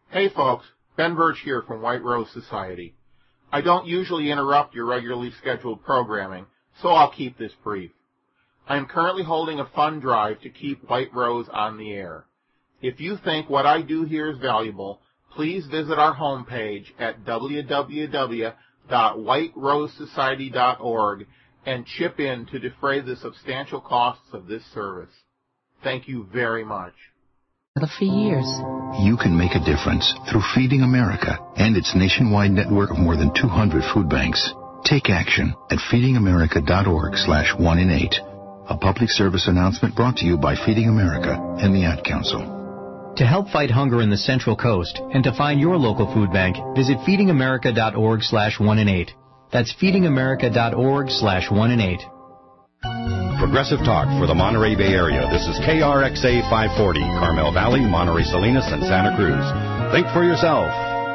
Hey folks, Ben Birch here from White Rose Society. I don't usually interrupt your regularly scheduled programming, so I'll keep this brief. I am currently holding a fund drive to keep White Rose on the air. If you think what I do here is valuable, please visit our homepage at www.whiterosesociety.org and chip in to defray the substantial costs of this service. Thank you very much. For years. You can make a difference through Feeding America and its nationwide network of more than 200 food banks. Take action at feedingamerica.org/1in8. A public service announcement brought to you by Feeding America and the Ad Council. To help fight hunger in the Central Coast and to find your local food bank, visit feedingamerica.org/1in8. That's feedingamerica.org/1in8. Progressive Talk for the Monterey Bay Area. This is KRXA 540, Carmel Valley, Monterey Salinas, and Santa Cruz. Think for yourself.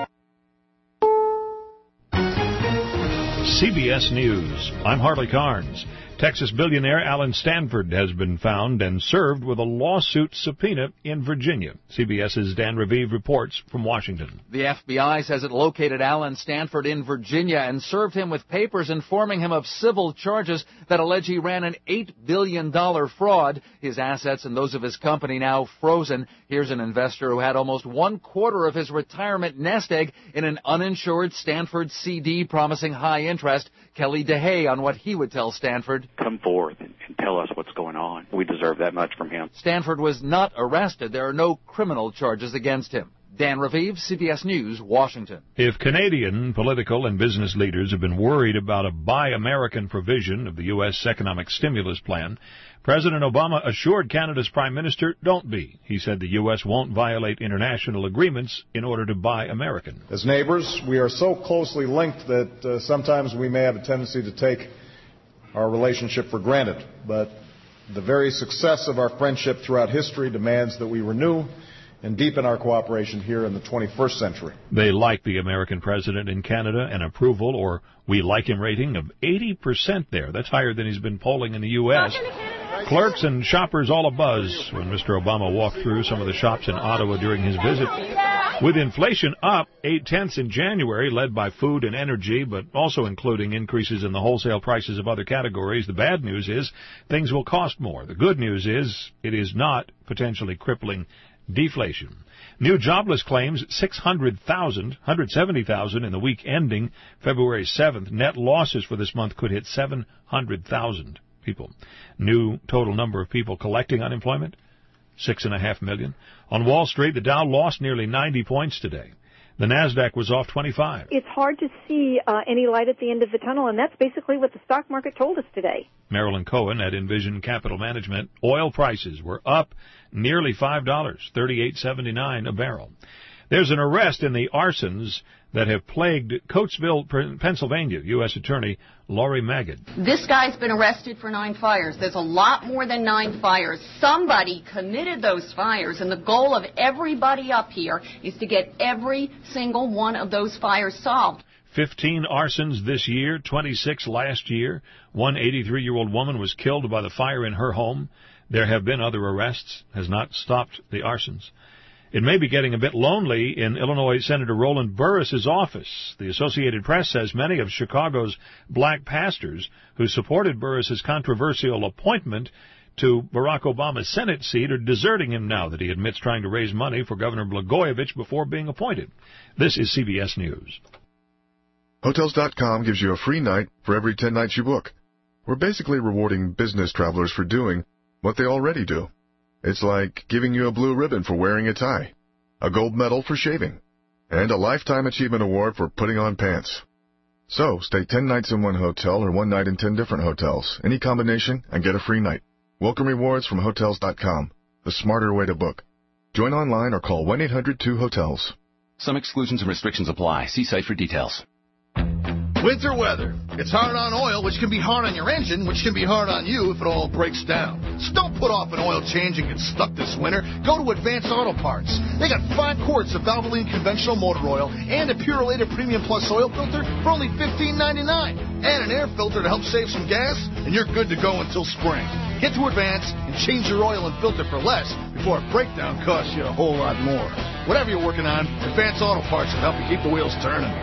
CBS News. I'm Harley Carnes. Texas billionaire Alan Stanford has been found and served with a lawsuit subpoena in Virginia. CBS's Dan Raviv reports from Washington. The FBI says it located Alan Stanford in Virginia and served him with papers informing him of civil charges that allege he ran an $8 billion fraud. His assets and those of his company now frozen. Here's an investor who had almost 1/4 of his retirement nest egg in an uninsured Stanford CD promising high interest. Kelly DeHay on what he would tell Stanford. Come forth and tell us what's going on. We deserve that much from him. Stanford was not arrested. There are no criminal charges against him. Dan Raviv, CBS News, Washington. If Canadian political and business leaders have been worried about a Buy American provision of the U.S. economic stimulus plan, President Obama assured Canada's Prime Minister, don't be. He said the U.S. won't violate international agreements in order to buy American. As neighbors, we are so closely linked that sometimes we may have a tendency to take our relationship for granted. But the very success of our friendship throughout history demands that we renew and deepen our cooperation here in the 21st century. They like the American president in Canada, an approval or we like him rating of 80% there. That's higher than he's been polling in the U.S. Clerks and shoppers all abuzz when Mr. Obama walked through some of the shops in Ottawa during his visit. With inflation up 0.8 in January, led by food and energy, but also including increases in the wholesale prices of other categories, the bad news is things will cost more. The good news is it is not potentially crippling deflation. New jobless claims, 170,000 in the week ending February 7th. Net losses for this month could hit 700,000 people. New total number of people collecting unemployment, 6.5 million. On Wall Street, the Dow lost nearly 90 points today. The NASDAQ was off 25. It's hard to see any light at the end of the tunnel, and that's basically what the stock market told us today. Marilyn Cohen at Envision Capital Management. Oil prices were up nearly $5, $38.79 a barrel. There's an arrest in the arsons that have plagued Coatesville, Pennsylvania. U.S. Attorney Laurie Magid. This guy's been arrested for 9 fires. There's a lot more than 9 fires. Somebody committed those fires, and the goal of everybody up here is to get every single one of those fires solved. 15 arsons this year, 26 last year. One 83-year-old woman was killed by the fire in her home. There have been other arrests, has not stopped the arsons. It may be getting a bit lonely in Illinois Senator Roland Burris's office. The Associated Press says many of Chicago's black pastors who supported Burris's controversial appointment to Barack Obama's Senate seat are deserting him now that he admits trying to raise money for Governor Blagojevich before being appointed. This is CBS News. Hotels.com gives you a free night for every 10 nights you book. We're basically rewarding business travelers for doing what they already do. It's like giving you a blue ribbon for wearing a tie, a gold medal for shaving, and a Lifetime Achievement Award for putting on pants. So, stay 10 nights in one hotel or one night in 10 different hotels, any combination, and get a free night. Welcome rewards from Hotels.com, the smarter way to book. Join online or call 1-800-2-HOTELS. Some exclusions and restrictions apply. See site for details. Winter weather. It's hard on oil, which can be hard on your engine, which can be hard on you if it all breaks down. So don't put off an oil change and get stuck this winter. Go to Advanced Auto Parts. They got 5 quarts of Valvoline conventional motor oil and a Purolator Premium Plus oil filter for only $15.99. And an air filter to help save some gas, and you're good to go until spring. Get to Advance and change your oil and filter for less before a breakdown costs you a whole lot more. Whatever you're working on, Advance Auto Parts will help you keep the wheels turning.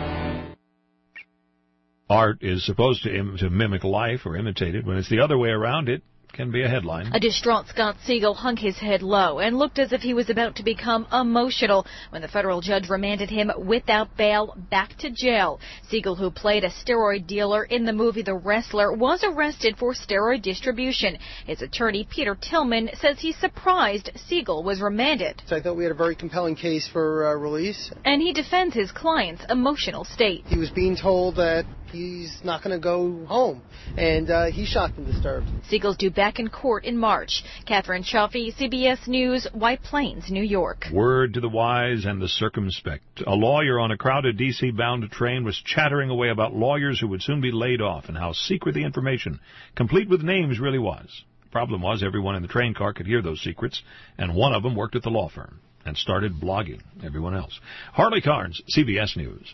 Art is supposed to mimic life or imitate it. When it's the other way around, it can be a headline. A distraught Scott Siegel hung his head low and looked as if he was about to become emotional when the federal judge remanded him without bail back to jail. Siegel, who played a steroid dealer in the movie The Wrestler, was arrested for steroid distribution. His attorney, Peter Tillman, says he's surprised Siegel was remanded. I thought we had a very compelling case for release. And he defends his client's emotional state. He was being told that he's not going to go home, and he's shocked and disturbed. Siegel's due back in court in March. Catherine Chaffee, CBS News, White Plains, New York. Word to the wise and the circumspect. A lawyer on a crowded D.C.-bound train was chattering away about lawyers who would soon be laid off and how secret the information, complete with names, really was. The problem was everyone in the train car could hear those secrets, and one of them worked at the law firm and started blogging everyone else. Harley Carnes, CBS News.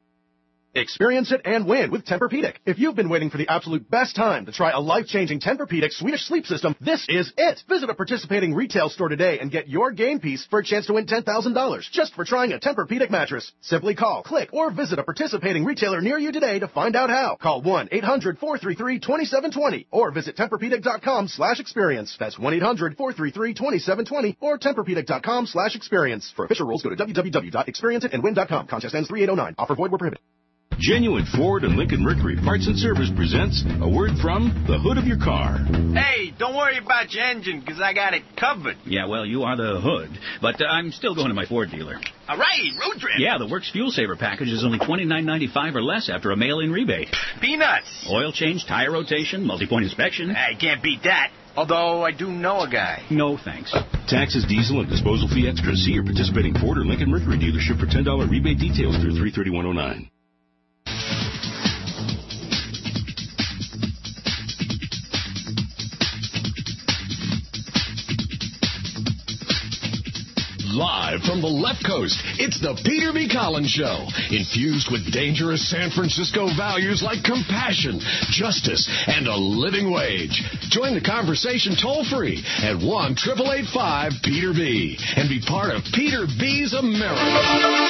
Experience it and win with Tempur-Pedic. If you've been waiting for the absolute best time to try a life-changing Tempur-Pedic Swedish sleep system, this is it. Visit a participating retail store today and get your game piece for a chance to win $10,000 just for trying a Tempur-Pedic mattress. Simply call, click, or visit a participating retailer near you today to find out how. Call 1-800-433-2720 or visit Tempurpedic.com/experience. That's 1-800-433-2720 or Tempurpedic.com/experience. For official rules, go to www.experienceitandwin.com. Contest ends 3/8/09. Offer void where prohibited. Genuine Ford and Lincoln Mercury Parts and Service presents a word from the hood of your car. Hey, don't worry about your engine, because I got it covered. Yeah, well, you are the hood, but I'm still going to my Ford dealer. All right, road trip. Yeah, the Works Fuel Saver package is only $29.95 or less after a mail-in rebate. Peanuts. Oil change, tire rotation, multi-point inspection. I can't beat that. Although I do know a guy. No, thanks. Taxes, diesel, and disposal fee extra. See your participating Ford or Lincoln Mercury dealership for $10 rebate details through 3/31/09. Live from the left coast, it's the Peter B. Collins Show, infused with dangerous San Francisco values like compassion, justice, and a living wage. Join the conversation toll-free at 1-888-5-PETER-B and be part of Peter B.'s America.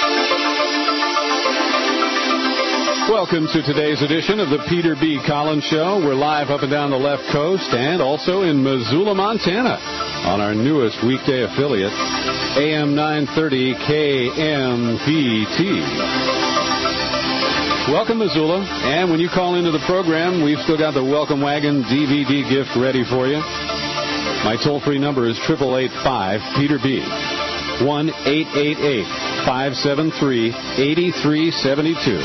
Welcome to today's edition of the Peter B. Collins Show. We're live up and down the left coast and also in Missoula, Montana on our newest weekday affiliate, AM 930 KMPT. Welcome, Missoula. And when you call into the program, we've still got the Welcome Wagon DVD gift ready for you. My toll-free number is 888-5-PETER-B, 1-888-573-8372.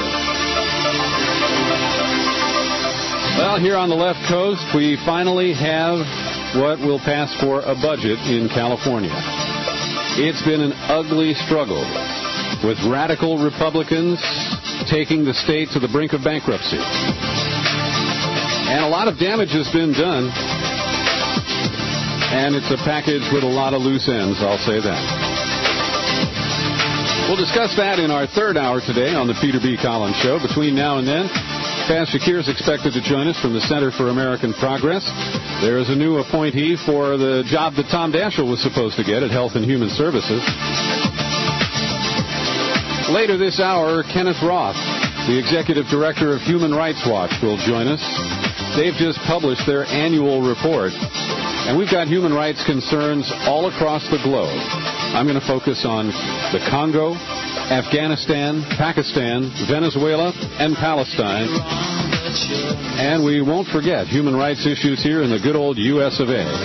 Well, here on the left coast, we finally have what will pass for a budget in California. It's been an ugly struggle with radical Republicans taking the state to the brink of bankruptcy. And a lot of damage has been done. And it's a package with a lot of loose ends, I'll say that. We'll discuss that in our third hour today on the Peter B. Collins Show. Between now and then, Paz Shakir is expected to join us from the Center for American Progress. There is a new appointee for the job that Tom Daschle was supposed to get at Health and Human Services. Later this hour, Kenneth Roth, the Executive Director of Human Rights Watch, will join us. They've just published their annual report, and we've got human rights concerns all across the globe. I'm going to focus on the Congo, Afghanistan, Pakistan, Venezuela, and Palestine. And we won't forget human rights issues here in the good old U.S. of A.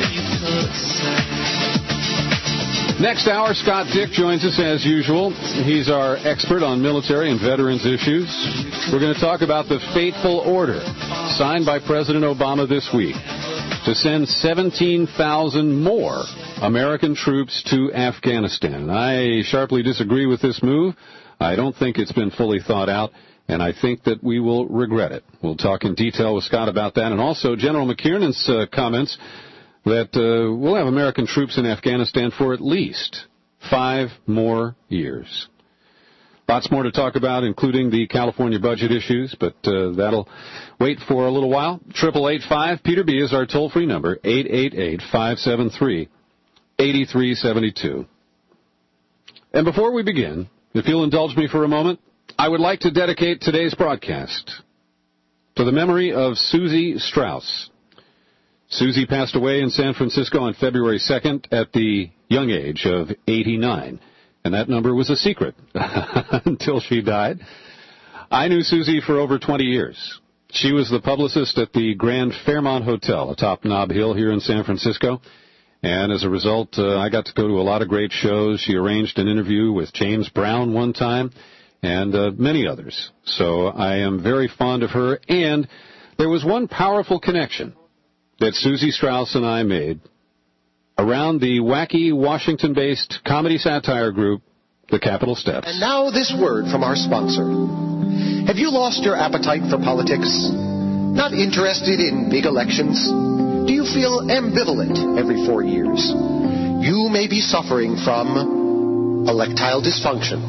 Next hour, Scott Dick joins us as usual. He's our expert on military and veterans issues. We're going to talk about the fateful order signed by President Obama this week to send 17,000 more American troops to Afghanistan. I sharply disagree with this move. I don't think it's been fully thought out, and I think that we will regret it. We'll talk in detail with Scott about that, and also General McKiernan's comments that we'll have American troops in Afghanistan for at least 5 more years. Lots more to talk about, including the California budget issues, but that'll wait for a little while. 888-5-PETER-B is our toll-free number, 888-573-8372. And before we begin, if you'll indulge me for a moment, I would like to dedicate today's broadcast to the memory of Susie Strauss. Susie passed away in San Francisco on February 2nd at the young age of 89, and that number was a secret until she died. I knew Susie for over 20 years. She was the publicist at the Grand Fairmont Hotel atop Nob Hill here in San Francisco, and as a result, I got to go to a lot of great shows. She arranged an interview with James Brown one time, and many others. So I am very fond of her, and there was one powerful connection that Susie Strauss and I made around the wacky Washington-based comedy satire group, the Capitol Steps. And now this word from our sponsor. Have you lost your appetite for politics? Not interested in big elections? Do you feel ambivalent every 4 years? You may be suffering from erectile dysfunction.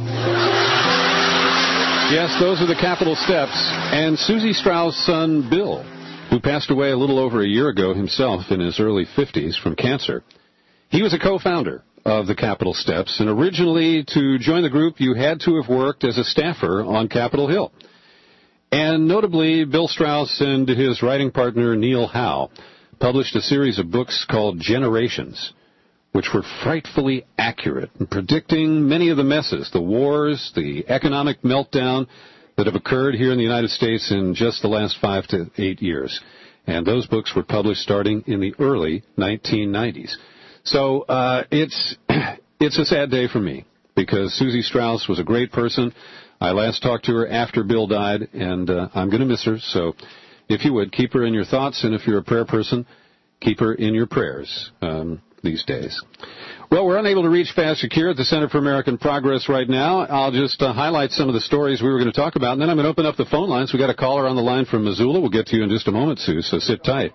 Yes, those are the Capitol Steps, and Susie Strauss' son, Bill, who passed away a little over a year ago himself in his early 50s from cancer. He was a co-founder of the Capitol Steps, and originally to join the group you had to have worked as a staffer on Capitol Hill. And notably, Bill Strauss and his writing partner Neil Howe published a series of books called Generations, which were frightfully accurate in predicting many of the messes, the wars, the economic meltdown that have occurred here in the United States in just the last 5 to 8 years. And those books were published starting in the early 1990s. So it's a sad day for me because Susie Strauss was a great person. I last talked to her after Bill died, and I'm going to miss her. So if you would, keep her in your thoughts, and if you're a prayer person, keep her in your prayers these days. Well, we're unable to reach Faz Shakir at the Center for American Progress right now. I'll just highlight some of the stories we were going to talk about, and then I'm going to open up the phone lines. We've got a caller on the line from Missoula. We'll get to you in just a moment, Sue, so sit tight.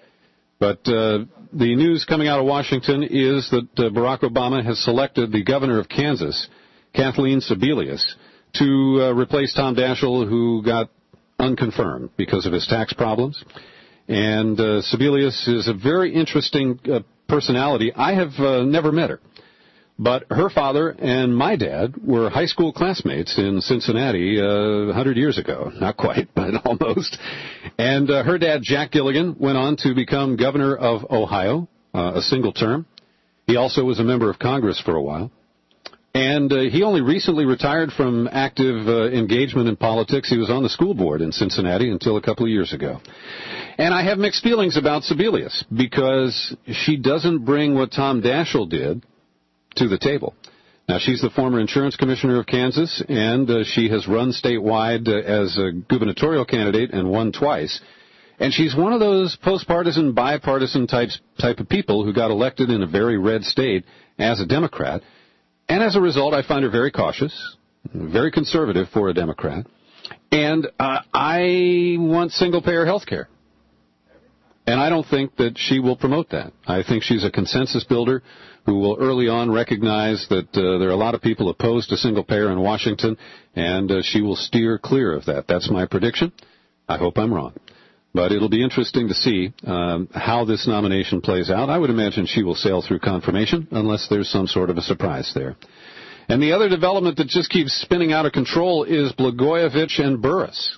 But the news coming out of Washington is that Barack Obama has selected the governor of Kansas, Kathleen Sebelius, to replace Tom Daschle, who got unconfirmed because of his tax problems. And Sebelius is a very interesting personality. I have never met her. But her father and my dad were high school classmates in Cincinnati 100 years ago. Not quite, but almost. And her dad, Jack Gilligan, went on to become governor of Ohio, a single term. He also was a member of Congress for a while. And he only recently retired from active engagement in politics. He was on the school board in Cincinnati until a couple of years ago. And I have mixed feelings about Sebelius because she doesn't bring what Tom Daschle did to the table. Now, she's the former insurance commissioner of Kansas, and she has run statewide as a gubernatorial candidate and won twice. And she's one of those post-partisan, bipartisan type of people who got elected in a very red state as a Democrat. And as a result, I find her very cautious, very conservative for a Democrat. And I want single-payer health care. And I don't think that she will promote that. I think she's a consensus builder who will early on recognize that there are a lot of people opposed to single-payer in Washington, and she will steer clear of that. That's my prediction. I hope I'm wrong. But it'll be interesting to see how this nomination plays out. I would imagine she will sail through confirmation unless there's some sort of a surprise there. And the other development that just keeps spinning out of control is Blagojevich and Burris.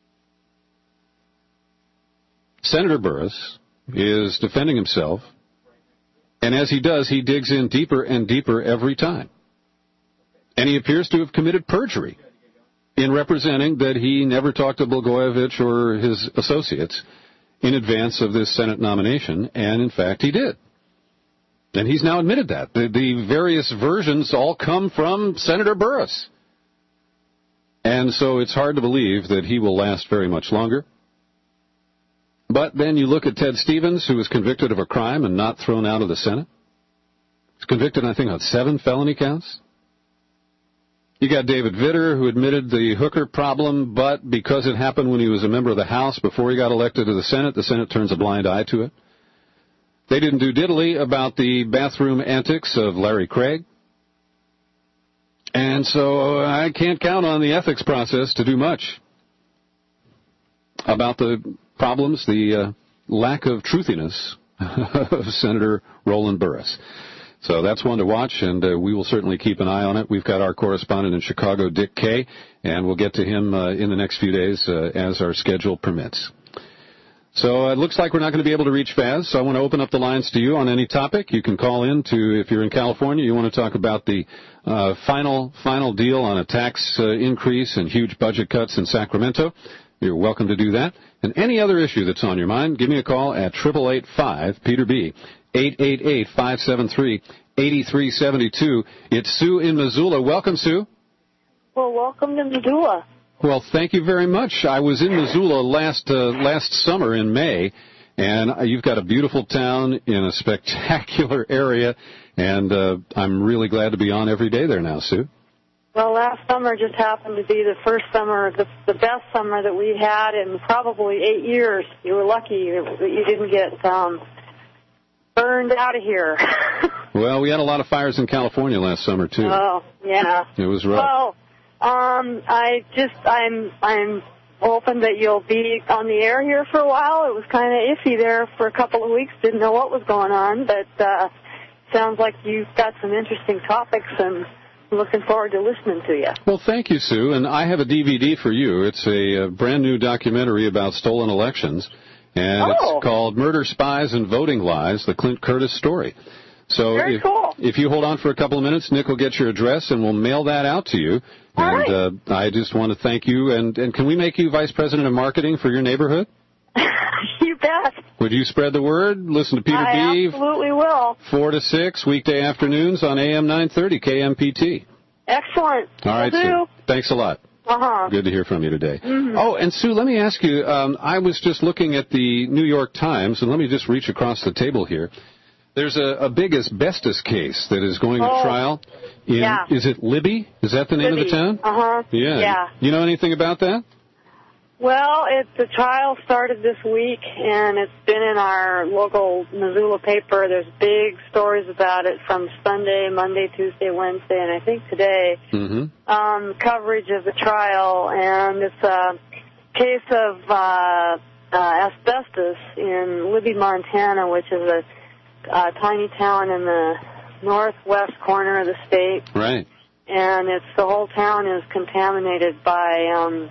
Senator Burris is defending himself, and as he does, he digs in deeper and deeper every time. And he appears to have committed perjury in representing that he never talked to Blagojevich or his associates in advance of this Senate nomination, and in fact he did. And he's now admitted that. The various versions all come from Senator Burris. And so it's hard to believe that he will last very much longer. But then you look at Ted Stevens, who was convicted of a crime and not thrown out of the Senate. He's convicted, I think, on 7 felony counts. You got David Vitter, who admitted the hooker problem, but because it happened when he was a member of the House before he got elected to the Senate turns a blind eye to it. They didn't do diddly about the bathroom antics of Larry Craig. And so I can't count on the ethics process to do much about the problems, the lack of truthiness of Senator Roland Burris. So that's one to watch, and we will certainly keep an eye on it. We've got our correspondent in Chicago, Dick Kay, and we'll get to him in the next few days as our schedule permits. So it looks like we're not going to be able to reach Faz, so I want to open up the lines to you on any topic. You can call in to, if you're in California, you want to talk about the final deal on a tax increase and huge budget cuts in Sacramento. You're welcome to do that. And any other issue that's on your mind, give me a call at 888-5-PETER-B, 888-573-8372. It's Sue in Missoula. Welcome, Sue. Well, welcome to Missoula. Well, thank you very much. I was in Missoula last summer in May, and you've got a beautiful town in a spectacular area, and I'm really glad to be on every day there now, Sue. Well, last summer just happened to be the first summer, the best summer that we had in probably 8 years. You were lucky that you didn't get burned out of here. Well, we had a lot of fires in California last summer, too. Oh, yeah. It was rough. Well, I'm hoping that you'll be on the air here for a while. It was kind of iffy there for a couple of weeks. Didn't know what was going on, but sounds like you've got some interesting topics, and looking forward to listening to you. Well, thank you, Sue. And I have a DVD for you. It's a brand new documentary about stolen elections, and it's called Murder, Spies, and Voting Lies, the Clint Curtis Story. So if you hold on for a couple of minutes, Nick will get your address, and we'll mail that out to you. And I just want to thank you. And can we make you Vice President of Marketing for your neighborhood? You bet. Would you spread the word? Listen to Peter B. I absolutely will. 4 to 6, weekday afternoons on AM 930, KMPT. Excellent. All right, Sue. Thanks a lot. Good to hear from you today. Mm-hmm. Oh, and Sue, let me ask you, I was just looking at the New York Times, and let me just reach across the table here. There's a big asbestos case that is going to trial in, is it Libby? Is that the name of the town? Yeah. You know anything about that? Well, the trial started this week, and it's been in our local Missoula paper. There's big stories about it from Sunday, Monday, Tuesday, Wednesday, and I think today, coverage of the trial. And it's a case of asbestos in Libby, Montana, which is a tiny town in the northwest corner of the state. Right. And the whole town is contaminated by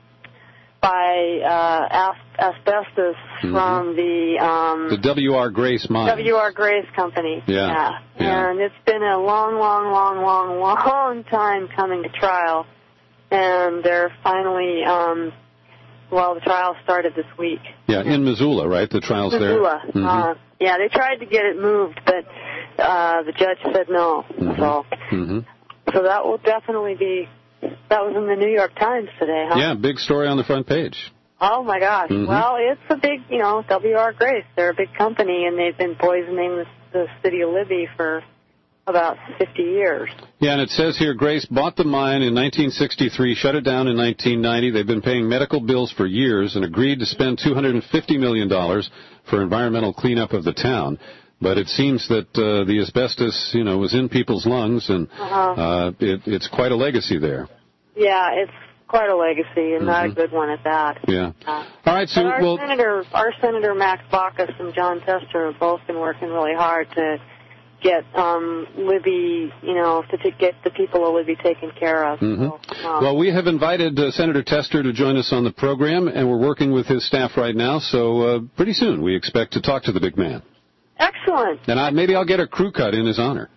asbestos from the W.R. Grace mine. W.R. Grace Company. Yeah. And it's been a long time coming to trial, and they're finally the trial started this week. Yeah, in Missoula, right? The trial's Missoula. there. Yeah, they tried to get it moved, but the judge said no. So that will definitely be. That was in the New York Times today, huh? Yeah, big story on the front page. Oh, my gosh. Well, it's a big, W.R. Grace. They're a big company, and they've been poisoning the city of Libby for about 50 years. Yeah, and it says here, Grace bought the mine in 1963, shut it down in 1990. They've been paying medical bills for years and agreed to spend $250 million for environmental cleanup of the town. But it seems that the asbestos, was in people's lungs, and it's quite a legacy there. Yeah, it's quite a legacy, and not a good one at that. Yeah. All right, so our Senator Max Baucus and John Tester have both been working really hard to get Libby, to get the people of Libby taken care of. So, well, we have invited Senator Tester to join us on the program, and we're working with his staff right now. So pretty soon we expect to talk to the big man. Excellent. And maybe I'll get a crew cut in his honor.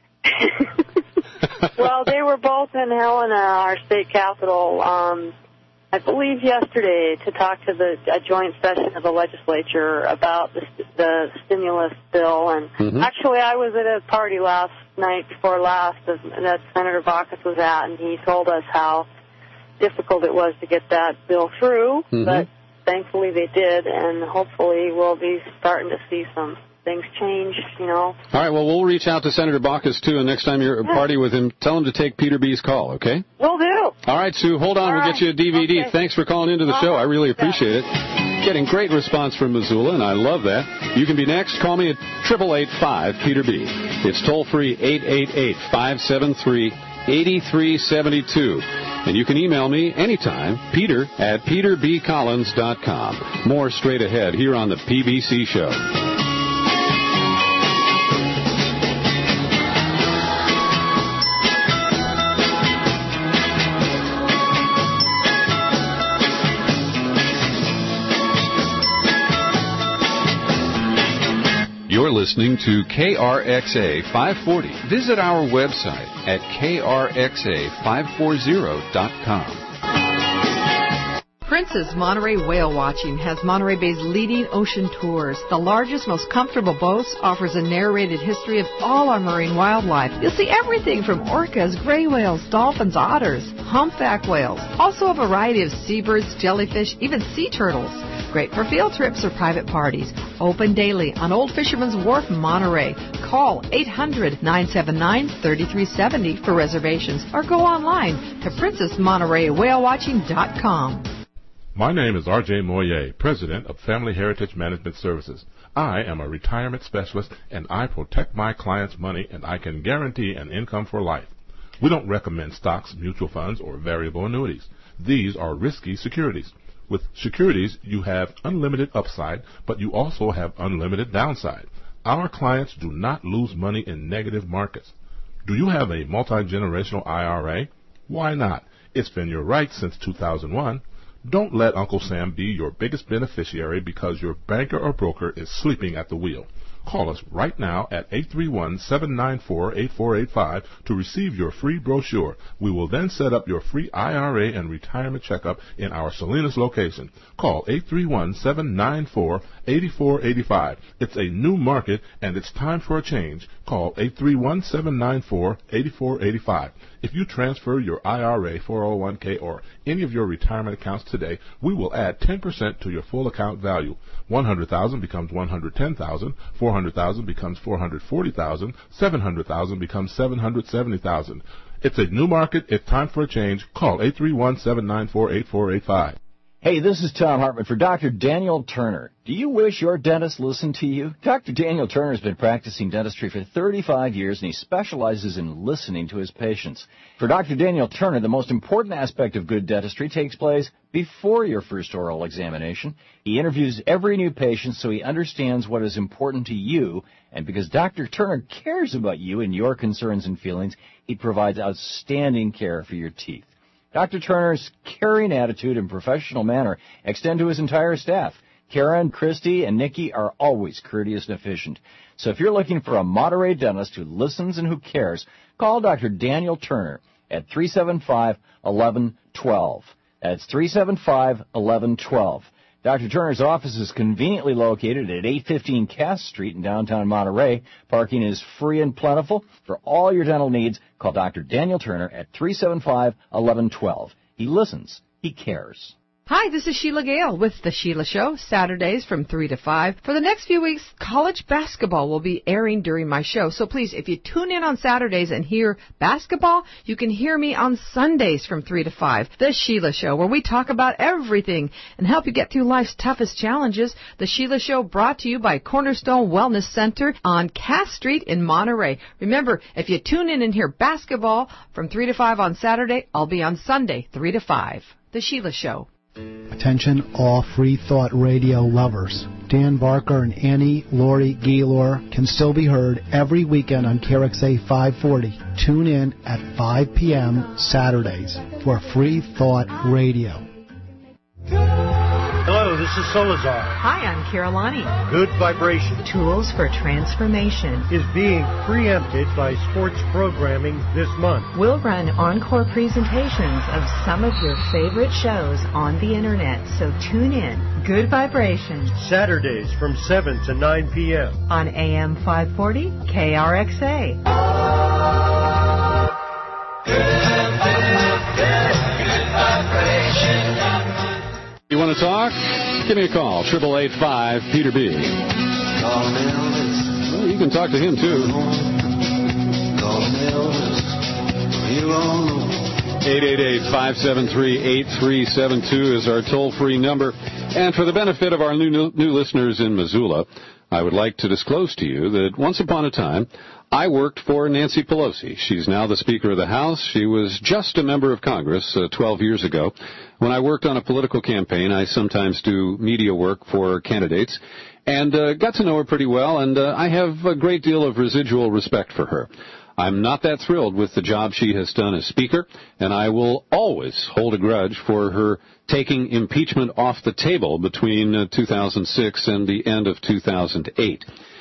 Well, they were both in Helena, our state capital, I believe yesterday, to talk to a joint session of the legislature about the stimulus bill. And actually, I was at a party last night before last that Senator Baucus was at, and he told us how difficult it was to get that bill through. But thankfully they did, and hopefully we'll be starting to see some things change, All right, well, we'll reach out to Senator Baucus, too, and next time you're at a party with him, tell him to take Peter B.'s call, okay? Will do. All right, Sue, hold on. We'll get you a DVD. Okay. Thanks for calling into the show. I really appreciate it. Getting great response from Missoula, and I love that. You can be next. Call me at 888-5-PETER-B. It's toll-free 888-573-8372. And you can email me anytime, peter@peterbcollins.com. More straight ahead here on the PBC Show. listening to KRXA 540. Visit our website at krxa540.com. Princess Monterey Whale Watching has Monterey Bay's leading ocean tours. The largest, most comfortable boats offers a narrated history of all our marine wildlife. You'll see everything from orcas, gray whales, dolphins, otters, humpback whales. Also a variety of seabirds, jellyfish, even sea turtles. Great for field trips or private parties. Open daily on Old Fisherman's Wharf, Monterey. Call 800-979-3370 for reservations or go online to princessmonterey.whalewatching.com. My name is R.J. Moyer, President of Family Heritage Management Services. I am a retirement specialist, and I protect my clients' money, and I can guarantee an income for life. We don't recommend stocks, mutual funds, or variable annuities. These are risky securities. With securities, you have unlimited upside, but you also have unlimited downside. Our clients do not lose money in negative markets. Do you have a multi-generational IRA? Why not? It's been your right since 2001. Don't let Uncle Sam be your biggest beneficiary because your banker or broker is sleeping at the wheel. Call us right now at 831-794-8485 to receive your free brochure. We will then set up your free IRA and retirement checkup in our Salinas location. Call 831-794-8485. It's a new market and it's time for a change. Call 831-794-8485. If you transfer your IRA, 401k, or any of your retirement accounts today, we will add 10% to your full account value. 100,000 becomes 110,000, 400,000 becomes 440,000, 700,000 becomes 770,000. It's a new market. It's time for a change. Call 831-794-8485. Hey, this is Tom Hartman for Dr. Daniel Turner. Do you wish your dentist listened to you? Dr. Daniel Turner has been practicing dentistry for 35 years, and he specializes in listening to his patients. For Dr. Daniel Turner, the most important aspect of good dentistry takes place before your first oral examination. He interviews every new patient so he understands what is important to you, and because Dr. Turner cares about you and your concerns and feelings, he provides outstanding care for your teeth. Dr. Turner's caring attitude and professional manner extend to his entire staff. Karen, Christy, and Nikki are always courteous and efficient. So if you're looking for a Monterey dentist who listens and who cares, call Dr. Daniel Turner at 375-1112. That's 375-1112. Dr. Turner's office is conveniently located at 815 Cass Street in downtown Monterey. Parking is free and plentiful. For all your dental needs, call Dr. Daniel Turner at 375-1112. He listens. He cares. Hi, this is Sheila Gale with The Sheila Show, Saturdays from 3 to 5. For the next few weeks, college basketball will be airing during my show. So please, if you tune in on Saturdays and hear basketball, you can hear me on Sundays from 3 to 5. The Sheila Show, where we talk about everything and help you get through life's toughest challenges. The Sheila Show brought to you by Cornerstone Wellness Center on Cass Street in Monterey. Remember, if you tune in and hear basketball from 3 to 5 on Saturday, I'll be on Sunday, 3 to 5. The Sheila Show. Attention all Free Thought Radio lovers. Dan Barker and Annie Laurie Gaylor can still be heard every weekend on KRXA 540. Tune in at 5 p.m. Saturdays for Free Thought Radio. Hello, this is Solazar. Hi, I'm Carolani. Good Vibration Tools for Transformation is being preempted by sports programming this month. We'll run encore presentations of some of your favorite shows on the Internet, so tune in. Good Vibration. Saturdays from 7 to 9 p.m. on AM 540 KRXA. Good Vibration. You want to talk? Give me a call, 888-5-PETER-B. Well, you can talk to him, too. 888-573-8372 is our toll-free number. And for the benefit of our new listeners in Missoula, I would like to disclose to you that once upon a time, I worked for Nancy Pelosi. She's now the Speaker of the House. She was just a member of Congress 12 years ago. When I worked on a political campaign, I sometimes do media work for candidates, and got to know her pretty well, and I have a great deal of residual respect for her. I'm not that thrilled with the job she has done as Speaker, and I will always hold a grudge for her taking impeachment off the table between 2006 and the end of 2008.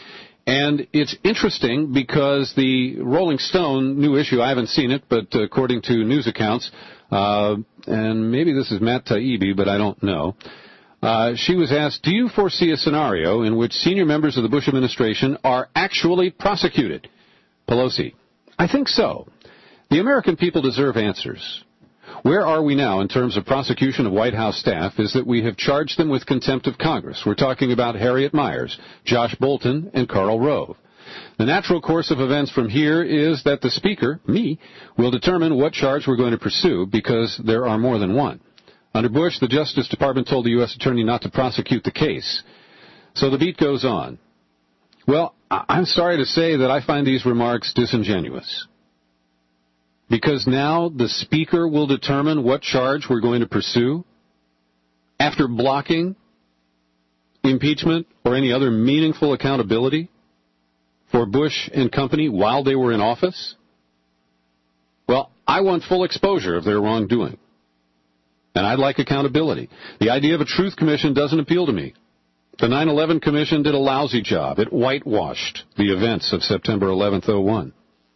And it's interesting because the Rolling Stone new issue, I haven't seen it, but according to news accounts, and maybe this is Matt Taibbi, but I don't know, she was asked, do you foresee a scenario in which senior members of the Bush administration are actually prosecuted? Pelosi, I think so. The American people deserve answers. Where are we now in terms of prosecution of White House staff is that we have charged them with contempt of Congress. We're talking about Harriet Miers, Josh Bolten, and Karl Rove. The natural course of events from here is that the Speaker, me, will determine what charge we're going to pursue because there are more than one. Under Bush, the Justice Department told the U.S. Attorney not to prosecute the case. So the beat goes on. Well, I'm sorry to say that I find these remarks disingenuous. Because now the Speaker will determine what charge we're going to pursue after blocking impeachment or any other meaningful accountability for Bush and company while they were in office? Well, I want full exposure of their wrongdoing. And I'd like accountability. The idea of a truth commission doesn't appeal to me. The 9/11 Commission did a lousy job. It whitewashed the events of September 11th, 2001.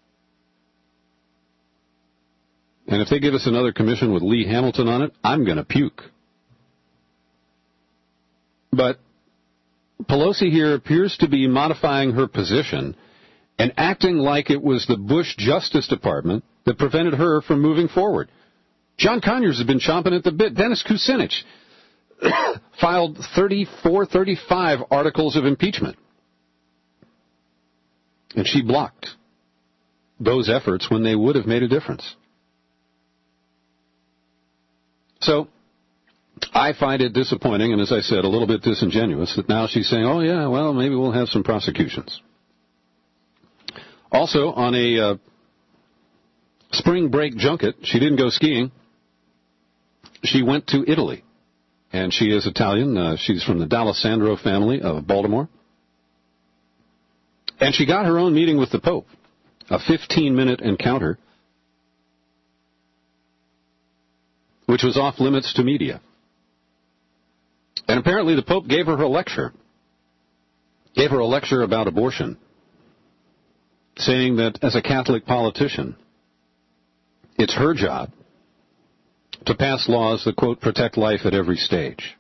And if they give us another commission with Lee Hamilton on it, I'm going to puke. But Pelosi here appears to be modifying her position and acting like it was the Bush Justice Department that prevented her from moving forward. John Conyers has been chomping at the bit. Dennis Kucinich filed 35 articles of impeachment. And she blocked those efforts when they would have made a difference. So I find it disappointing, and as I said, a little bit disingenuous, that now she's saying, oh, yeah, well, maybe we'll have some prosecutions. Also, on a spring break junket, she didn't go skiing. She went to Italy, and she is Italian. She's from the D'Alessandro family of Baltimore. And she got her own meeting with the Pope, a 15-minute encounter, which was off limits to media. And apparently the Pope gave her a lecture about abortion, saying that as a Catholic politician, it's her job to pass laws that, quote, protect life at every stage.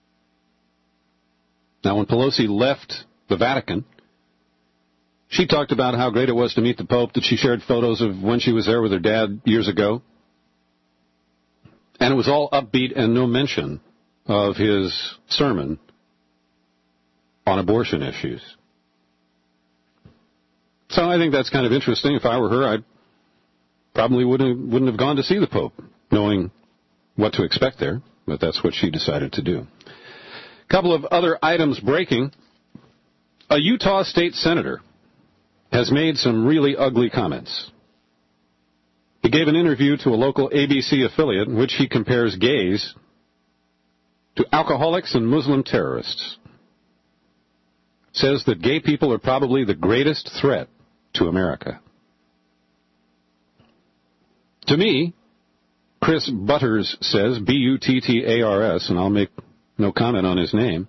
Now, when Pelosi left the Vatican, she talked about how great it was to meet the Pope, that she shared photos of when she was there with her dad years ago. And it was all upbeat and no mention of his sermon on abortion issues. So I think that's kind of interesting. If I were her, I probably wouldn't have gone to see the Pope, knowing what to expect there, but that's what she decided to do. A couple of other items breaking. A Utah state senator has made some really ugly comments. He gave an interview to a local ABC affiliate in which he compares gays to alcoholics and Muslim terrorists. Says that gay people are probably the greatest threat to America. To me, Chris Butters says, Buttars, and I'll make no comment on his name.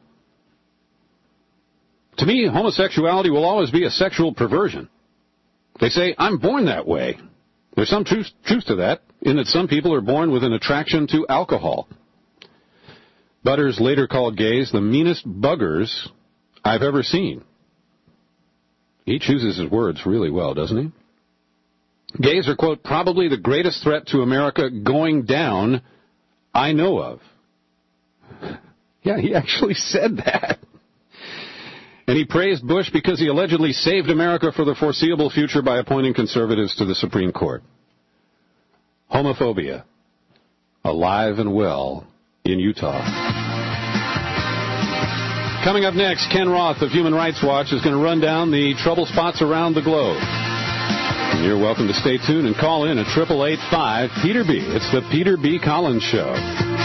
To me, homosexuality will always be a sexual perversion. They say, I'm born that way. There's some truth to that, in that some people are born with an attraction to alcohol. Butters later called gays the meanest buggers I've ever seen. He chooses his words really well, doesn't he? Gays are, quote, probably the greatest threat to America going down I know of. Yeah, he actually said that. And he praised Bush because he allegedly saved America for the foreseeable future by appointing conservatives to the Supreme Court. Homophobia, alive and well in Utah. Coming up next, Ken Roth of Human Rights Watch is going to run down the trouble spots around the globe. And you're welcome to stay tuned and call in at 888-5-PETER-B. It's the Peter B. Collins Show.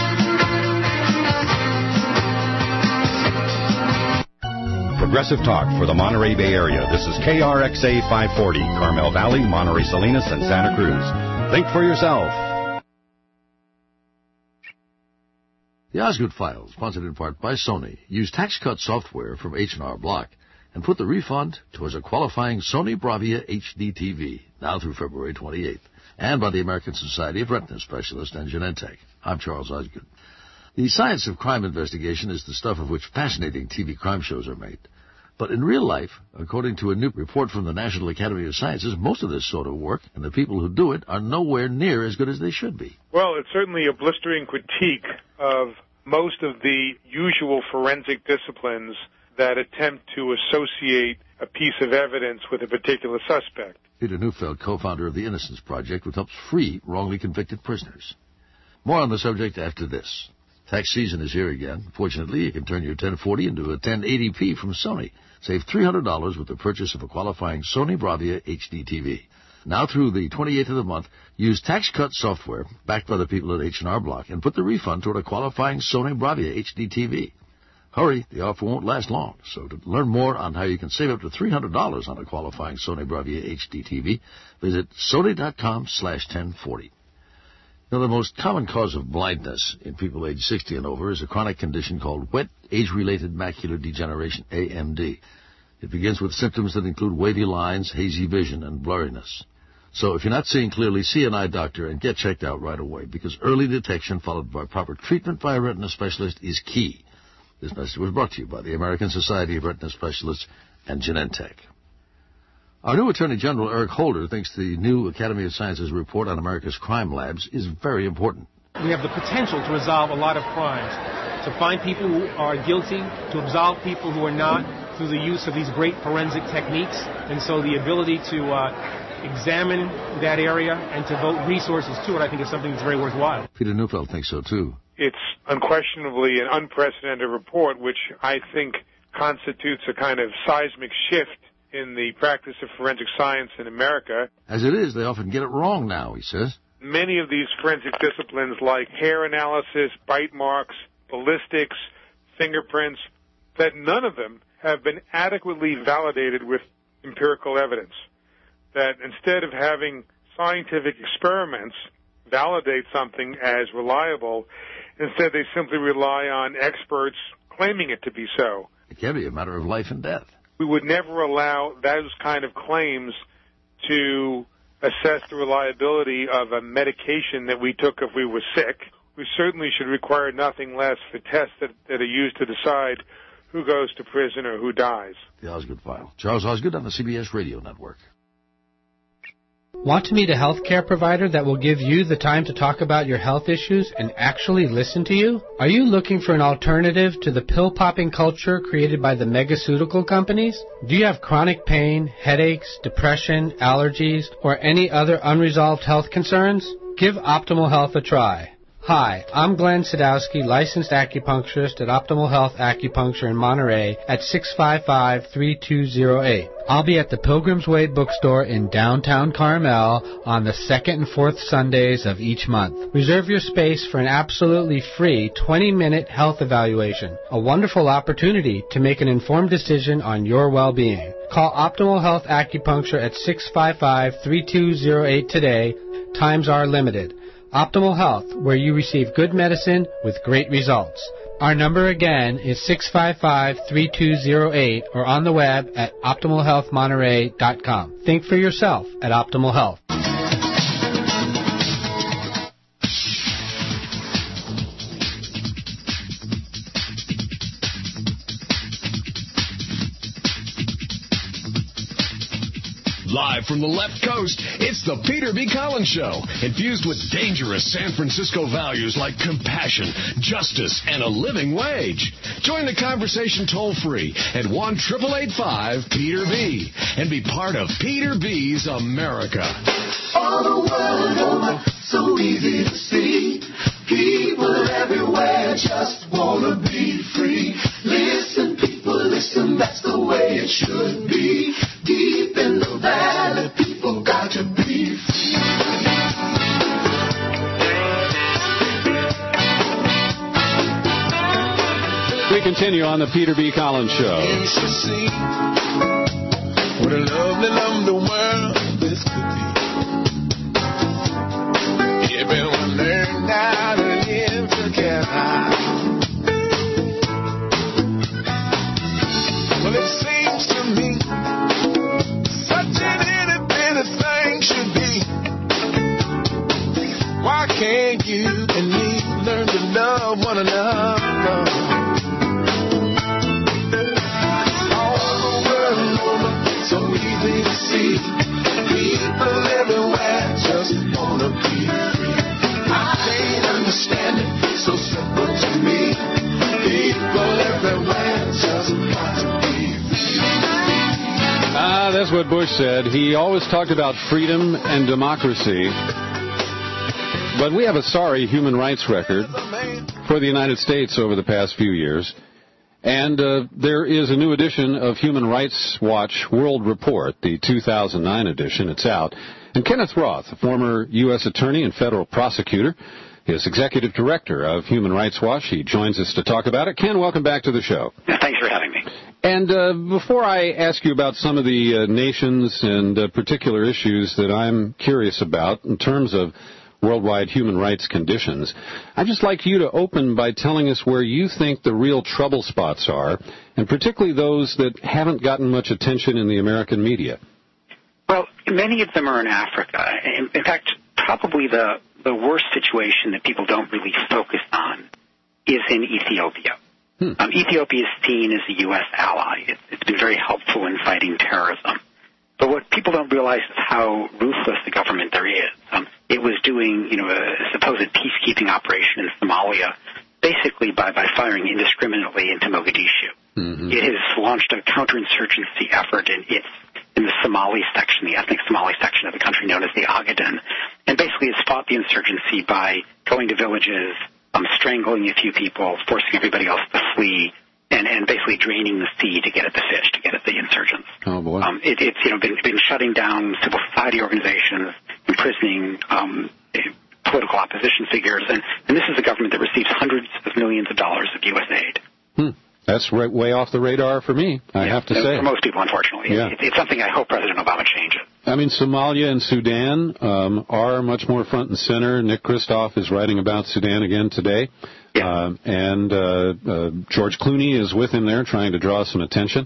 Progressive Talk for the Monterey Bay Area. This is KRXA 540, Carmel Valley, Monterey Salinas, and Santa Cruz. Think for yourself. The Osgood Files, sponsored in part by Sony, use tax cut software from H&R Block. and put the refund towards a qualifying Sony Bravia HD TV, now through February 28th, and by the American Society of Retina Specialists and Genentech. I'm Charles Osgood. The science of crime investigation is the stuff of which fascinating TV crime shows are made. But in real life, according to a new report from the National Academy of Sciences, most of this sort of work and the people who do it are nowhere near as good as they should be. Well, it's certainly a blistering critique of most of the usual forensic disciplines that attempt to associate a piece of evidence with a particular suspect. Peter Neufeld, co-founder of the Innocence Project, which helps free wrongly convicted prisoners. More on the subject after this. Tax season is here again. Fortunately, you can turn your 1040 into a 1080p from Sony. Save $300 with the purchase of a qualifying Sony Bravia HD TV. Now through the 28th of the month, use tax cut software backed by the people at H&R Block and put the refund toward a qualifying Sony Bravia HD TV. Hurry, the offer won't last long. So to learn more on how you can save up to $300 on a qualifying Sony Bravia HD TV, visit sony.com/1040. Now, the most common cause of blindness in people age 60 and over is a chronic condition called wet age-related macular degeneration, AMD. It begins with symptoms that include wavy lines, hazy vision, and blurriness. So if you're not seeing clearly, see an eye doctor and get checked out right away, because early detection followed by proper treatment by a retina specialist is key. This message was brought to you by the American Society of Retina Specialists and Genentech. Our new Attorney General, Eric Holder, thinks the new Academy of Sciences report on America's crime labs is very important. We have the potential to resolve a lot of crimes, to find people who are guilty, to absolve people who are not through the use of these great forensic techniques. And so the ability to examine that area and to devote resources to it, I think is something that's very worthwhile. Peter Neufeld thinks so, too. It's unquestionably an unprecedented report, which I think constitutes a kind of seismic shift in the practice of forensic science in America. As it is, they often get it wrong now, he says. Many of these forensic disciplines like hair analysis, bite marks, ballistics, fingerprints, that none of them have been adequately validated with empirical evidence. That instead of having scientific experiments validate something as reliable, instead they simply rely on experts claiming it to be so. It can be a matter of life and death. We would never allow those kind of claims to assess the reliability of a medication that we took if we were sick. We certainly should require nothing less for tests that are used to decide who goes to prison or who dies. The Osgood File. Charles Osgood on the CBS Radio Network. Want to meet a healthcare provider that will give you the time to talk about your health issues and actually listen to you? Are you looking for an alternative to the pill-popping culture created by the megaceutical companies? Do you have chronic pain, headaches, depression, allergies, or any other unresolved health concerns? Give Optimal Health a try. Hi, I'm Glenn Sadowski, licensed acupuncturist at Optimal Health Acupuncture in Monterey at 655-3208. I'll be at the Pilgrim's Way bookstore in downtown Carmel on the 2nd and 4th Sundays of each month. Reserve your space for an absolutely free 20-minute health evaluation, a wonderful opportunity to make an informed decision on your well-being. Call Optimal Health Acupuncture at 655-3208 today. Times are limited. Optimal Health, where you receive good medicine with great results. Our number again is 655-3208 or on the web at OptimalHealthMonterey.com. Think for yourself at Optimal Health. Live from the left coast, it's the Peter B. Collins Show, infused with dangerous San Francisco values like compassion, justice, and a living wage. Join the conversation toll-free at 1-888-5-PETER-B and be part of Peter B.'s America. All the world over, so easy to see. People everywhere just want to be free. Listen, people, listen, that's the way it should be. Deep in the valley, people got to be free. We continue on the Peter B. Collins Show. You should see what a lovely, lovely world this could be. Everyone learn how to live together. Well, it seems to me can you and me learn to love one another? All the world over, so easy to see. People everywhere just wanna be free. I can't understand it, so simple to me. People everywhere just want to be free. That's what Bush said. He always talked about freedom and democracy. But we have a sorry human rights record for the United States over the past few years. And there is a new edition of Human Rights Watch World Report, the 2009 edition. It's out. And Kenneth Roth, a former U.S. attorney and federal prosecutor, is executive director of Human Rights Watch. He joins us to talk about it. Ken, welcome back to the show. Thanks for having me. And before I ask you about some of the nations and particular issues that I'm curious about in terms of worldwide human rights conditions, I'd just like you to open by telling us where you think the real trouble spots are, and particularly those that haven't gotten much attention in the American media. Well, many of them are in Africa. In fact, probably the worst situation that people don't really focus on is in Ethiopia. Ethiopia is seen as a U.S. ally. It's been very helpful in fighting terrorism. But what people don't realize is how ruthless the government there is. It was doing, a supposed peacekeeping operation in Somalia, basically by firing indiscriminately into Mogadishu. Mm-hmm. It has launched a counterinsurgency effort in the Somali section, the ethnic Somali section of the country known as the Ogaden, and basically has fought the insurgency by going to villages, strangling a few people, forcing everybody else to flee, and basically draining the sea to get at the fish, to get at the insurgents. Oh, boy. It's been shutting down civil society organizations, imprisoning political opposition figures, and this is a government that receives hundreds of millions of dollars of U.S. aid. That's way off the radar for me, I have to say. For most people, unfortunately. Yeah. It's something I hope President Obama changes. I mean, Somalia and Sudan are much more front and center. Nick Kristof is writing about Sudan again today. Yeah. And George Clooney is with him there trying to draw some attention.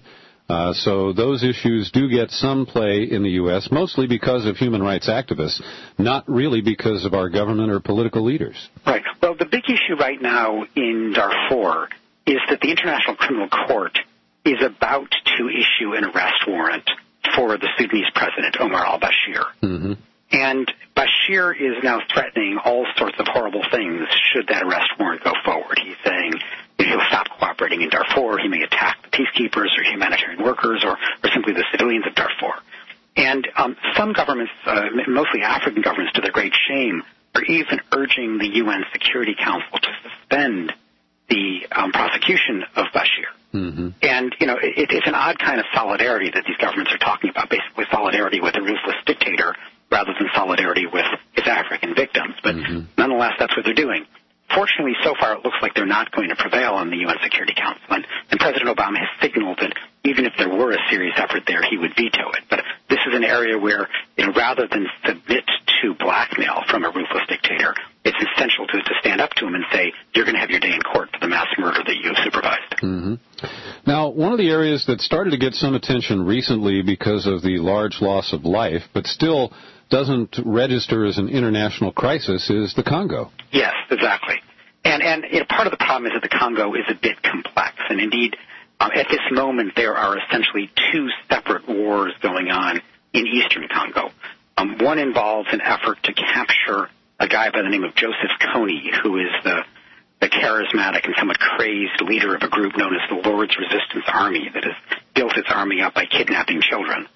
So those issues do get some play in the U.S., mostly because of human rights activists, not really because of our government or political leaders. Right. Well, the big issue right now in Darfur is that the International Criminal Court is about to issue an arrest warrant for the Sudanese president, Omar al-Bashir. Mm-hmm. And Bashir is now threatening all sorts of horrible things should that arrest warrant go forward. He's saying he'll stop cooperating in Darfur, he may attack the peacekeepers or humanitarian workers or simply the civilians of Darfur. And some governments, mostly African governments to their great shame, are even urging the UN Security Council to suspend the prosecution of Bashir. Mm-hmm. And, it's an odd kind of solidarity that these governments are talking about, basically solidarity with a ruthless dictator rather than solidarity with its African victims. But nonetheless, that's what they're doing. Fortunately, so far, it looks like they're not going to prevail on the UN Security Council. And President Obama has signaled that even if there were a serious effort there, he would veto it. But this is an area where, rather than submit to blackmail from a ruthless dictator, it's essential to stand up to him and say, you're going to have your day in court for the mass murder that you supervised. Mm-hmm. Now, one of the areas that started to get some attention recently because of the large loss of life, but still doesn't register as an international crisis, is the Congo. Yes, exactly. And part of the problem is that the Congo is a bit complex. And indeed, at this moment, there are essentially two separate wars going on in eastern Congo. One involves an effort to capture a guy by the name of Joseph Kony, who is the charismatic and somewhat crazed leader of a group known as the Lord's Resistance Army that has built its army up by kidnapping children.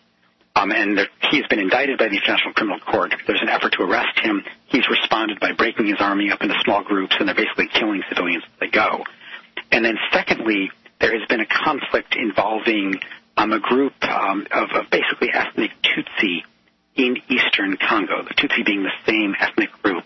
And he's been indicted by the International Criminal Court. There's an effort to arrest him. He's responded by breaking his army up into small groups, and they're basically killing civilians as they go. And then secondly, there has been a conflict involving a group of basically ethnic Tutsi in eastern Congo, the Tutsi being the same ethnic group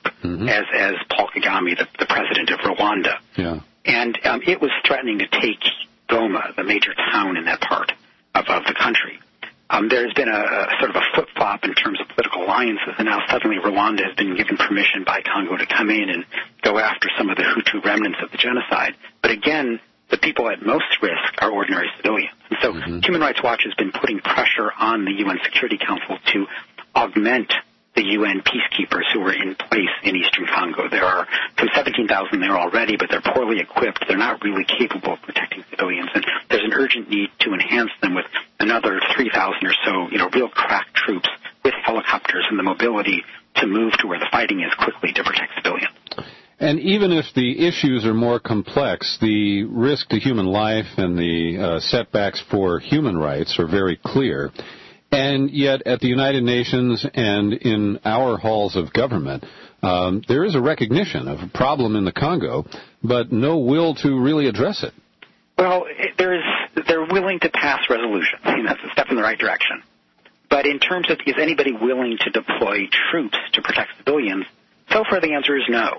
as Paul Kagame, the president of Rwanda. Yeah. And it was threatening to take Goma, the major town in that part of the country. There's been a sort of a flip-flop in terms of political alliances, and now suddenly Rwanda has been given permission by Congo to come in and go after some of the Hutu remnants of the genocide. But again, the people at most risk are ordinary civilians. And so Human Rights Watch has been putting pressure on the UN Security Council to augment the UN peacekeepers who are in place in eastern Congo. There are some 17,000 there already, but they're poorly equipped. They're not really capable of protecting civilians, and there's an urgent need to enhance them with another 3,000 or so, real crack troops with helicopters and the mobility to move to where the fighting is quickly to protect civilians. And even if the issues are more complex, the risk to human life and the setbacks for human rights are very clear. And yet at the United Nations and in our halls of government, there is a recognition of a problem in the Congo, but no will to really address it. Well, they're willing to pass resolutions. That's a step in the right direction. But in terms of is anybody willing to deploy troops to protect civilians, so far the answer is no.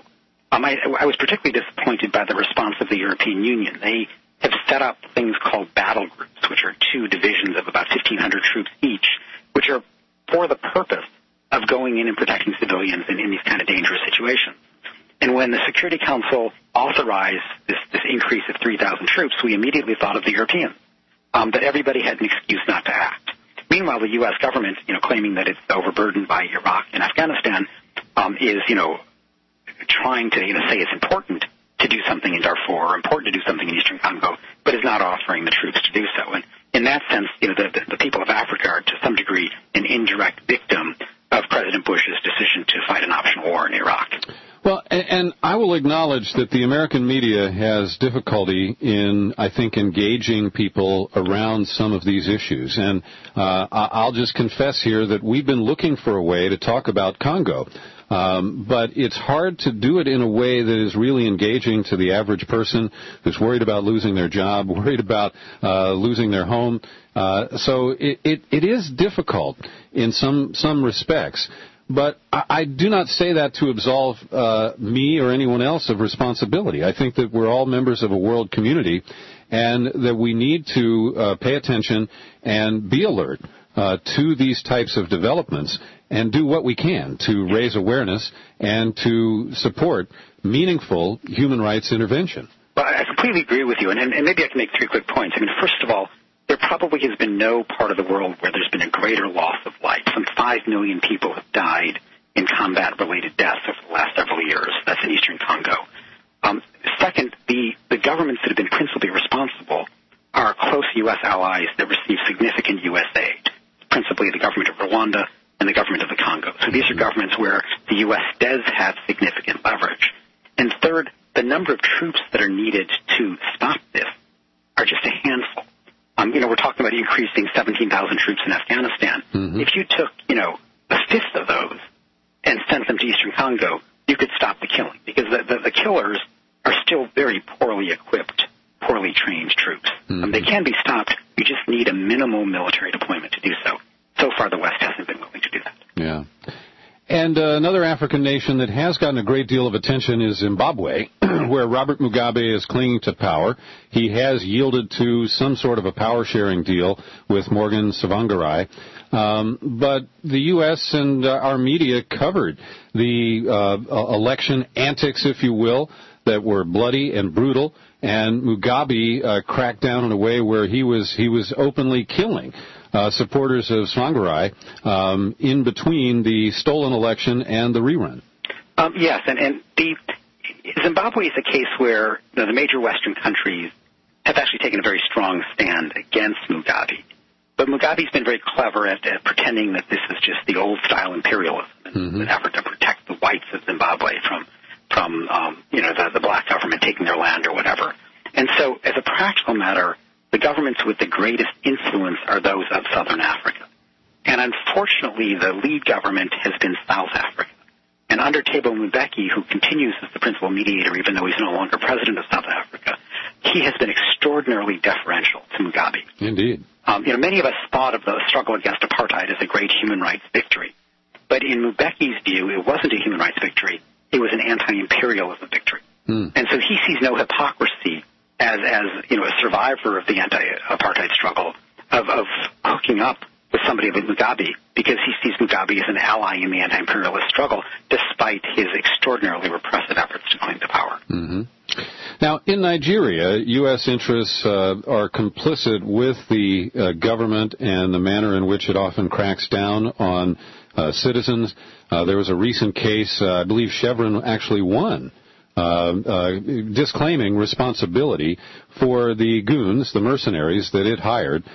I was particularly disappointed by the response of the European Union. They have set up things called battle groups, which are 2 divisions of about 1,500 troops each, which are for the purpose of going in and protecting civilians in these kind of dangerous situations. And when the Security Council authorized this increase of 3,000 troops, we immediately thought of the Europeans, that everybody had an excuse not to act. Meanwhile, the U.S. government, claiming that it's overburdened by Iraq and Afghanistan, is, trying to, say it's important to do something in Darfur or important to do something in eastern Congo, but is not offering the troops to do so. And in that sense, the people of Africa are to some degree an indirect victim of President Bush's decision to fight an optional war in Iraq. Well, and I will acknowledge that the American media has difficulty in, I think, engaging people around some of these issues. And I'll just confess here that we've been looking for a way to talk about Congo. But it's hard to do it in a way that is really engaging to the average person who's worried about losing their job, worried about losing their home. So it is difficult in some respects. But I do not say that to absolve me or anyone else of responsibility. I think that we're all members of a world community and that we need to pay attention and be alert to these types of developments and do what we can to raise awareness and to support meaningful human rights intervention. Well, I completely agree with you, and maybe I can make 3 quick points. First of all, there probably has been no part of the world where there's been a greater loss of life. Some 5 million people have died in combat-related deaths over the last several years. That's in eastern Congo. Second, the governments that have been principally responsible are close U.S. allies that receive significant U.S. aid, principally the government of Rwanda and the government of the Congo. So these are governments where the U.S. does have significant leverage. And third, the number of troops that are needed to stop this are just a handful. We're talking about increasing 17,000 troops in Afghanistan. Mm-hmm. If you took, a fifth of those and sent them to eastern Congo, you could stop the killing because the killers are still very poorly equipped, poorly trained troops. Mm-hmm. They can be stopped. You just need a minimal military deployment to do so. So far, the West hasn't been willing to do that. Yeah. And another African nation that has gotten a great deal of attention is Zimbabwe, where Robert Mugabe is clinging to power. He has yielded to some sort of a power-sharing deal with Morgan Tsvangirai. But the U.S. and our media covered the election antics, if you will, that were bloody and brutal. And Mugabe cracked down in a way where he was openly killing supporters of Tsvangirai in between the stolen election and the rerun. Yes, and Zimbabwe is a case where the major Western countries have actually taken a very strong stand against Mugabe. But Mugabe's been very clever at pretending that this is just the old-style imperialism, mm-hmm. an effort to protect the whites of Zimbabwe from the black government taking their land or whatever. And so, as a practical matter, the governments with the greatest influence are those of Southern Africa. And unfortunately, the lead government has been South Africa. And under Thabo Mbeki, who continues as the principal mediator, even though he's no longer president of South Africa, he has been extraordinarily deferential to Mugabe. Indeed. Many of us thought of the struggle against apartheid as a great human rights victory. But in Mbeki's view, it wasn't a human rights victory. It was an anti-imperialism victory. Mm. And so he sees no hypocrisy as a survivor of the anti-apartheid struggle of hooking up with somebody like Mugabe, because he sees Mugabe as an ally in the anti-imperialist struggle, despite his extraordinarily repressive efforts to claim the power. Mm-hmm. Now, in Nigeria, U.S. interests are complicit with the government and the manner in which it often cracks down on citizens. There was a recent case, I believe Chevron actually won, disclaiming responsibility for the goons, the mercenaries that it hired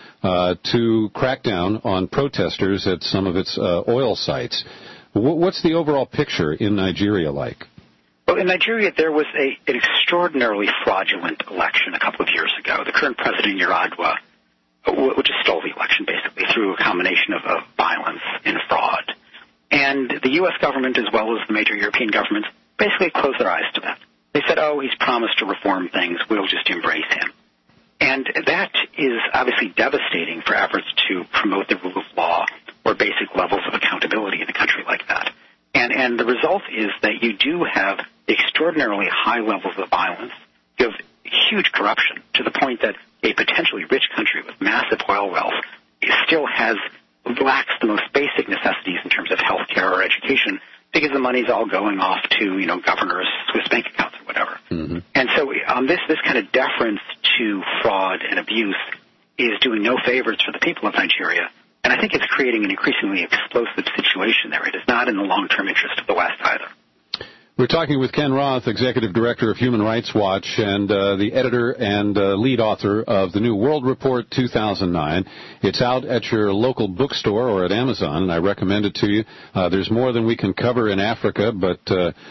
to crack down on protesters at some of its oil sites. What's the overall picture in Nigeria like? Well, in Nigeria, there was an extraordinarily fraudulent election a couple of years ago. The current president, Yar'Adua, just stole the election, basically, through a combination of violence and fraud. And the U.S. government, as well as the major European governments, basically closed their eyes to that. They said, oh, he's promised to reform things, we'll just embrace him. And that is obviously devastating for efforts to promote the rule of law or basic levels of accountability in a country like that. And the result is that you do have extraordinarily high levels of violence. You have huge corruption to the point that a potentially rich country with massive oil wealth still lacks the most basic necessities in terms of health care or education because the money's all going off to, governors' Swiss bank accounts or whatever. Mm-hmm. And so this kind of deference to fraud and abuse is doing no favors for the people of Nigeria. And I think it's creating an increasingly explosive situation there. It is not in the long-term interest of the West either. We're talking with Ken Roth, Executive Director of Human Rights Watch and the editor and lead author of the new World Report 2009. It's out at your local bookstore or at Amazon, and I recommend it to you. There's more than we can cover in Africa, but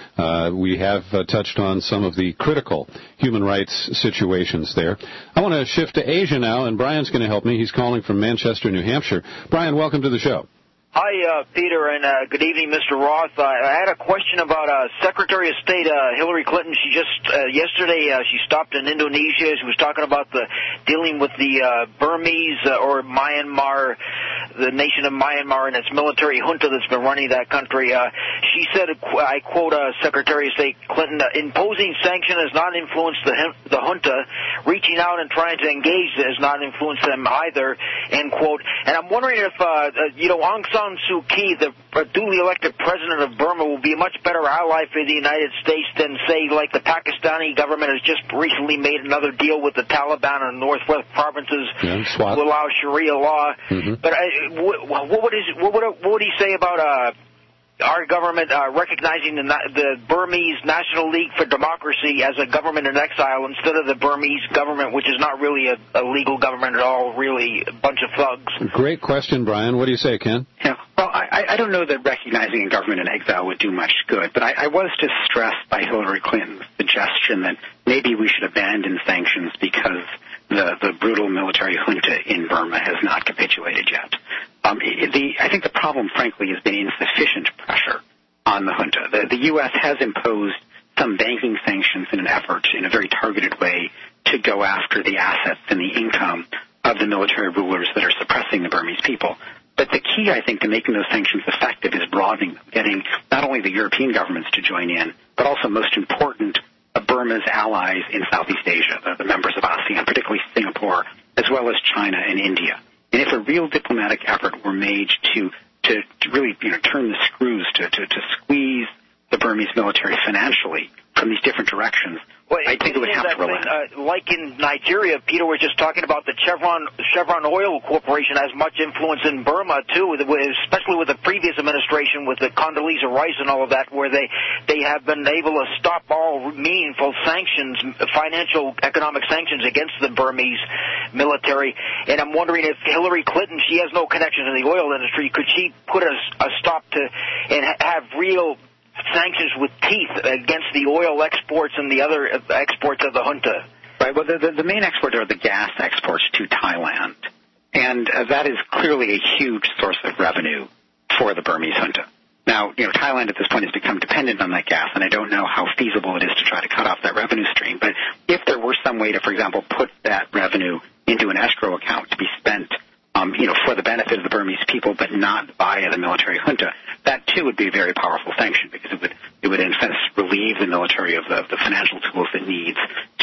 we have touched on some of the critical human rights situations there. I want to shift to Asia now, and Brian's going to help me. He's calling from Manchester, New Hampshire. Brian, welcome to the show. Hi, Peter, and good evening, Mr. Roth. I had a question about Secretary of State Hillary Clinton. She just yesterday she stopped in Indonesia. She was talking about dealing with the Burmese or Myanmar, the nation of Myanmar and its military junta that's been running that country. She said, I quote Secretary of State Clinton, imposing sanction has not influenced the junta. Reaching out and trying to engage has not influenced them either, end quote. And I'm wondering if, Aung San Suu Kyi, the duly elected president of Burma, will be a much better ally for the United States than, say, like the Pakistani government has just recently made another deal with the Taliban in the northwest provinces to allow Sharia law. Mm-hmm. But what would he say about our government recognizing the Burmese National League for Democracy as a government in exile instead of the Burmese government, which is not really a legal government at all, really a bunch of thugs? Great question, Brian. What do you say, Ken? Yeah. Well, I don't know that recognizing a government in exile would do much good, but I was distressed by Hillary Clinton's suggestion that maybe we should abandon sanctions because the brutal military junta in Burma has not capitulated yet. I think the problem, frankly, has been insufficient pressure on the junta. The U.S. has imposed some banking sanctions in an effort, in a very targeted way, to go after the assets and the income of the military rulers that are suppressing the Burmese people. But the key, I think, to making those sanctions effective is broadening them, getting not only the European governments to join in, but also, most important, Burma's allies in Southeast Asia, the members of ASEAN, particularly Singapore, as well as China and India. And if a real diplomatic effort were made to really turn the screws, to squeeze the Burmese military financially from these different directions, well, I think it would have to relent. Like in Nigeria, Peter was just talking about the Chevron Oil Corporation has much influence in Burma, too, especially with the previous administration, with the Condoleezza Rice and all of that, where they have been able to stop all meaningful sanctions, financial, economic sanctions against the Burmese military. And I'm wondering if Hillary Clinton, she has no connections in the oil industry, could she put a stop to and have real sanctions with teeth against the oil exports and the other exports of the junta? Right. Well, the main export are the gas exports to Thailand, and that is clearly a huge source of revenue for the Burmese junta. Now, Thailand at this point has become dependent on that gas, and I don't know how feasible it is to try to cut off that revenue stream. But if there were some way to, for example, put that revenue into an escrow account to be spent for the benefit of the Burmese people, but not via the military junta, that too would be a very powerful sanction because it would in fact relieve the military of the financial tools it needs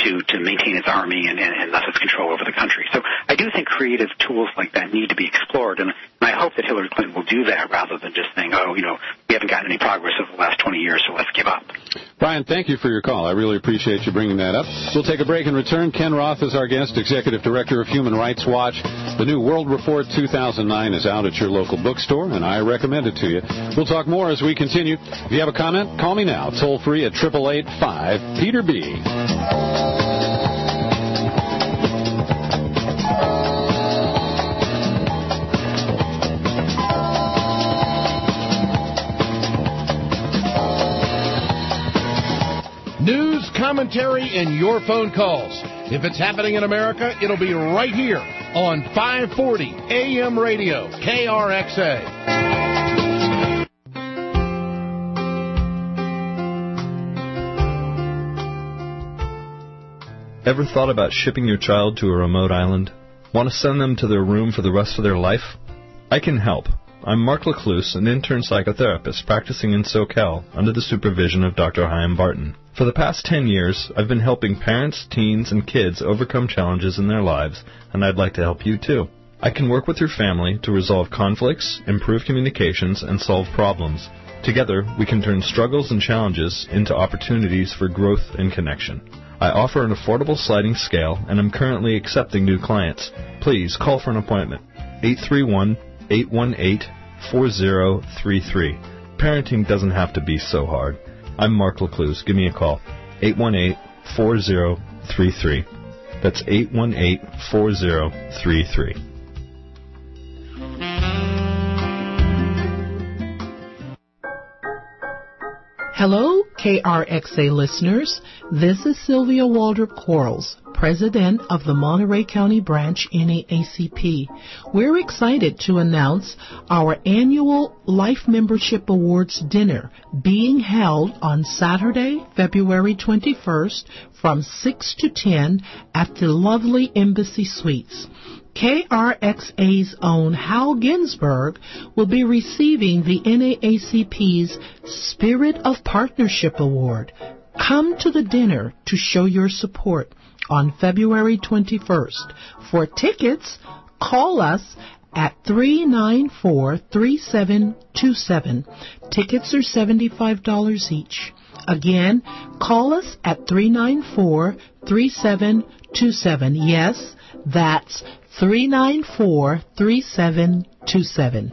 to maintain its army and thus its control over the country. So I do think creative tools like that need to be explored, and I hope that Hillary Clinton will do that rather than just saying, we haven't gotten any progress over the last 20 years, so let's give up. Brian, thank you for your call. I really appreciate you bringing that up. We'll take a break and return. Ken Roth is our guest, Executive Director of Human Rights Watch. The new World Report 2009 is out at your local bookstore, and I recommend it to you. We'll talk more as we continue. If you have a comment, call me now, toll free at 888-5-PETER-B. News, commentary, and your phone calls. If it's happening in America, it'll be right here on 540 AM Radio, KRXA. Ever thought about shipping your child to a remote island? Want to send them to their room for the rest of their life? I can help. I'm Mark Lecluse, an intern psychotherapist practicing in SoCal under the supervision of Dr. Chaim Barton. For the past 10 years, I've been helping parents, teens, and kids overcome challenges in their lives, and I'd like to help you too. I can work with your family to resolve conflicts, improve communications, and solve problems. Together, we can turn struggles and challenges into opportunities for growth and connection. I offer an affordable sliding scale, and I'm currently accepting new clients. Please call for an appointment. 831-818-4033. Parenting doesn't have to be so hard. I'm Mark Lecluse. Give me a call. 818-4033. That's 818-4033. Hello, KRXA listeners. This is Sylvia Waldrop-Quarles, President of the Monterey County Branch NAACP. We're excited to announce our annual Life Membership Awards dinner being held on Saturday, February 21st from 6 to 10 at the lovely Embassy Suites. KRXA's own Hal Ginsberg will be receiving the NAACP's Spirit of Partnership Award. Come to the dinner to show your support on February 21st. For tickets, call us at 394-3727. Tickets are $75 each. Again, call us at 394-3727. Yes, that's 394-3727.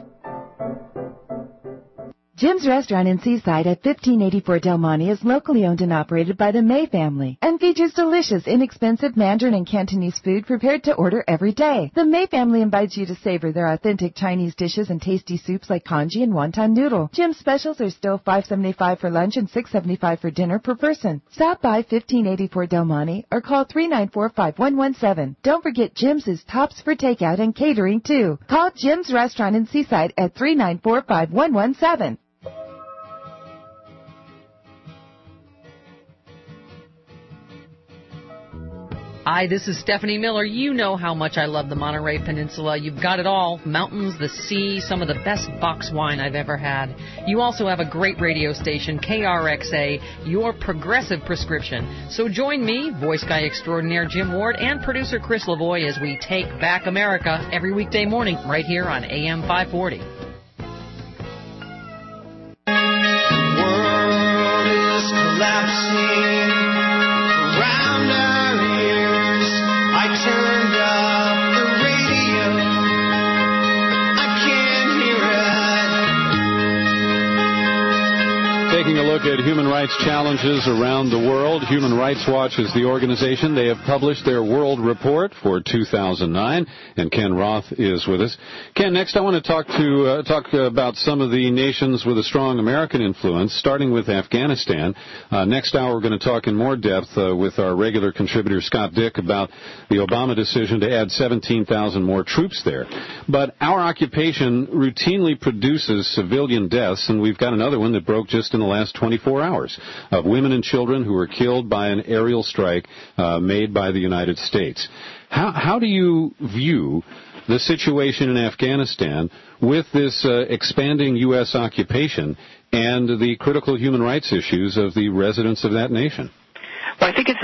Jim's Restaurant in Seaside at 1584 Del Monte is locally owned and operated by the May family and features delicious, inexpensive Mandarin and Cantonese food prepared to order every day. The May family invites you to savor their authentic Chinese dishes and tasty soups like congee and wonton noodle. Jim's specials are still $5.75 for lunch and $6.75 for dinner per person. Stop by 1584 Del Monte or call 394-5117. Don't forget Jim's is tops for takeout and catering too. Call Jim's Restaurant in Seaside at 394-5117. Hi, this is Stephanie Miller. You know how much I love the Monterey Peninsula. You've got it all. Mountains, the sea, some of the best box wine I've ever had. You also have a great radio station, KRXA, your progressive prescription. So join me, voice guy extraordinaire Jim Ward, and producer Chris Lavoie as we take back America every weekday morning right here on AM 540. The world is collapsing around our ears. I turned up the radio, I can't hear it. Taking a look at human rights challenges around the world, Human Rights Watch is the organization. They have published their World Report for 2009, and Ken Roth is with us. Ken, next I want to talk about some of the nations with a strong American influence, starting with Afghanistan. Next hour we're going to talk in more depth with our regular contributor Scott Dick about the Obama decision to add 17,000 more troops there. But our occupation routinely produces civilian deaths, and we've got another one that broke just in the last 24 hours of women and children who were killed by an aerial strike made by the United States. How do you view the situation in Afghanistan with this expanding U.S. occupation and the critical human rights issues of the residents of that nation? Well, I think it's important to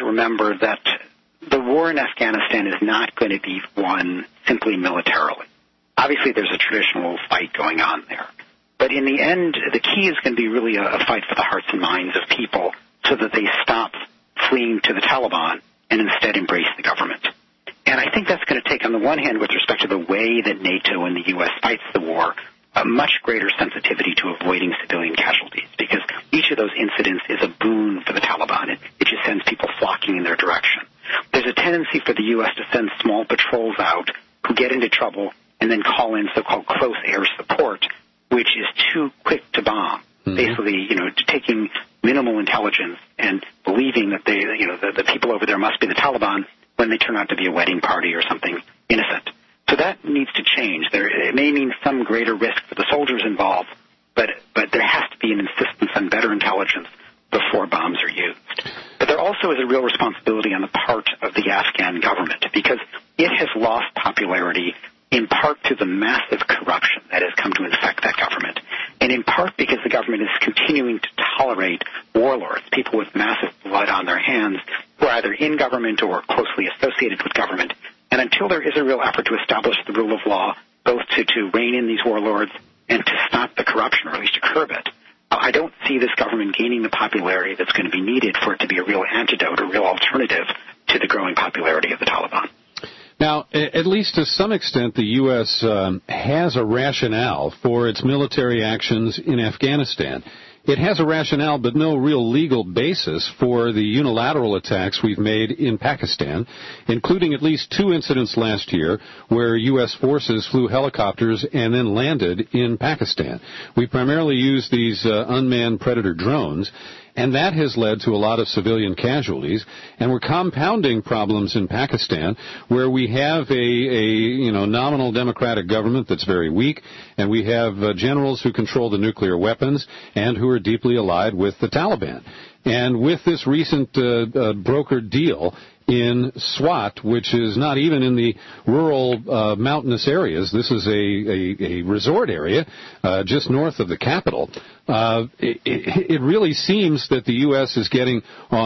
to remember that the war in Afghanistan is not going to be won simply militarily. Obviously, there's a traditional fight going on there. But in the end, the key is going to be really a fight for the hearts and minds of people so that they stop fleeing to the Taliban and instead embrace the government. And I think that's going to take, on the one hand, with respect to the way that NATO and the U.S. fights the war, a much greater sensitivity to avoiding civilian casualties, because each of those incidents is a boon for the Taliban. It just sends people flocking in their direction. There's a tendency for the U.S. to send small patrols out who get into trouble and then call in so-called close air support, which is too quick to bomb. Basically, taking minimal intelligence and believing that the people over there must be the Taliban when they turn out to be a wedding party or something innocent. So that needs to change. It may mean some greater risk for the soldiers involved, but there has to be an insistence on better intelligence before bombs are used. But there also is a real responsibility on the part of the Afghan government, because it has lost popularity in part to the massive corruption that has come to infect that government, and in part because the government is continuing to tolerate warlords, people with massive blood on their hands, who are either in government or closely associated with government. And until there is a real effort to establish the rule of law, both to rein in these warlords and to stop the corruption, or at least to curb it, I don't see this government gaining the popularity that's going to be needed for it to be a real antidote, a real alternative to the growing popularity of the Taliban. Now, at least to some extent, the U.S. Has a rationale for its military actions in Afghanistan. It has a rationale, but no real legal basis for the unilateral attacks we've made in Pakistan, including at least 2 incidents last year where U.S. forces flew helicopters and then landed in Pakistan. We primarily use these unmanned Predator drones, and that has led to a lot of civilian casualties. And we're compounding problems in Pakistan, where we have a nominal democratic government that's very weak, and we have generals who control the nuclear weapons and who are deeply allied with the Taliban. And with this recent brokered deal in Swat, which is not even in the rural mountainous areas, this is a resort area just north of the capital, it really seems that the U.S. is getting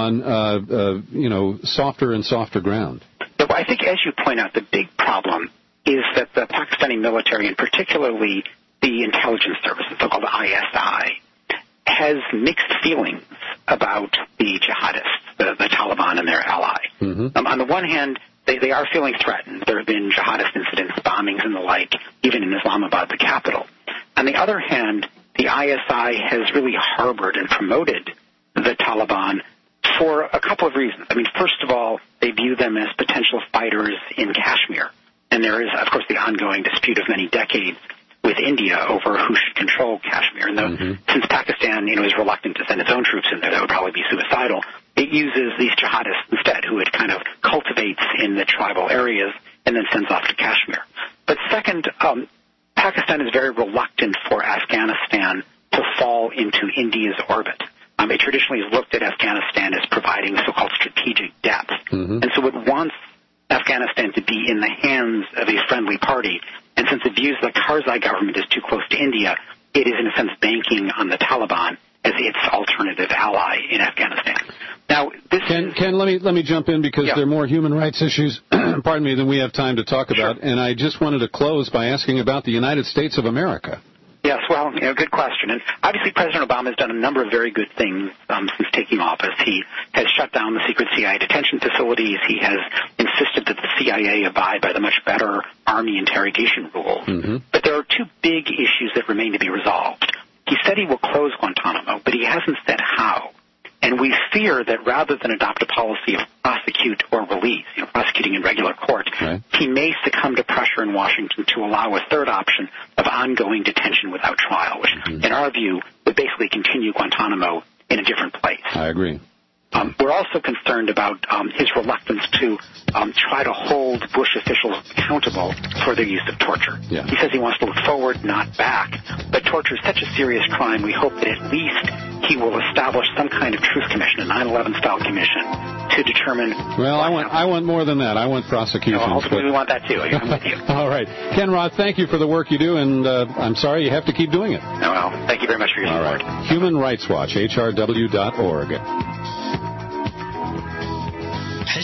on softer and softer ground. Well, I think, as you point out, the big problem is that the Pakistani military, and particularly the intelligence services, so-called ISI, has mixed feelings about the jihadists, the Taliban and their ally. On the one hand, they are feeling threatened. There have been jihadist incidents, bombings and the like, even in Islamabad, the capital. On the other hand, the ISI has really harbored and promoted the Taliban for a couple of reasons. I mean, first of all, they view them as potential fighters in Kashmir. And there is, of course, the ongoing dispute of many decades with India over who should control Kashmir. And since Pakistan, is reluctant to send its own troops in there, that would probably be suicidal, it uses these jihadists instead, who it kind of cultivates in the tribal areas and then sends off to Kashmir. But second, Pakistan is very reluctant for Afghanistan to fall into India's orbit. It traditionally has looked at Afghanistan as providing so-called strategic depth. And so it wants Afghanistan to be in the hands of a friendly party. And since it views the Karzai government as too close to India, it is in a sense banking on the Taliban as its alternative ally in Afghanistan. Now, Ken, let me jump in, because there are more human rights issues, pardon me, than we have time to talk about. And I just wanted to close by asking about the United States of America. Yes, well, good question. And obviously President Obama has done a number of very good things since taking office. He has shut down the secret CIA detention facilities. He has insisted that the CIA abide by the much better Army interrogation rules. But there are 2 big issues that remain to be resolved. He said he will close Guantanamo, but he hasn't said how. And we fear that rather than adopt a policy of prosecute or release, prosecuting in regular court, he may succumb to pressure in Washington to allow a third option of ongoing detention without trial, which, in our view, would basically continue Guantanamo in a different place. I agree. We're also concerned about his reluctance to try to hold Bush officials accountable for their use of torture. He says he wants to look forward, not back. But torture is such a serious crime, we hope that at least he will establish some kind of truth commission, a 9/11-style commission, to determine... Well, I want more than that. I want prosecution. Ultimately, we want that, too. I'm with you. All right. Ken Roth, thank you for the work you do, and I'm sorry you have to keep doing it. Well, thank you very much for your support. All right. Human Rights Watch, HRW.org.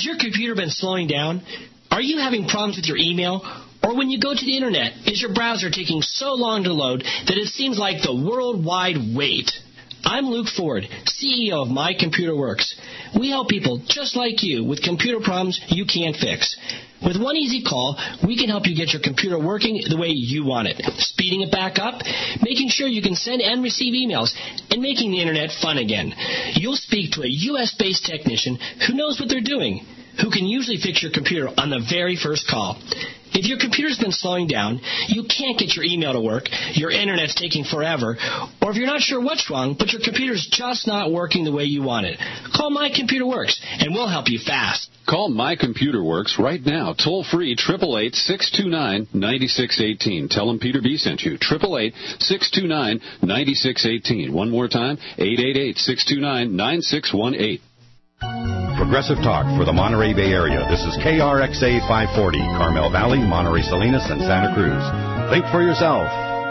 your computer been slowing down? Are you having problems with your email? Or when you go to the internet, is your browser taking so long to load that it seems like the worldwide wait? I'm Luke Ford, CEO of My Computer Works. We help people just like you with computer problems you can't fix. With one easy call, we can help you get your computer working the way you want it, speeding it back up, making sure you can send and receive emails, and making the internet fun again. You'll speak to a U.S.-based technician who knows what they're doing, who can usually fix your computer on the very first call. If your computer's been slowing down, you can't get your email to work, your internet's taking forever, or if you're not sure what's wrong, but your computer's just not working the way you want it, call My Computer Works, and we'll help you fast. Call My Computer Works right now, toll-free, 888-629-9618. Tell them Peter B. sent you, 888-629-9618. One more time, 888-629-9618. Progressive Talk for the Monterey Bay Area. This is KRXA 540, Carmel Valley, Monterey Salinas, and Santa Cruz. Think for yourself.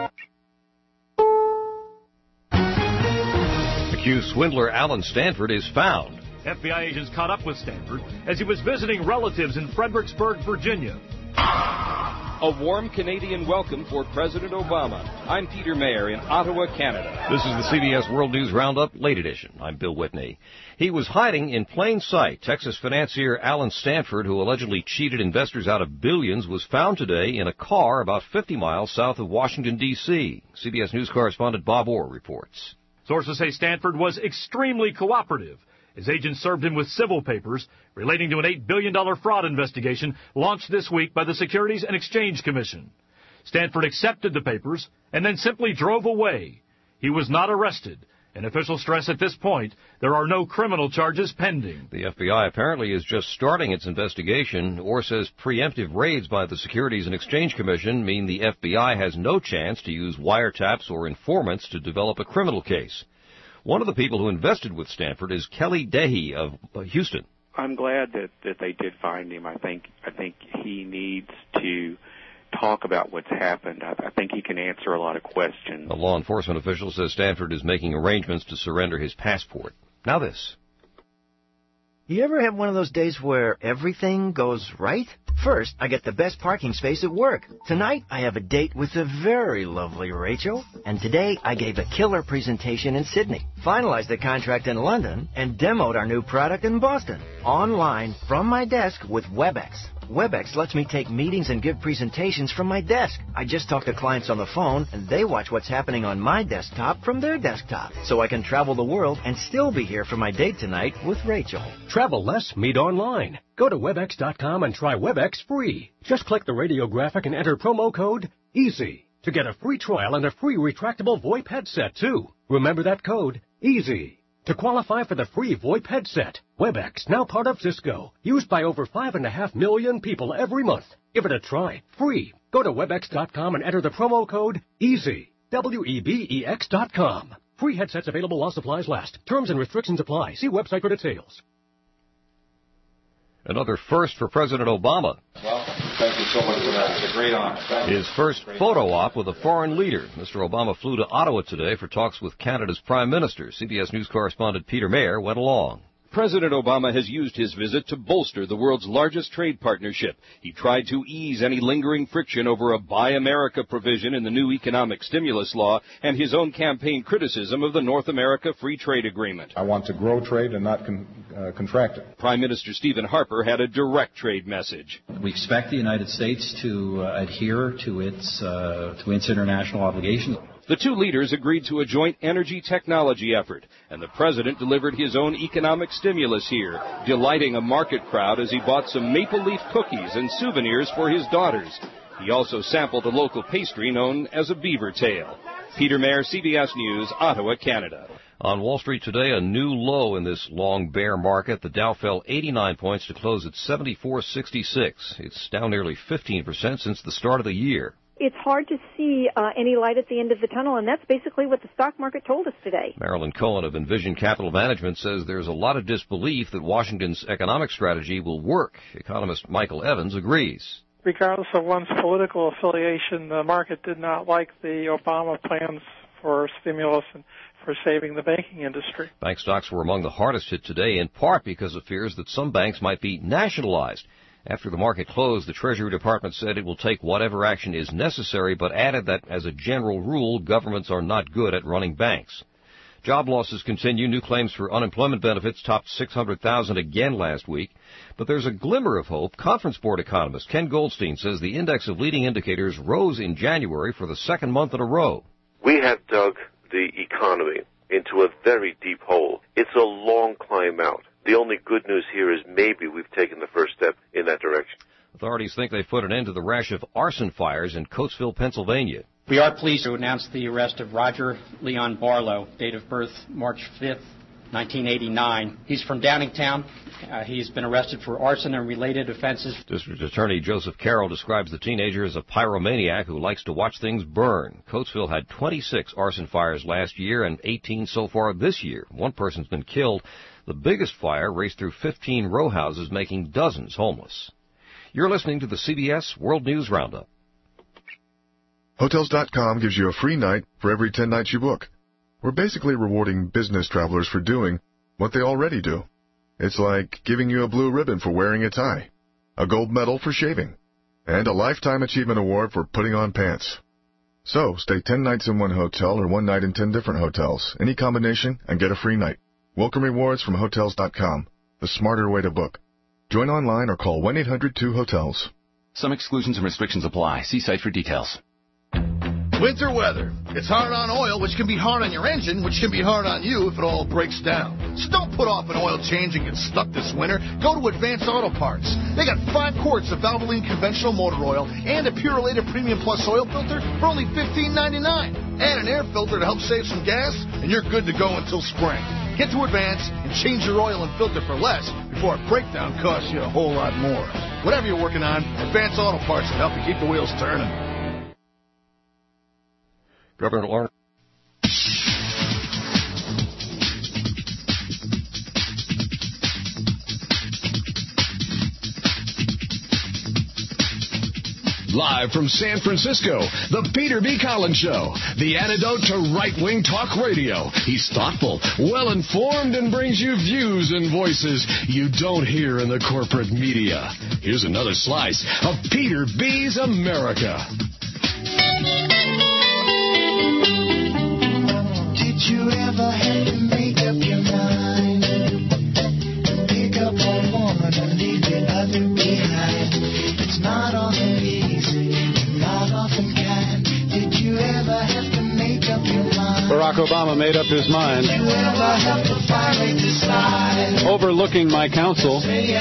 Accused swindler Alan Stanford is found. FBI agents caught up with Stanford as he was visiting relatives in Fredericksburg, Virginia. A warm Canadian welcome for President Obama. I'm Peter Mayer in Ottawa, Canada. This is the CBS World News Roundup, late edition. I'm Bill Whitney. He was hiding in plain sight. Texas financier Alan Stanford, who allegedly cheated investors out of billions, was found today in a car about 50 miles south of Washington, D.C. CBS News correspondent Bob Orr reports. Sources say Stanford was extremely cooperative. His agents served him with civil papers relating to an $8 billion fraud investigation launched this week by the Securities and Exchange Commission. Stanford accepted the papers and then simply drove away. He was not arrested. And officials stress at this point there are no criminal charges pending. The FBI apparently is just starting its investigation. Orr says preemptive raids by the Securities and Exchange Commission mean the FBI has no chance to use wiretaps or informants to develop a criminal case. One of the people who invested with Stanford is Kelly Dehey of Houston. I'm glad that they did find him. I think he needs to talk about what's happened. I think he can answer a lot of questions. A law enforcement official says Stanford is making arrangements to surrender his passport. Now this. You ever have one of those days where everything goes right? First, I get the best parking space at work. Tonight, I have a date with the very lovely Rachel. And today, I gave a killer presentation in Sydney, finalized the contract in London, and demoed our new product in Boston. Online, from my desk with WebEx. WebEx lets me take meetings and give presentations from my desk. I just talk to clients on the phone, and they watch what's happening on my desktop from their desktop. So I can travel the world and still be here for my date tonight with Rachel. Travel less, meet online. Go to WebEx.com and try WebEx free. Just click the radio graphic and enter promo code EASY to get a free trial and a free retractable VoIP headset, too. Remember that code, EASY. To qualify for the free VoIP headset, WebEx, now part of Cisco, used by over 5.5 million people every month. Give it a try, free. Go to WebEx.com and enter the promo code EASY, WEBEX.com. Free headsets available while supplies last. Terms and restrictions apply. See website for details. Another first for President Obama. Well, thank you so much for that. It's a great honor. His first photo op with a foreign leader. Mr. Obama flew to Ottawa today for talks with Canada's Prime Minister. CBS News correspondent Peter Mayer went along. President Obama has used his visit to bolster the world's largest trade partnership. He tried to ease any lingering friction over a Buy America provision in the new economic stimulus law and his own campaign criticism of the North America Free Trade Agreement. I want to grow trade and not contract it. Prime Minister Stephen Harper had a direct trade message. We expect the United States to adhere to its international obligations. The two leaders agreed to a joint energy technology effort, and the president delivered his own economic stimulus here, delighting a market crowd as he bought some maple leaf cookies and souvenirs for his daughters. He also sampled a local pastry known as a beaver tail. Peter Mayer, CBS News, Ottawa, Canada. On Wall Street today, a new low in this long bear market. The Dow fell 89 points to close at 74.66. It's down nearly 15% since the start of the year. It's hard to see any light at the end of the tunnel, and that's basically what the stock market told us today. Marilyn Cohen of Envision Capital Management says there's a lot of disbelief that Washington's economic strategy will work. Economist Michael Evans agrees. Regardless of one's political affiliation, the market did not like the Obama plans for stimulus and for saving the banking industry. Bank stocks were among the hardest hit today, in part because of fears that some banks might be nationalized. After the market closed, the Treasury Department said it will take whatever action is necessary, but added that, as a general rule, governments are not good at running banks. Job losses continue. New claims for unemployment benefits topped 600,000 again last week. But there's a glimmer of hope. Conference Board economist Ken Goldstein says the index of leading indicators rose in January for the second month in a row. We have dug the economy into a very deep hole. It's a long climb out. The only good news here is maybe we've taken the first step in that direction. Authorities think they've put an end to the rash of arson fires in Coatesville, Pennsylvania. We are pleased to announce the arrest of Roger Leon Barlow, date of birth March 5th, 1989. He's from Downingtown. He's been arrested for arson and related offenses. District Attorney Joseph Carroll describes the teenager as a pyromaniac who likes to watch things burn. Coatesville had 26 arson fires last year and 18 so far this year. One person's been killed. The biggest fire raced through 15 row houses, making dozens homeless. You're listening to the CBS World News Roundup. Hotels.com gives you a free night for every 10 nights you book. We're basically rewarding business travelers for doing what they already do. It's like giving you a blue ribbon for wearing a tie, a gold medal for shaving, and a Lifetime Achievement Award for putting on pants. So, stay 10 nights in one hotel or one night in 10 different hotels, any combination, and get a free night. Welcome rewards from Hotels.com, the smarter way to book. Join online or call 1-800-2-HOTELS. Some exclusions and restrictions apply. See site for details. Winter weather. It's hard on oil, which can be hard on your engine, which can be hard on you if it all breaks down. So don't put off an oil change and get stuck this winter. Go to Advanced Auto Parts. They got 5 quarts of Valvoline conventional motor oil and a Purolator Premium Plus oil filter for only $15.99. Add an air filter to help save some gas, and you're good to go until spring. Get to Advance and change your oil and filter for less before a breakdown costs you a whole lot more. Whatever you're working on, Advanced Auto Parts will help you keep the wheels turning. Governor Lawrence. Live from San Francisco, the Peter B. Collins Show, the antidote to right-wing talk radio. He's thoughtful, well-informed, and brings you views and voices you don't hear in the corporate media. Here's another slice of Peter B.'s America. Did you ever have to make up your mind? Pick up one woman and leave the other behind. It's not often easy, not often kind. Did you ever have to make up your mind? Barack Obama made up his mind. Did you ever have to finally decide? Overlooking my counsel,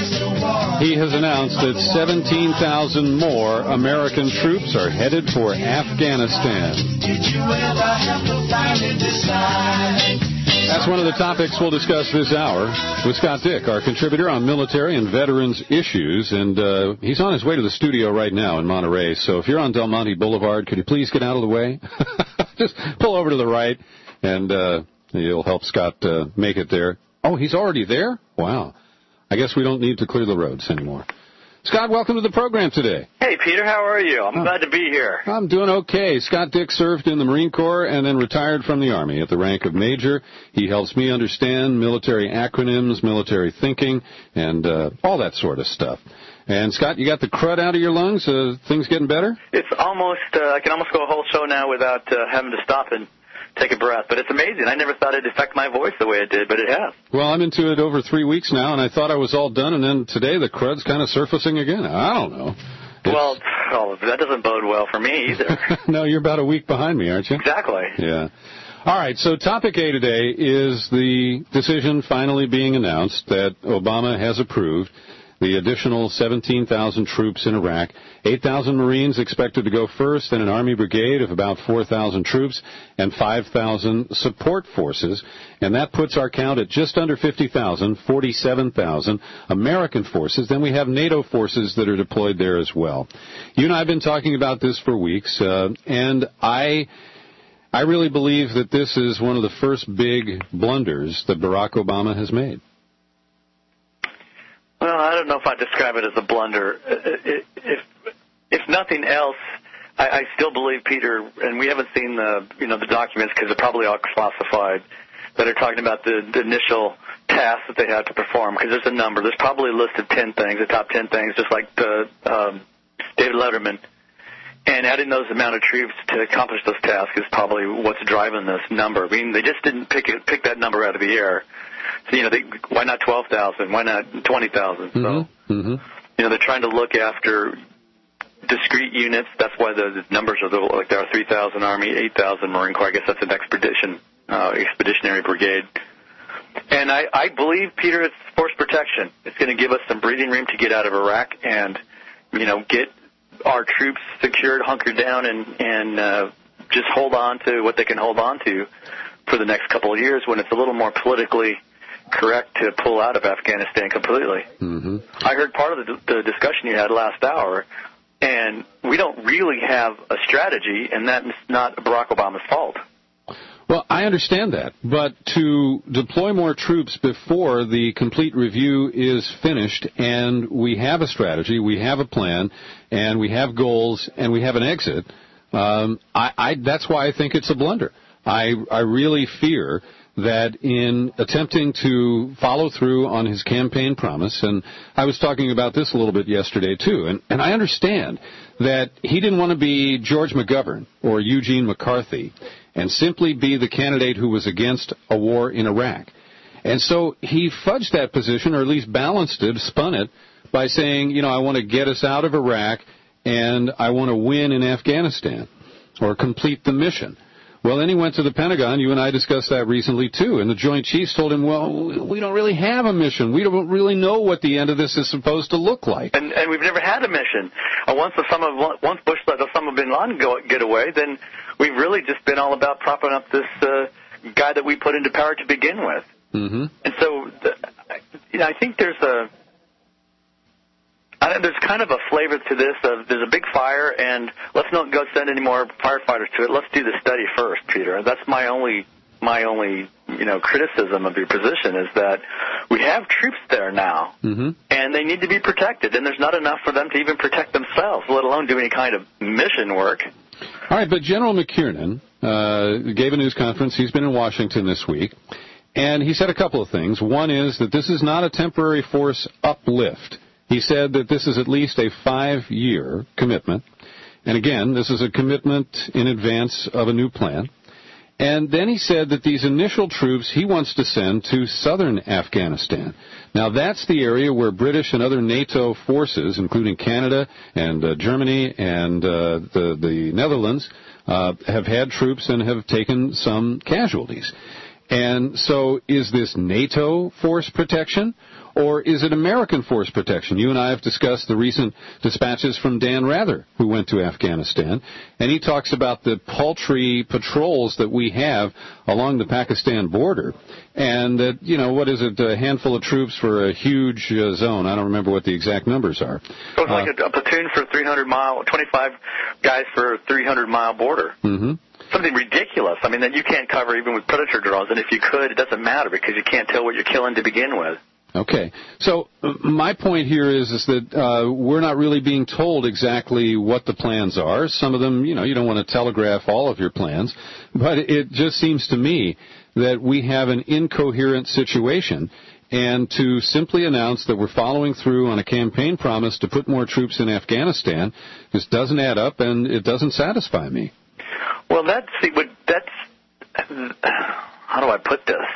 he has announced that 17,000 more American troops are headed for Afghanistan. Did you ever have to finally decide? That's one of the topics we'll discuss this hour with Scott Dick, our contributor on military and veterans issues. And he's on his way to the studio right now in Monterey. So if you're on Del Monte Boulevard, could you please get out of the way? Just pull over to the right, and you'll help Scott make it there. Oh, he's already there? Wow. I guess we don't need to clear the roads anymore. Scott, welcome to the program today. Hey, Peter, how are you? I'm glad to be here. I'm doing okay. Scott Dick served in the Marine Corps and then retired from the Army at the rank of Major. He helps me understand military acronyms, military thinking, and all that sort of stuff. And, Scott, you got the crud out of your lungs? Things getting better? It's almost, I can almost go a whole show now without having to stop and take a breath. But it's amazing. I never thought it'd affect my voice the way it did, but it has. Well, I'm into it over 3 weeks now, and I thought I was all done, and then today the crud's kind of surfacing again. I don't know. Well, that doesn't bode well for me either. No, you're about a week behind me, aren't you? Exactly. Yeah. All right, so topic A today is the decision finally being announced that Obama has approved the additional 17,000 troops in Iraq, 8,000 Marines expected to go first, and an Army brigade of about 4,000 troops and 5,000 support forces. And that puts our count at just under 50,000, 47,000 American forces. Then we have NATO forces that are deployed there as well. You and I have been talking about this for weeks, and I really believe that this is one of the first big blunders that Barack Obama has made. Well, I don't know if I'd describe it as a blunder. If nothing else, I still believe, Peter, and we haven't seen the documents because they're probably all classified, that are talking about the initial tasks that they had to perform, because there's a number. There's probably a list of 10 things, the top 10 things, just like David Letterman. And adding those amount of troops to accomplish those tasks is probably what's driving this number. I mean, they just didn't pick that number out of the air. So, why not 12,000? Why not 20,000? So, they're trying to look after discrete units. That's why the numbers are like there are 3,000 Army, 8,000 Marine Corps. I guess that's an expeditionary brigade. And I believe, Peter, it's force protection. It's going to give us some breathing room to get out of Iraq and, get our troops secured, hunkered down, and just hold on to what they can hold on to for the next couple of years when it's a little more politically correct to pull out of Afghanistan completely. Mm-hmm. I heard part of the discussion you had last hour, and we don't really have a strategy, and that's not Barack Obama's fault. Well, I understand that, but to deploy more troops before the complete review is finished and we have a strategy, we have a plan, and we have goals, and we have an exit, that's why I think it's a blunder. I really fear that in attempting to follow through on his campaign promise, and I was talking about this a little bit yesterday too, and I understand that he didn't want to be George McGovern or Eugene McCarthy and simply be the candidate who was against a war in Iraq. And so he fudged that position, or at least balanced it, spun it, by saying, I want to get us out of Iraq and I want to win in Afghanistan or complete the mission. Well, then he went to the Pentagon. You and I discussed that recently, too. And the Joint Chiefs told him, well, we don't really have a mission. We don't really know what the end of this is supposed to look like. And we've never had a mission. Once Bush let Osama bin Laden get away, then we've really just been all about propping up this guy that we put into power to begin with. Mm-hmm. And so, I think there's kind of a flavor to this of there's a big fire, and let's not go send any more firefighters to it. Let's do the study first, Peter. That's my only criticism of your position is that we have troops there now, and they need to be protected, and there's not enough for them to even protect themselves, let alone do any kind of mission work. All right, but General McKiernan gave a news conference. He's been in Washington this week, and he said a couple of things. One is that this is not a temporary force uplift. He said that this is at least a 5-year commitment. And again, this is a commitment in advance of a new plan. And then he said that these initial troops he wants to send to southern Afghanistan. Now, that's the area where British and other NATO forces, including Canada and Germany and the Netherlands, have had troops and have taken some casualties. And so is this NATO force protection? Or is it American force protection? You and I have discussed the recent dispatches from Dan Rather, who went to Afghanistan, and he talks about the paltry patrols that we have along the Pakistan border, and that, what is it, a handful of troops for a huge zone. I don't remember what the exact numbers are. So it's like a platoon for 25 guys for a 300-mile border. Mm-hmm. Something ridiculous. I mean, that you can't cover even with Predator drones, and if you could, it doesn't matter because you can't tell what you're killing to begin with. Okay. So my point here is that we're not really being told exactly what the plans are. Some of them, you don't want to telegraph all of your plans, but it just seems to me that we have an incoherent situation, and to simply announce that we're following through on a campaign promise to put more troops in Afghanistan just doesn't add up, and it doesn't satisfy me. Well, that's how do I put this?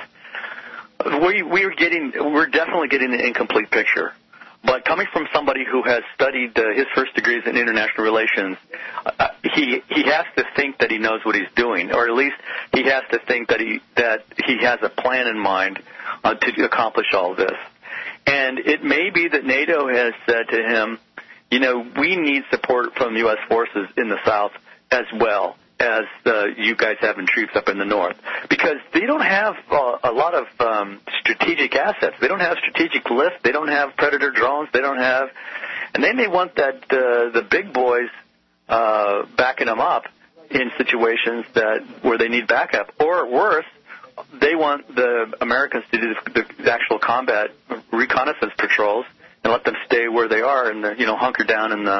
We're definitely getting an incomplete picture. But coming from somebody who has studied his first degrees in international relations, he has to think that he knows what he's doing, or at least he has to think that he has a plan in mind to accomplish all this. And it may be that NATO has said to him, we need support from U.S. forces in the South as well as you guys having troops up in the north, because they don't have a lot of strategic assets. They don't have strategic lift. They don't have Predator drones. They don't have, and they may want that the big boys backing them up in situations where they need backup, or worse, they want the Americans to do the actual combat reconnaissance patrols and let them stay where they are and hunker down in the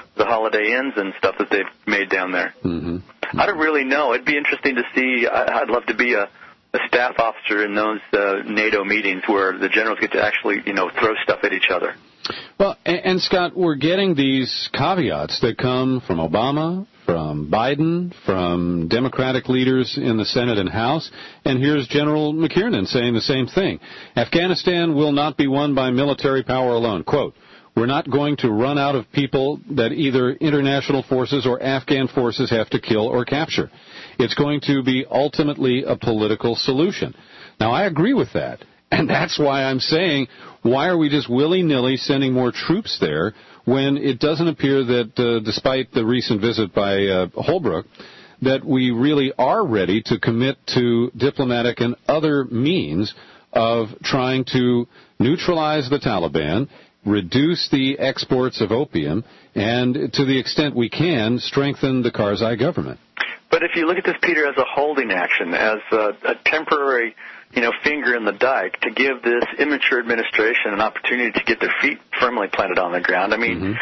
the Holiday Inns and stuff that they've made down there. Mm-hmm. I don't really know. It'd be interesting to see. I'd love to be a staff officer in those NATO meetings where the generals get to actually, throw stuff at each other. Well, and Scott, we're getting these caveats that come from Obama, from Biden, from Democratic leaders in the Senate and House, and here's General McKiernan saying the same thing. Afghanistan will not be won by military power alone. Quote, we're not going to run out of people that either international forces or Afghan forces have to kill or capture. It's going to be ultimately a political solution. Now, I agree with that. And that's why I'm saying, why are we just willy-nilly sending more troops there when it doesn't appear that, despite the recent visit by Holbrooke, that we really are ready to commit to diplomatic and other means of trying to neutralize the Taliban, reduce the exports of opium, and to the extent we can, strengthen the Karzai government. But if you look at this, Peter, as a holding action, as a temporary finger in the dike to give this immature administration an opportunity to get their feet firmly planted on the ground. I mean,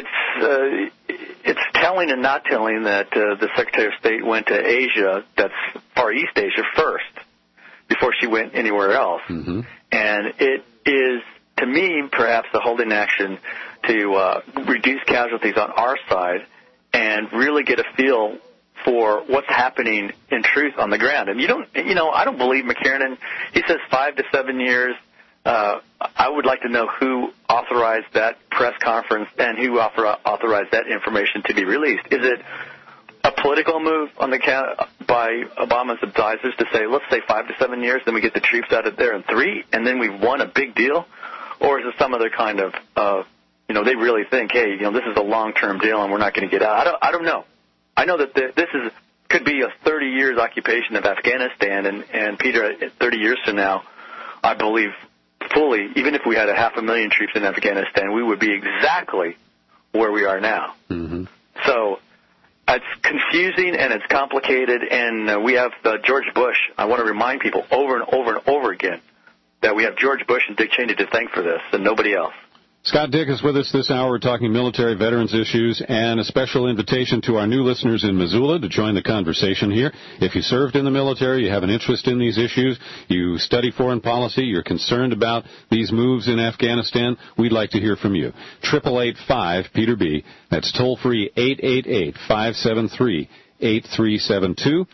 it's telling and not telling that the Secretary of State went to Asia, that's Far East Asia, first, before she went anywhere else. Mm-hmm. And it is, to me, perhaps a holding action to reduce casualties on our side and really get a feel for what's happening in truth on the ground. And I don't believe McKiernan. He says 5 to 7 years. I would like to know who authorized that press conference and who authorized that information to be released. Is it a political move on by Obama's advisors to say, let's say 5 to 7 years, then we get the troops out of there in 3, and then we've won a big deal? Or is it some other kind of they really think, hey, this is a long-term deal and we're not going to get out? I don't know. I know that this could be a 30 years occupation of Afghanistan, and Peter, 30 years from now, I believe fully, even if we had 500,000 troops in Afghanistan, we would be exactly where we are now. Mm-hmm. So it's confusing and it's complicated, and we have George Bush. I want to remind people over and over and over again that we have George Bush and Dick Cheney to thank for this and nobody else. Scott Dick is with us this hour. We're talking military veterans issues and a special invitation to our new listeners in Missoula to join the conversation here. If you served in the military, you have an interest in these issues, you study foreign policy, you're concerned about these moves in Afghanistan, we'd like to hear from you. 888-5-PETER-B. That's toll-free 888-573-8372.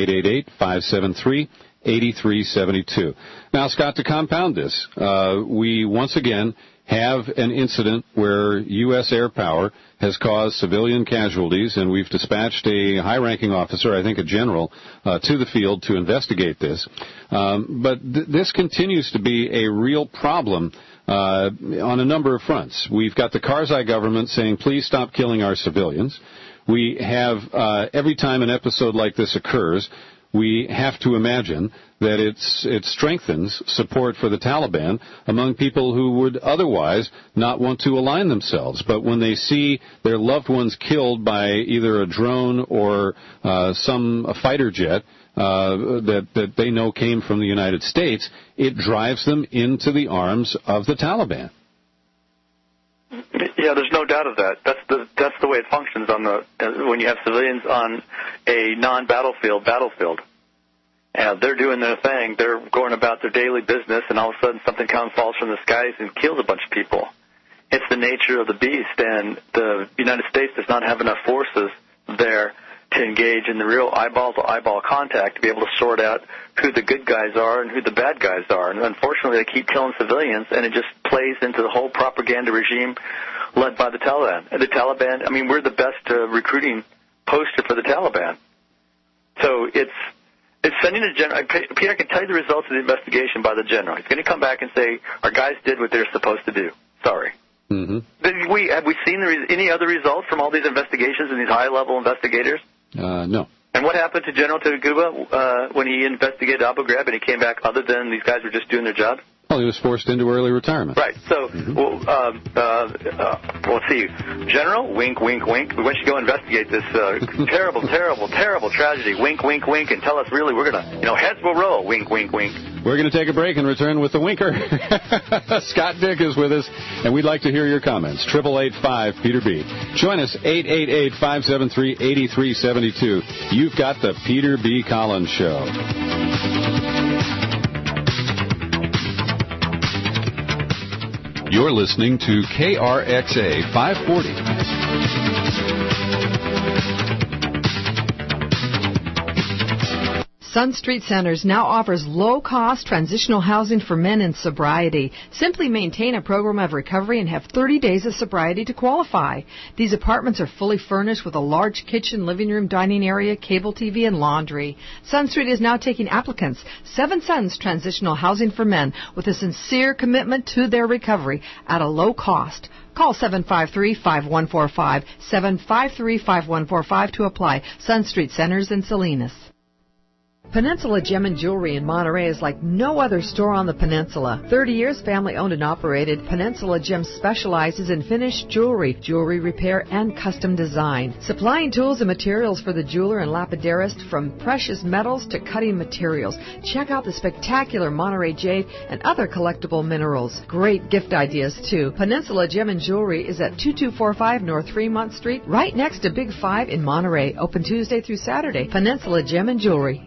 888-573-8372. Now, Scott, to compound this, we once again have an incident where U.S. air power has caused civilian casualties, and we've dispatched a high-ranking officer, I think a general, to the field to investigate this. But this continues to be a real problem on a number of fronts. We've got the Karzai government saying, please stop killing our civilians. We have, every time an episode like this occurs, we have to imagine that it strengthens support for the Taliban among people who would otherwise not want to align themselves. But when they see their loved ones killed by either a drone or a fighter jet that they know came from the United States, it drives them into the arms of the Taliban. Yeah, there's no doubt of that. That's the way it functions when you have civilians on a non-battlefield battlefield. And they're doing their thing. They're going about their daily business, and all of a sudden something falls from the skies and kills a bunch of people. It's the nature of the beast, and the United States does not have enough forces there to engage in the real eyeball-to-eyeball contact to be able to sort out who the good guys are and who the bad guys are. And unfortunately, they keep killing civilians, and it just plays into the whole propaganda regime led by the Taliban. And the Taliban, I mean, we're the best recruiting poster for the Taliban. So it's sending a general. Peter, I can tell you the results of the investigation by the general. He's going to come back and say, our guys did what they're supposed to do. Sorry. Mm-hmm. Have we seen any other results from all these investigations and these high-level investigators? No. And what happened to General Taguba when he investigated Abu Ghraib and he came back other than these guys were just doing their job? Well, he was forced into early retirement. Right. So, let's see. General, wink, wink, wink. We want you to go investigate this terrible, terrible, terrible tragedy. Wink, wink, wink, and tell us really we're going to, heads will roll. Wink, wink, wink. We're going to take a break and return with the winker. Scott Dick is with us, and we'd like to hear your comments. 888-5-PETER-B. Join us, 888-573-8372. You've got the Peter B. Collins Show. You're listening to KRXA 540. Sun Street Centers now offers low-cost transitional housing for men in sobriety. Simply maintain a program of recovery and have 30 days of sobriety to qualify. These apartments are fully furnished with a large kitchen, living room, dining area, cable TV, and laundry. Sun Street is now taking applicants. 7 Suns Transitional Housing for Men with a sincere commitment to their recovery at a low cost. Call 753-5145, 753-5145 to apply. Sun Street Centers in Salinas. Peninsula Gem and Jewelry in Monterey is like no other store on the peninsula. 30 years family owned and operated, Peninsula Gem specializes in finished jewelry, jewelry repair, and custom design. Supplying tools and materials for the jeweler and lapidarist, from precious metals to cutting materials. Check out the spectacular Monterey jade and other collectible minerals. Great gift ideas, too. Peninsula Gem and Jewelry is at 2245 North Fremont Street, right next to Big 5 in Monterey. Open Tuesday through Saturday. Peninsula Gem and Jewelry.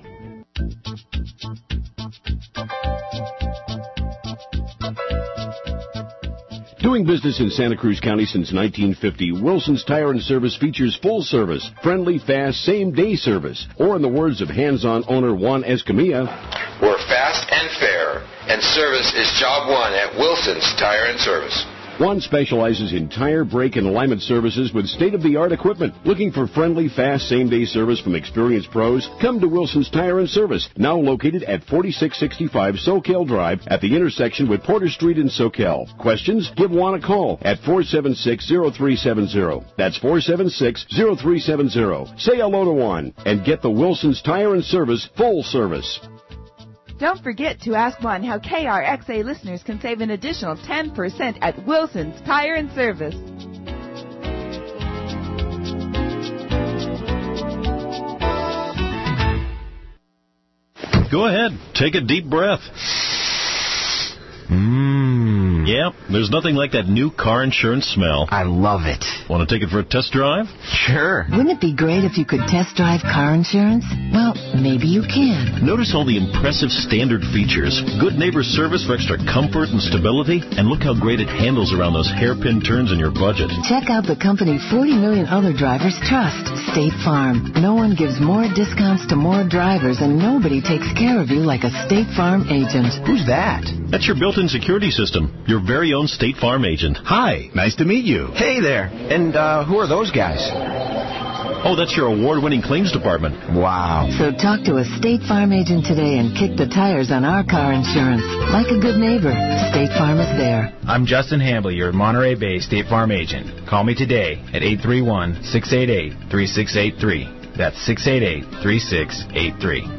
Doing business in Santa Cruz County since 1950, Wilson's Tire and Service features full service, friendly, fast, same-day service. Or in the words of hands-on owner Juan Escamilla, we're fast and fair, and service is job one at Wilson's Tire and Service. Juan specializes in tire, brake, and alignment services with state-of-the-art equipment. Looking for friendly, fast, same-day service from experienced pros? Come to Wilson's Tire and Service, now located at 4665 Soquel Drive at the intersection with Porter Street in Soquel. Questions? Give Juan a call at 476-0370. That's 476-0370. Say hello to Juan and get the Wilson's Tire and Service full service. Don't forget to ask Juan how KRXA listeners can save an additional 10% at Wilson's Tire and Service. Go ahead. Take a deep breath. Yeah, there's nothing like that new car insurance smell. I love it. Want to take it for a test drive? Sure. Wouldn't it be great if you could test drive car insurance? Well, maybe you can. Notice all the impressive standard features. Good neighbor service for extra comfort and stability. And look how great it handles around those hairpin turns in your budget. Check out the company 40 million other drivers trust, State Farm. No one gives more discounts to more drivers, and nobody takes care of you like a State Farm agent. Who's that? That's your built-in security system. Your very own State Farm agent. Hi, nice to meet you. Hey there. And who are those guys? Oh, that's your award-winning claims department. Wow. So talk to a State Farm agent today and kick the tires on our car insurance. Like a good neighbor, State Farm is there. I'm Justin Hambley, your Monterey Bay State Farm agent. Call me today at 831-688-3683. That's 688-3683.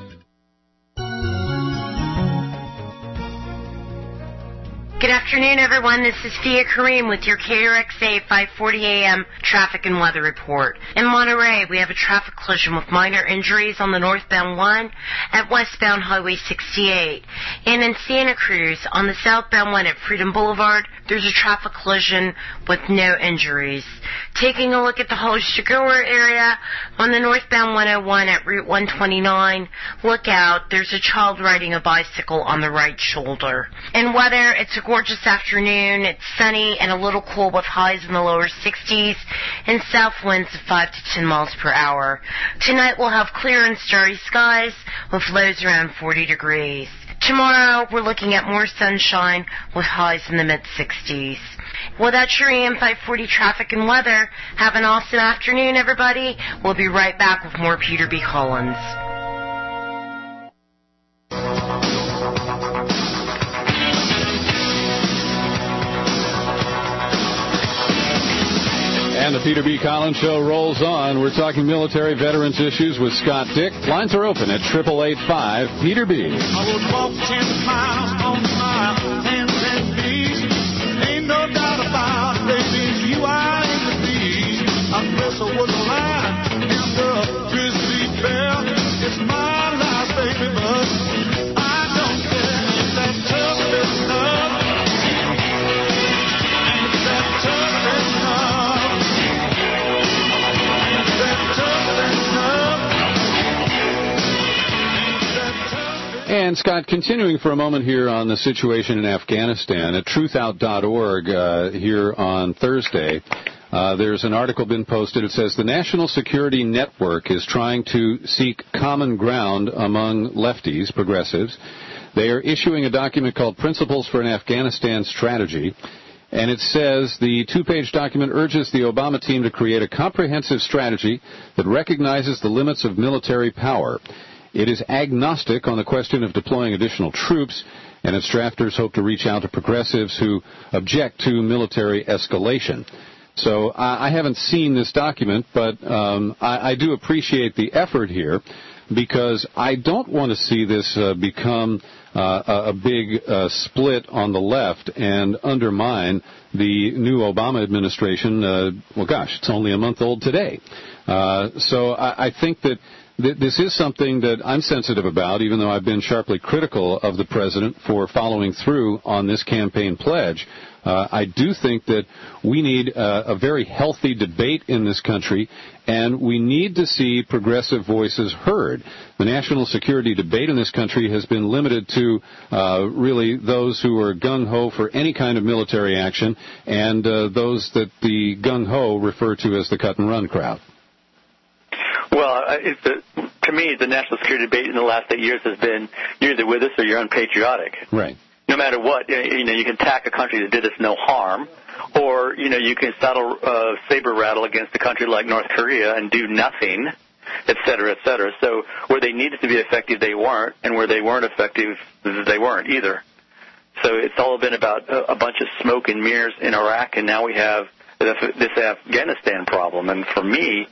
Good afternoon, everyone. This is Thea Kareem with your KRXA 540 AM traffic and weather report. In Monterey, we have a traffic collision with minor injuries on the northbound 1 at westbound Highway 68. And in Santa Cruz, on the southbound 1 at Freedom Boulevard, there's a traffic collision with no injuries. Taking a look at the Hollister-Gower area, on the northbound 101 at Route 129, look out, there's a child riding a bicycle on the right shoulder. In weather, it's a gorgeous afternoon. It's sunny and a little cool with highs in the lower 60s and south winds of 5 to 10 miles per hour. Tonight we'll have clear and starry skies with lows around 40 degrees. Tomorrow we're looking at more sunshine with highs in the mid-60s. Well, that's your AM 540 traffic and weather. Have an awesome afternoon, everybody. We'll be right back with more Peter B. Collins. And the Peter B. Collins Show rolls on. We're talking military veterans issues with Scott Dick. Lines are open at 888-5-PETER-B. I would walk 10 miles on my hands and knees. Ain't no doubt about it, baby, you are in the bees. I guess I was a lion and a grizzly bear. It's my life, baby, but I don't care. It's that tough love. It's that tough love. It's that tough love. And, Scott, continuing for a moment here on the situation in Afghanistan, at truthout.org here on Thursday, there's an article been posted. It says the National Security Network is trying to seek common ground among lefties, progressives. They are issuing a document called Principles for an Afghanistan Strategy. And it says the two-page document urges the Obama team to create a comprehensive strategy that recognizes the limits of military power. It is agnostic on the question of deploying additional troops, and its drafters hope to reach out to progressives who object to military escalation. So I haven't seen this document, but I do appreciate the effort here, because I don't want to see this become a big split on the left and undermine the new Obama administration. It's only a month old today. So I think that this is something that I'm sensitive about, even though I've been sharply critical of the president for following through on this campaign pledge. I do think that we need a very healthy debate in this country, and we need to see progressive voices heard. The national security debate in this country has been limited to really those who are gung-ho for any kind of military action, and those that the gung-ho refer to as the cut-and-run crowd. Well, to me, the national security debate in the last 8 years has been you're either with us or you're unpatriotic. Right. No matter what, you can attack a country that did us no harm, or, you can saddle saber rattle against a country like North Korea and do nothing, et cetera, et cetera. So where they needed to be effective, they weren't, and where they weren't effective, they weren't either. So it's all been about a bunch of smoke and mirrors in Iraq, and now we have this Afghanistan problem. And for me,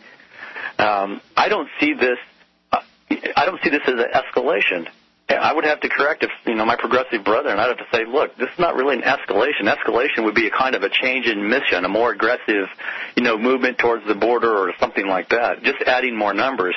I don't see this as an escalation. I would have to correct my progressive brother, and I'd have to say, look, this is not really an escalation. Escalation would be a kind of a change in mission, a more aggressive, movement towards the border or something like that. Just adding more numbers.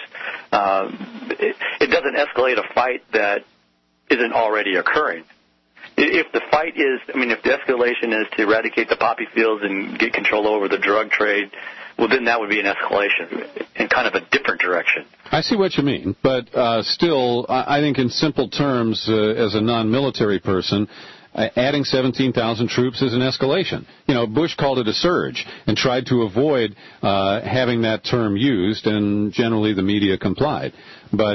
It doesn't escalate a fight that isn't already occurring. If the fight is, if the escalation is to eradicate the poppy fields and get control over the drug trade, well, then that would be an escalation in kind of a different direction. I see what you mean, but still, I think in simple terms, as a non-military person, adding 17,000 troops is an escalation. Bush called it a surge and tried to avoid having that term used, and generally the media complied. But,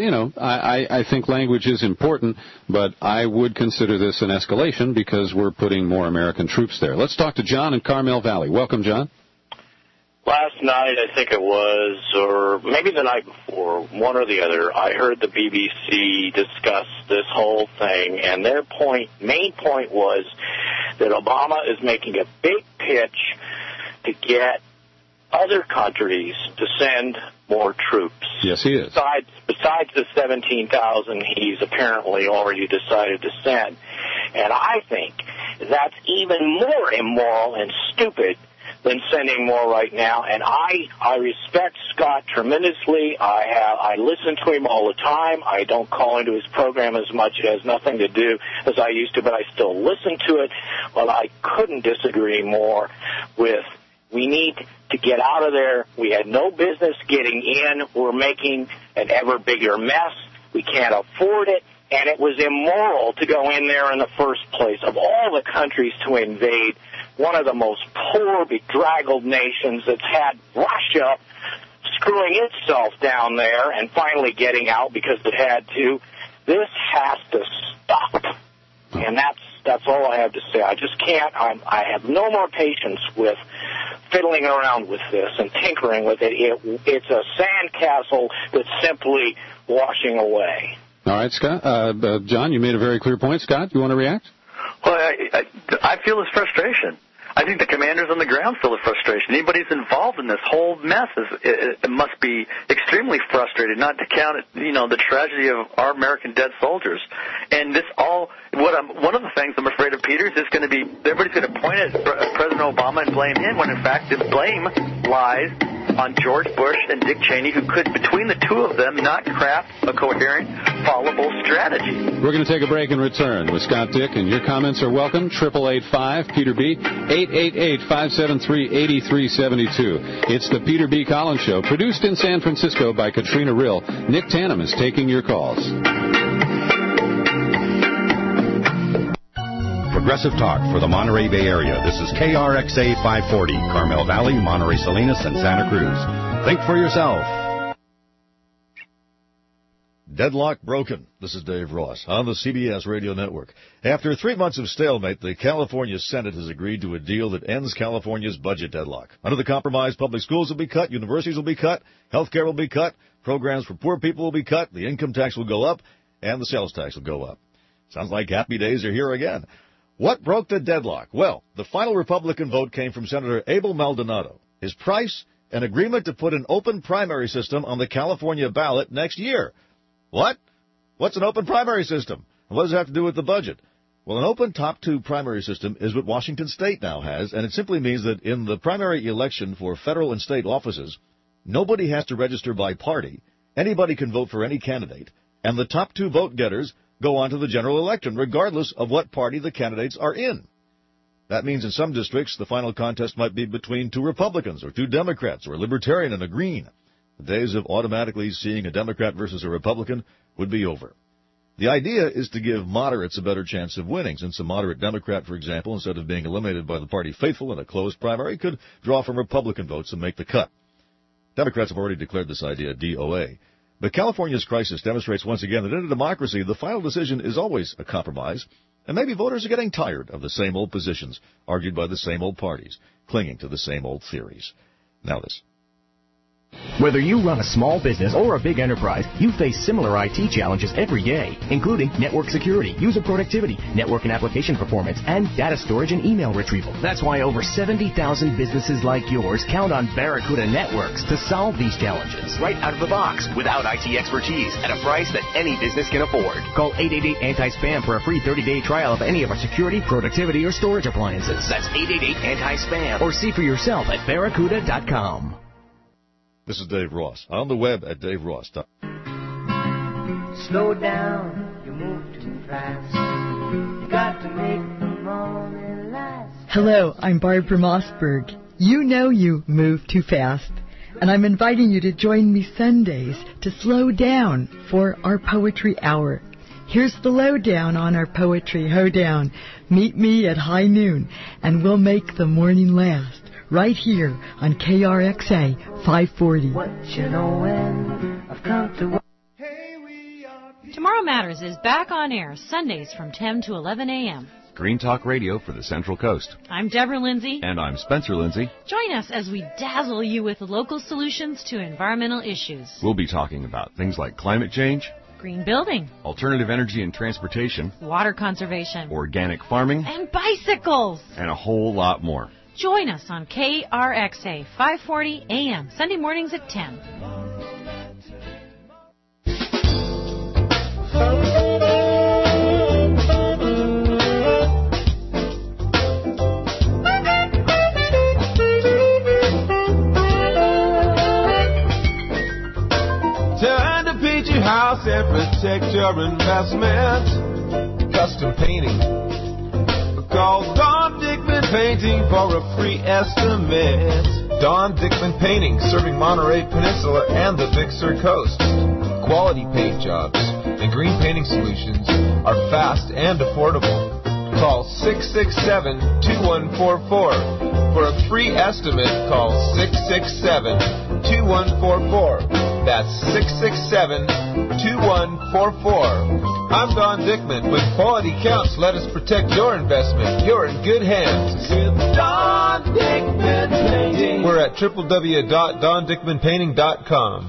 I think language is important, but I would consider this an escalation because we're putting more American troops there. Let's talk to John in Carmel Valley. Welcome, John. Last night, I think it was, or maybe the night before, one or the other, I heard the BBC discuss this whole thing, and their main point was that Obama is making a big pitch to get other countries to send more troops. Yes, he is. Besides the 17,000 he's apparently already decided to send. And I think that's even more immoral and stupid than sending more right now. And I respect Scott tremendously. I listen to him all the time. I don't call into his program as much. It has nothing to do as I used to, but I still listen to it. Well, I couldn't disagree more with we need to get out of there. We had no business getting in. We're making an ever bigger mess. We can't afford it. And it was immoral to go in there in the first place. Of all the countries to invade, one of the most poor, bedraggled nations that's had Russia screwing itself down there and finally getting out because it had to. This has to stop. And that's all I have to say. I just can't. I have no more patience with fiddling around with this and tinkering with it. It's a sandcastle that's simply washing away. All right, Scott. John, you made a very clear point. Scott, you want to react? Well, I feel his frustration. I think the commanders on the ground feel the frustration. Anybody who's involved in this whole mess must be extremely frustrated, not to count, the tragedy of our American dead soldiers. And this all, one of the things I'm afraid of, Peter, is going to be, everybody's going to point at President Obama and blame him, when in fact the blame lies on George Bush and Dick Cheney, who could, between the two of them, not craft a coherent, followable strategy. We're going to take a break and return with Scott Dick, and your comments are welcome. 888-5-PETER-B, 888-573-8372. It's the Peter B. Collins Show, produced in San Francisco by Katrina Rill. Nick Tannum is taking your calls. Progressive talk for the Monterey Bay Area. This is KRXA 540, Carmel Valley, Monterey Salinas, and Santa Cruz. Think for yourself. Deadlock broken. This is Dave Ross on the CBS radio network. After 3 months of stalemate, the California Senate has agreed to a deal that ends California's budget deadlock. Under the compromise, public schools will be cut, universities will be cut, health care will be cut, programs for poor people will be cut, the income tax will go up, and the sales tax will go up. Sounds like happy days are here again. What broke the deadlock? Well, the final Republican vote came from Senator Abel Maldonado. His price, an agreement to put an open primary system on the California ballot next year. What? What's an open primary system? And what does it have to do with the budget? Well, an open top two primary system is what Washington State now has, and it simply means that in the primary election for federal and state offices, nobody has to register by party, anybody can vote for any candidate, and the top two vote getters go on to the general election, regardless of what party the candidates are in. That means in some districts, the final contest might be between two Republicans or two Democrats or a Libertarian and a Green. The days of automatically seeing a Democrat versus a Republican would be over. The idea is to give moderates a better chance of winning, since a moderate Democrat, for example, instead of being eliminated by the party faithful in a closed primary, could draw from Republican votes and make the cut. Democrats have already declared this idea DOA. But California's crisis demonstrates once again that in a democracy, the final decision is always a compromise, and maybe voters are getting tired of the same old positions argued by the same old parties, clinging to the same old theories. Now this. Whether you run a small business or a big enterprise, you face similar IT challenges every day, including network security, user productivity, network and application performance, and data storage and email retrieval. That's why over 70,000 businesses like yours count on Barracuda Networks to solve these challenges. Right out of the box, without IT expertise, at a price that any business can afford. Call 888-ANTI-SPAM for a free 30-day trial of any of our security, productivity, or storage appliances. That's 888-ANTI-SPAM, or see for yourself at Barracuda.com. This is Dave Ross, on the web at daveross.com. Slow down, you move too fast. You got to make the morning last. Hello, I'm Barbara Mossberg. You know you move too fast. And I'm inviting you to join me Sundays to slow down for our Poetry Hour. Here's the lowdown on our Poetry Hoedown. Meet me at high noon, and we'll make the morning last. Right here on KRXA 540. What you know when I've come to... Tomorrow Matters is back on air Sundays from 10 to 11 a.m. Green Talk Radio for the Central Coast. I'm Deborah Lindsay. And I'm Spencer Lindsay. Join us as we dazzle you with local solutions to environmental issues. We'll be talking about things like climate change, green building, alternative energy and transportation, water conservation, organic farming, and bicycles, and a whole lot more. Join us on KRXA 540 AM, Sunday mornings at 10. Time to paint your house and protect your investment. Custom painting. Call Don Dickman Painting for a free estimate. Don Dickman Painting, serving Monterey Peninsula and the Big Sur coast. Quality paint jobs and green painting solutions are fast and affordable. Call 667-2144. For a free estimate, call 667-2144. That's 667-2144. I'm Don Dickman. When quality counts, let us protect your investment. You're in good hands with Don Dickman Painting. We're at www.dondickmanpainting.com.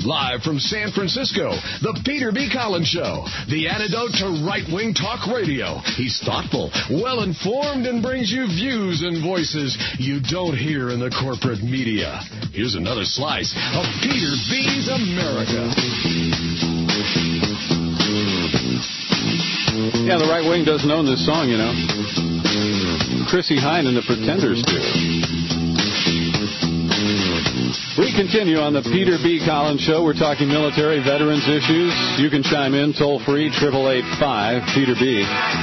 Live from San Francisco, the Peter B. Collins Show, the antidote to right-wing talk radio. He's thoughtful, well-informed, and brings you views and voices you don't hear in the corporate media. Here's another slice of Peter B's America. Yeah, the right wing doesn't own this song, you know. Chrissie Hynde and the Pretenders do. We continue on the Peter B. Collins Show. We're talking military veterans issues. You can chime in toll-free, 888-5-PETER-B,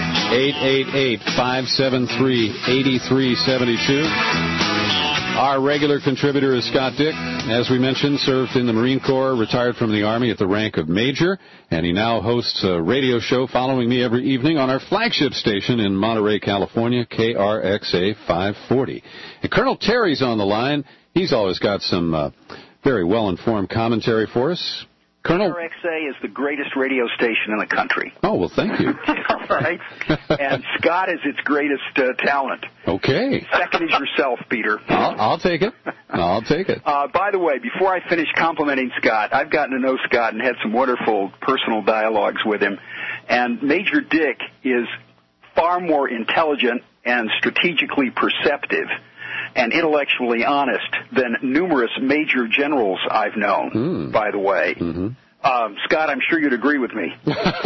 888-573-8372. Our regular contributor is Scott Dick. As we mentioned, served in the Marine Corps, retired from the Army at the rank of Major, and he now hosts a radio show following me every evening on our flagship station in Monterey, California, KRXA 540. And Colonel Terry's on the line. He's always got some very well-informed commentary for us. Colonel? KRXA is the greatest radio station in the country. Oh, well, thank you. All right. And Scott is its greatest talent. Okay. Second is yourself, Peter. I'll take it. I'll take it. By the way, before I finish complimenting Scott, I've gotten to know Scott and had some wonderful personal dialogues with him. And Major Dick is far more intelligent and strategically perceptive and intellectually honest than numerous major generals I've known, by the way. Mm-hmm. Scott, I'm sure you'd agree with me.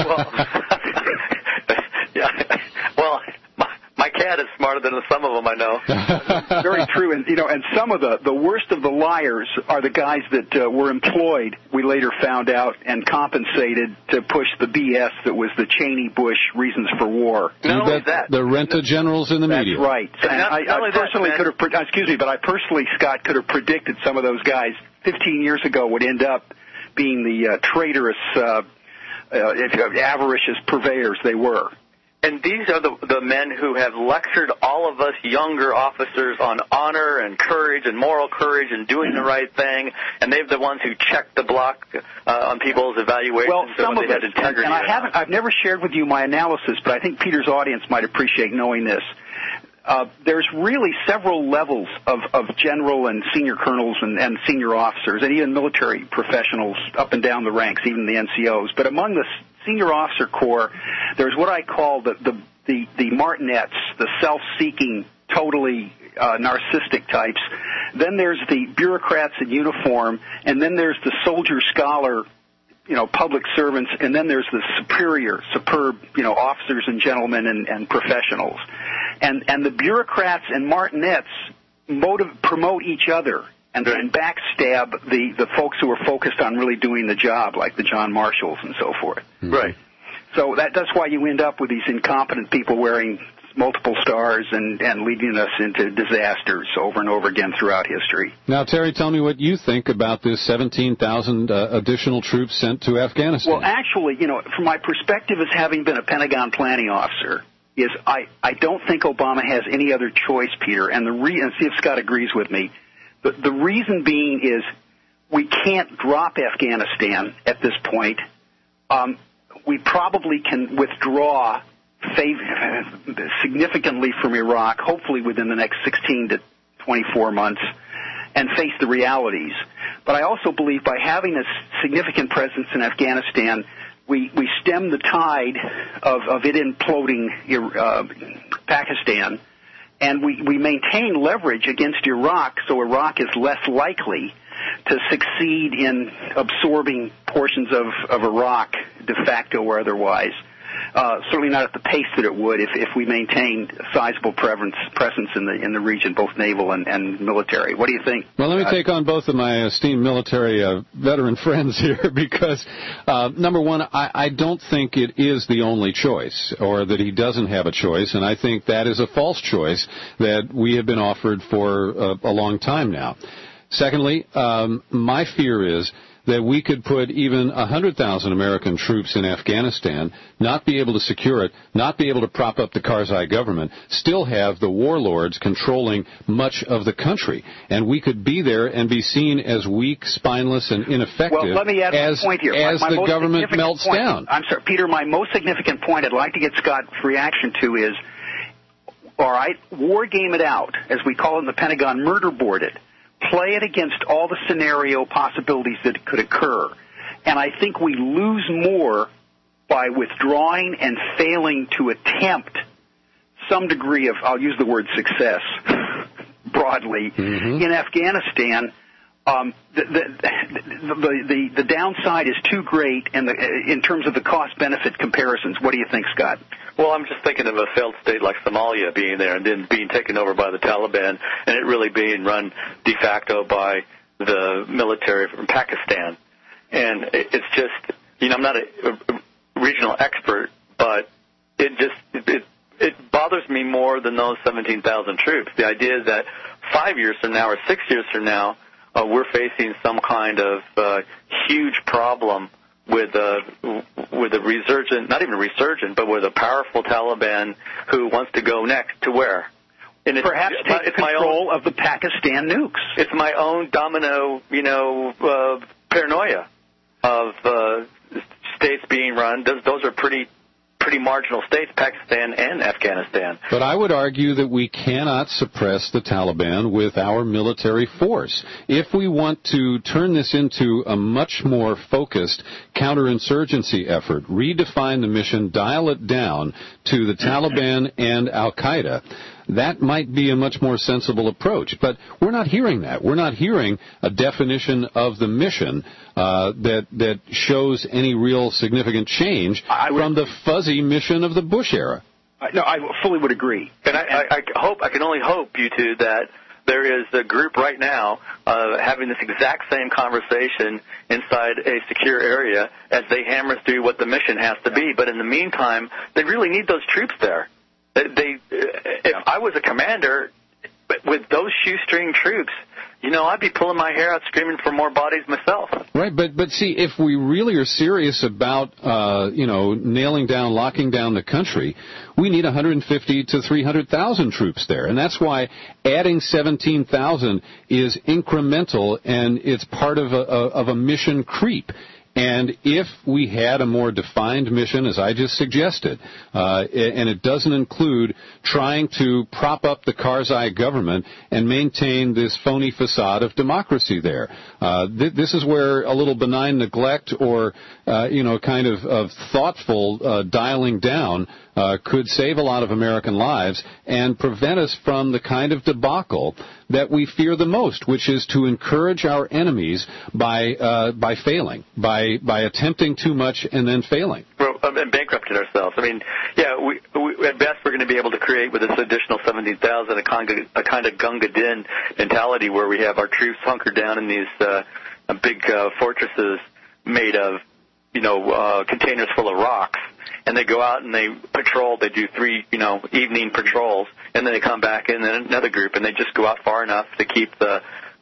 Well, my cat is smarter than some of them I know. Very true. And, and some of the worst of the liars are the guys that were employed, we later found out, and compensated to push the BS that was the Cheney-Bush reasons for war. Not only that. The rent-a-generals in the media. That's right. And I personally could have, Scott, could have predicted some of those guys 15 years ago would end up being the traitorous, avaricious purveyors they were. And these are the men who have lectured all of us younger officers on honor and courage and moral courage and doing the right thing, and they're the ones who check the block on people's evaluations. Well, some of they had integrity. And I've never shared with you my analysis, but I think Peter's audience might appreciate knowing this. There's really several levels of general and senior colonels and senior officers, and even military professionals up and down the ranks, even the NCOs. But among the senior officer corps, there's what I call the martinets, the self-seeking, totally narcissistic types. Then there's the bureaucrats in uniform, and then there's the soldier scholar, public servants, and then there's the superb, officers and gentlemen and professionals. And the bureaucrats and martinets promote each other and backstab the folks who are focused on really doing the job, like the John Marshalls and so forth. Mm-hmm. Right. So that's why you end up with these incompetent people wearing multiple stars and leading us into disasters over and over again throughout history. Now, Terry, tell me what you think about this 17,000 additional troops sent to Afghanistan. Well, actually, from my perspective as having been a Pentagon planning officer, is I don't think Obama has any other choice, Peter, and see if Scott agrees with me. The reason being is we can't drop Afghanistan at this point. We probably can withdraw significantly from Iraq, hopefully within the next 16 to 24 months, and face the realities. But I also believe by having a significant presence in Afghanistan, we stem the tide of it imploding Pakistan, and we maintain leverage against Iraq, so Iraq is less likely to succeed in absorbing portions of Iraq, de facto or otherwise. Certainly not at the pace that it would if we maintained a sizable presence in the region, both naval and military. What do you think? Well, let me take on both of my esteemed military veteran friends here because, number one, I don't think it is the only choice or that he doesn't have a choice, and I think that is a false choice that we have been offered for a long time now. Secondly, my fear is that we could put even 100,000 American troops in Afghanistan, not be able to secure it, not be able to prop up the Karzai government, still have the warlords controlling much of the country. And we could be there and be seen as weak, spineless, and ineffective let me add as, one point here. as the government melts down. I'm sorry, Peter, my most significant point I'd like to get Scott's reaction to is, all right, war game it out, as we call it in the Pentagon, murder board it. play it against all the scenario possibilities that could occur. And I think we lose more by withdrawing and failing to attempt some degree of, I'll use the word success broadly, in Afghanistan. The downside is too great, and in terms of the cost-benefit comparisons. What do you think, Scott? Well, I'm just thinking of a failed state like Somalia being there and then being taken over by the Taliban, and it really being run de facto by the military from Pakistan. And it's just, I'm not a regional expert, but it bothers me more than those 17,000 troops. The idea is that 5 years from now or 6 years from now, we're facing some kind of huge problem with a resurgent, not even resurgent, but with a powerful Taliban who wants to go next to where? And perhaps take control of the Pakistan nukes. It's my own domino, paranoia of states being run. Those are pretty marginal states, Pakistan and Afghanistan. But I would argue that we cannot suppress the Taliban with our military force. If we want to turn this into a much more focused counterinsurgency effort, redefine the mission, dial it down to the Taliban and Al-Qaeda, that might be a much more sensible approach. But we're not hearing that. We're not hearing a definition of the mission that shows any real significant change from the fuzzy mission of the Bush era. No, I fully would agree. And I can only hope, you two, that there is a group right now having this exact same conversation inside a secure area as they hammer through what the mission has to be. But in the meantime, they really need those troops there. If I was a commander with those shoestring troops, I'd be pulling my hair out screaming for more bodies myself. Right, but see, if we really are serious about, nailing down, locking down the country, we need 150 to 300,000 troops there. And that's why adding 17,000 is incremental, and it's part of a mission creep. And if we had a more defined mission, as I just suggested, and it doesn't include trying to prop up the Karzai government and maintain this phony facade of democracy there, this is where a little benign neglect or, kind of thoughtful dialing down could save a lot of American lives and prevent us from the kind of debacle that we fear the most, which is to encourage our enemies by failing, by attempting too much and then failing. Well, and bankrupting ourselves. I mean, we at best we're going to be able to create with this additional 17,000 a kind of Gunga Din mentality where we have our troops hunkered down in these big fortresses made of containers full of rocks. And they go out and they patrol. They do 3, evening patrols, and then they come back in another group, and they just go out far enough to keep the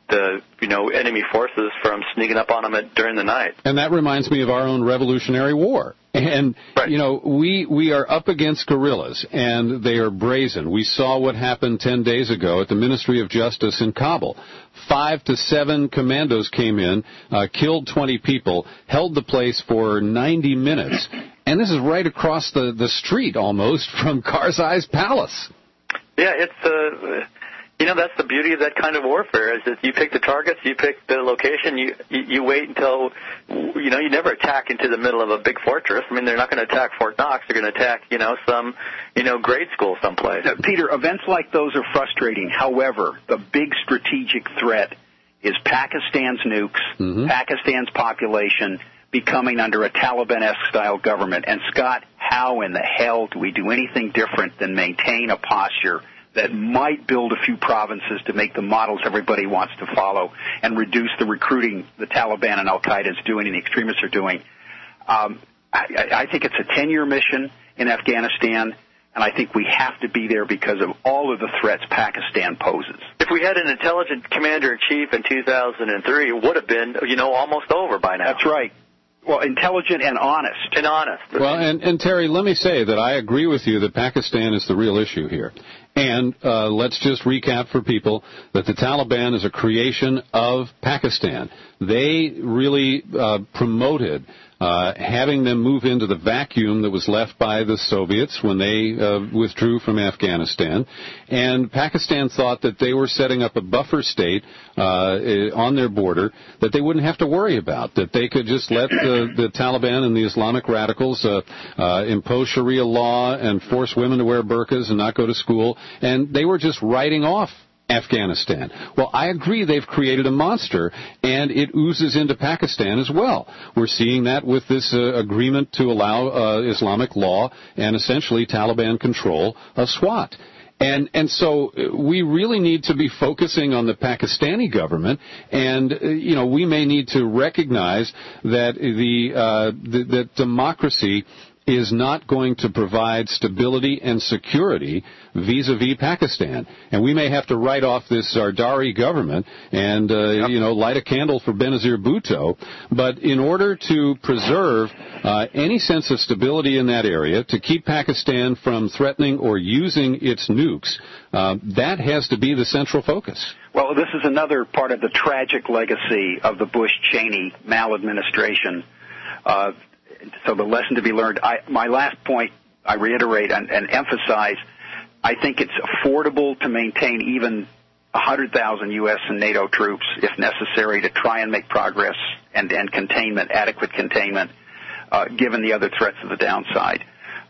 enemy forces from sneaking up on them during the night. And that reminds me of our own Revolutionary War. And, we are up against guerrillas, and they are brazen. We saw what happened 10 days ago at the Ministry of Justice in Kabul. 5 to 7 commandos came in, killed 20 people, held the place for 90 minutes. And this is right across the street, almost, from Karzai's palace. Yeah, it's that's the beauty of that kind of warfare, is that you pick the targets, you pick the location, you wait until, you never attack into the middle of a big fortress. I mean, they're not going to attack Fort Knox. They're going to attack, some, grade school someplace. Peter, events like those are frustrating. However, the big strategic threat is Pakistan's nukes, Pakistan's population becoming under a Taliban-esque style government. And, Scott, how in the hell do we do anything different than maintain a posture that might build a few provinces to make the models everybody wants to follow and reduce the recruiting the Taliban and Al-Qaeda is doing and the extremists are doing? I think it's a 10-year mission in Afghanistan, and I think we have to be there because of all of the threats Pakistan poses. If we had an intelligent commander-in-chief in 2003, it would have been, almost over by now. That's right. Well, intelligent and honest. And honest. Well, and Terry, let me say that I agree with you that Pakistan is the real issue here. And let's just recap for people that the Taliban is a creation of Pakistan. they really promoted having them move into the vacuum that was left by the Soviets when they withdrew from Afghanistan. And Pakistan thought that they were setting up a buffer state on their border that they wouldn't have to worry about, that they could just let the Taliban and the Islamic radicals impose Sharia law and force women to wear burqas and not go to school. And they were just writing off Afghanistan. Well, I agree they've created a monster, and it oozes into Pakistan as well. We're seeing that with this agreement to allow Islamic law and essentially Taliban control of SWAT. And so we really need to be focusing on the Pakistani government, and we may need to recognize that the democracy is not going to provide stability and security vis-a-vis Pakistan. And we may have to write off this Zardari government and, light a candle for Benazir Bhutto. But in order to preserve any sense of stability in that area, to keep Pakistan from threatening or using its nukes, that has to be the central focus. Well, this is another part of the tragic legacy of the Bush-Cheney maladministration. So the lesson to be learned, my last point, I reiterate and emphasize, I think it's affordable to maintain even 100,000 U.S. and NATO troops, if necessary, to try and make progress and containment, adequate containment, given the other threats of the downside.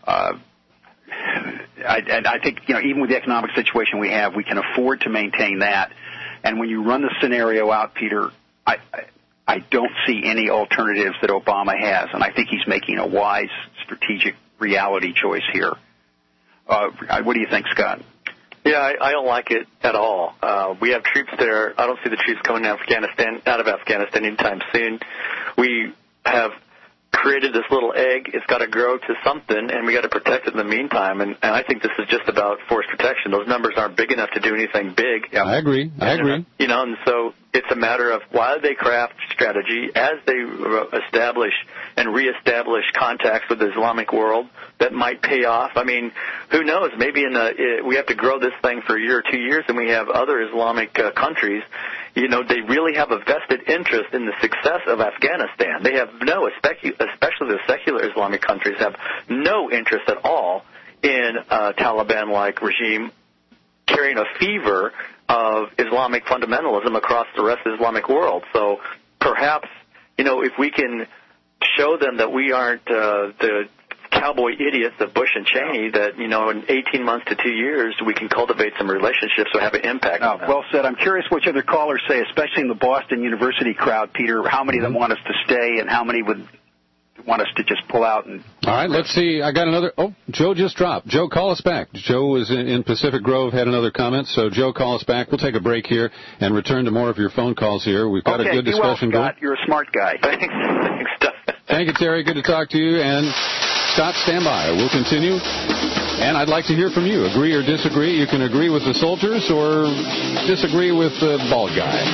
I think, even with the economic situation we have, we can afford to maintain that. And when you run the scenario out, Peter, I don't see any alternatives that Obama has, and I think he's making a wise, strategic reality choice here. What do you think, Scott? Yeah, I don't like it at all. We have troops there. I don't see the troops coming out of Afghanistan anytime soon. We have created this little egg. It's got to grow to something, and we got to protect it in the meantime. And I think this is just about force protection. Those numbers aren't big enough to do anything big. Yeah, I agree. And so it's a matter of why they craft strategy as they establish and reestablish contacts with the Islamic world that might pay off. I mean, who knows? Maybe we have to grow this thing for a year or 2 years, and we have other Islamic countries. They really have a vested interest in the success of Afghanistan. They have especially the secular Islamic countries, have no interest at all in a Taliban-like regime carrying a fever of Islamic fundamentalism across the rest of the Islamic world. So perhaps, if we can show them that we aren't the cowboy idiots of Bush and Cheney, that, in 18 months to 2 years, we can cultivate some relationships that have an impact on them. Well said. I'm curious what other callers say, especially in the Boston University crowd, Peter. How many of them want us to stay, and how many would want us to just pull out? All right, let's see. I got another. Oh, Joe just dropped. Joe, call us back. Joe was in Pacific Grove, had another comment. So, Joe, call us back. We'll take a break here and return to more of your phone calls here. We've got a good discussion going. Scott. You're a smart guy. Thanks, Thank you, Terry. Good to talk to you. And Scott, stand by. We'll continue. And I'd like to hear from you. Agree or disagree. You can agree with the soldiers or disagree with the bald guy.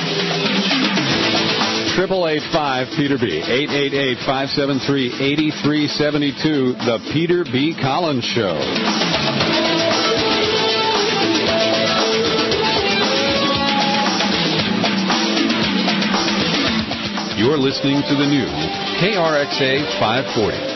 888-5 Peter B. 888-573-8372. The Peter B. Collins Show. You're listening to the new KRXA 540.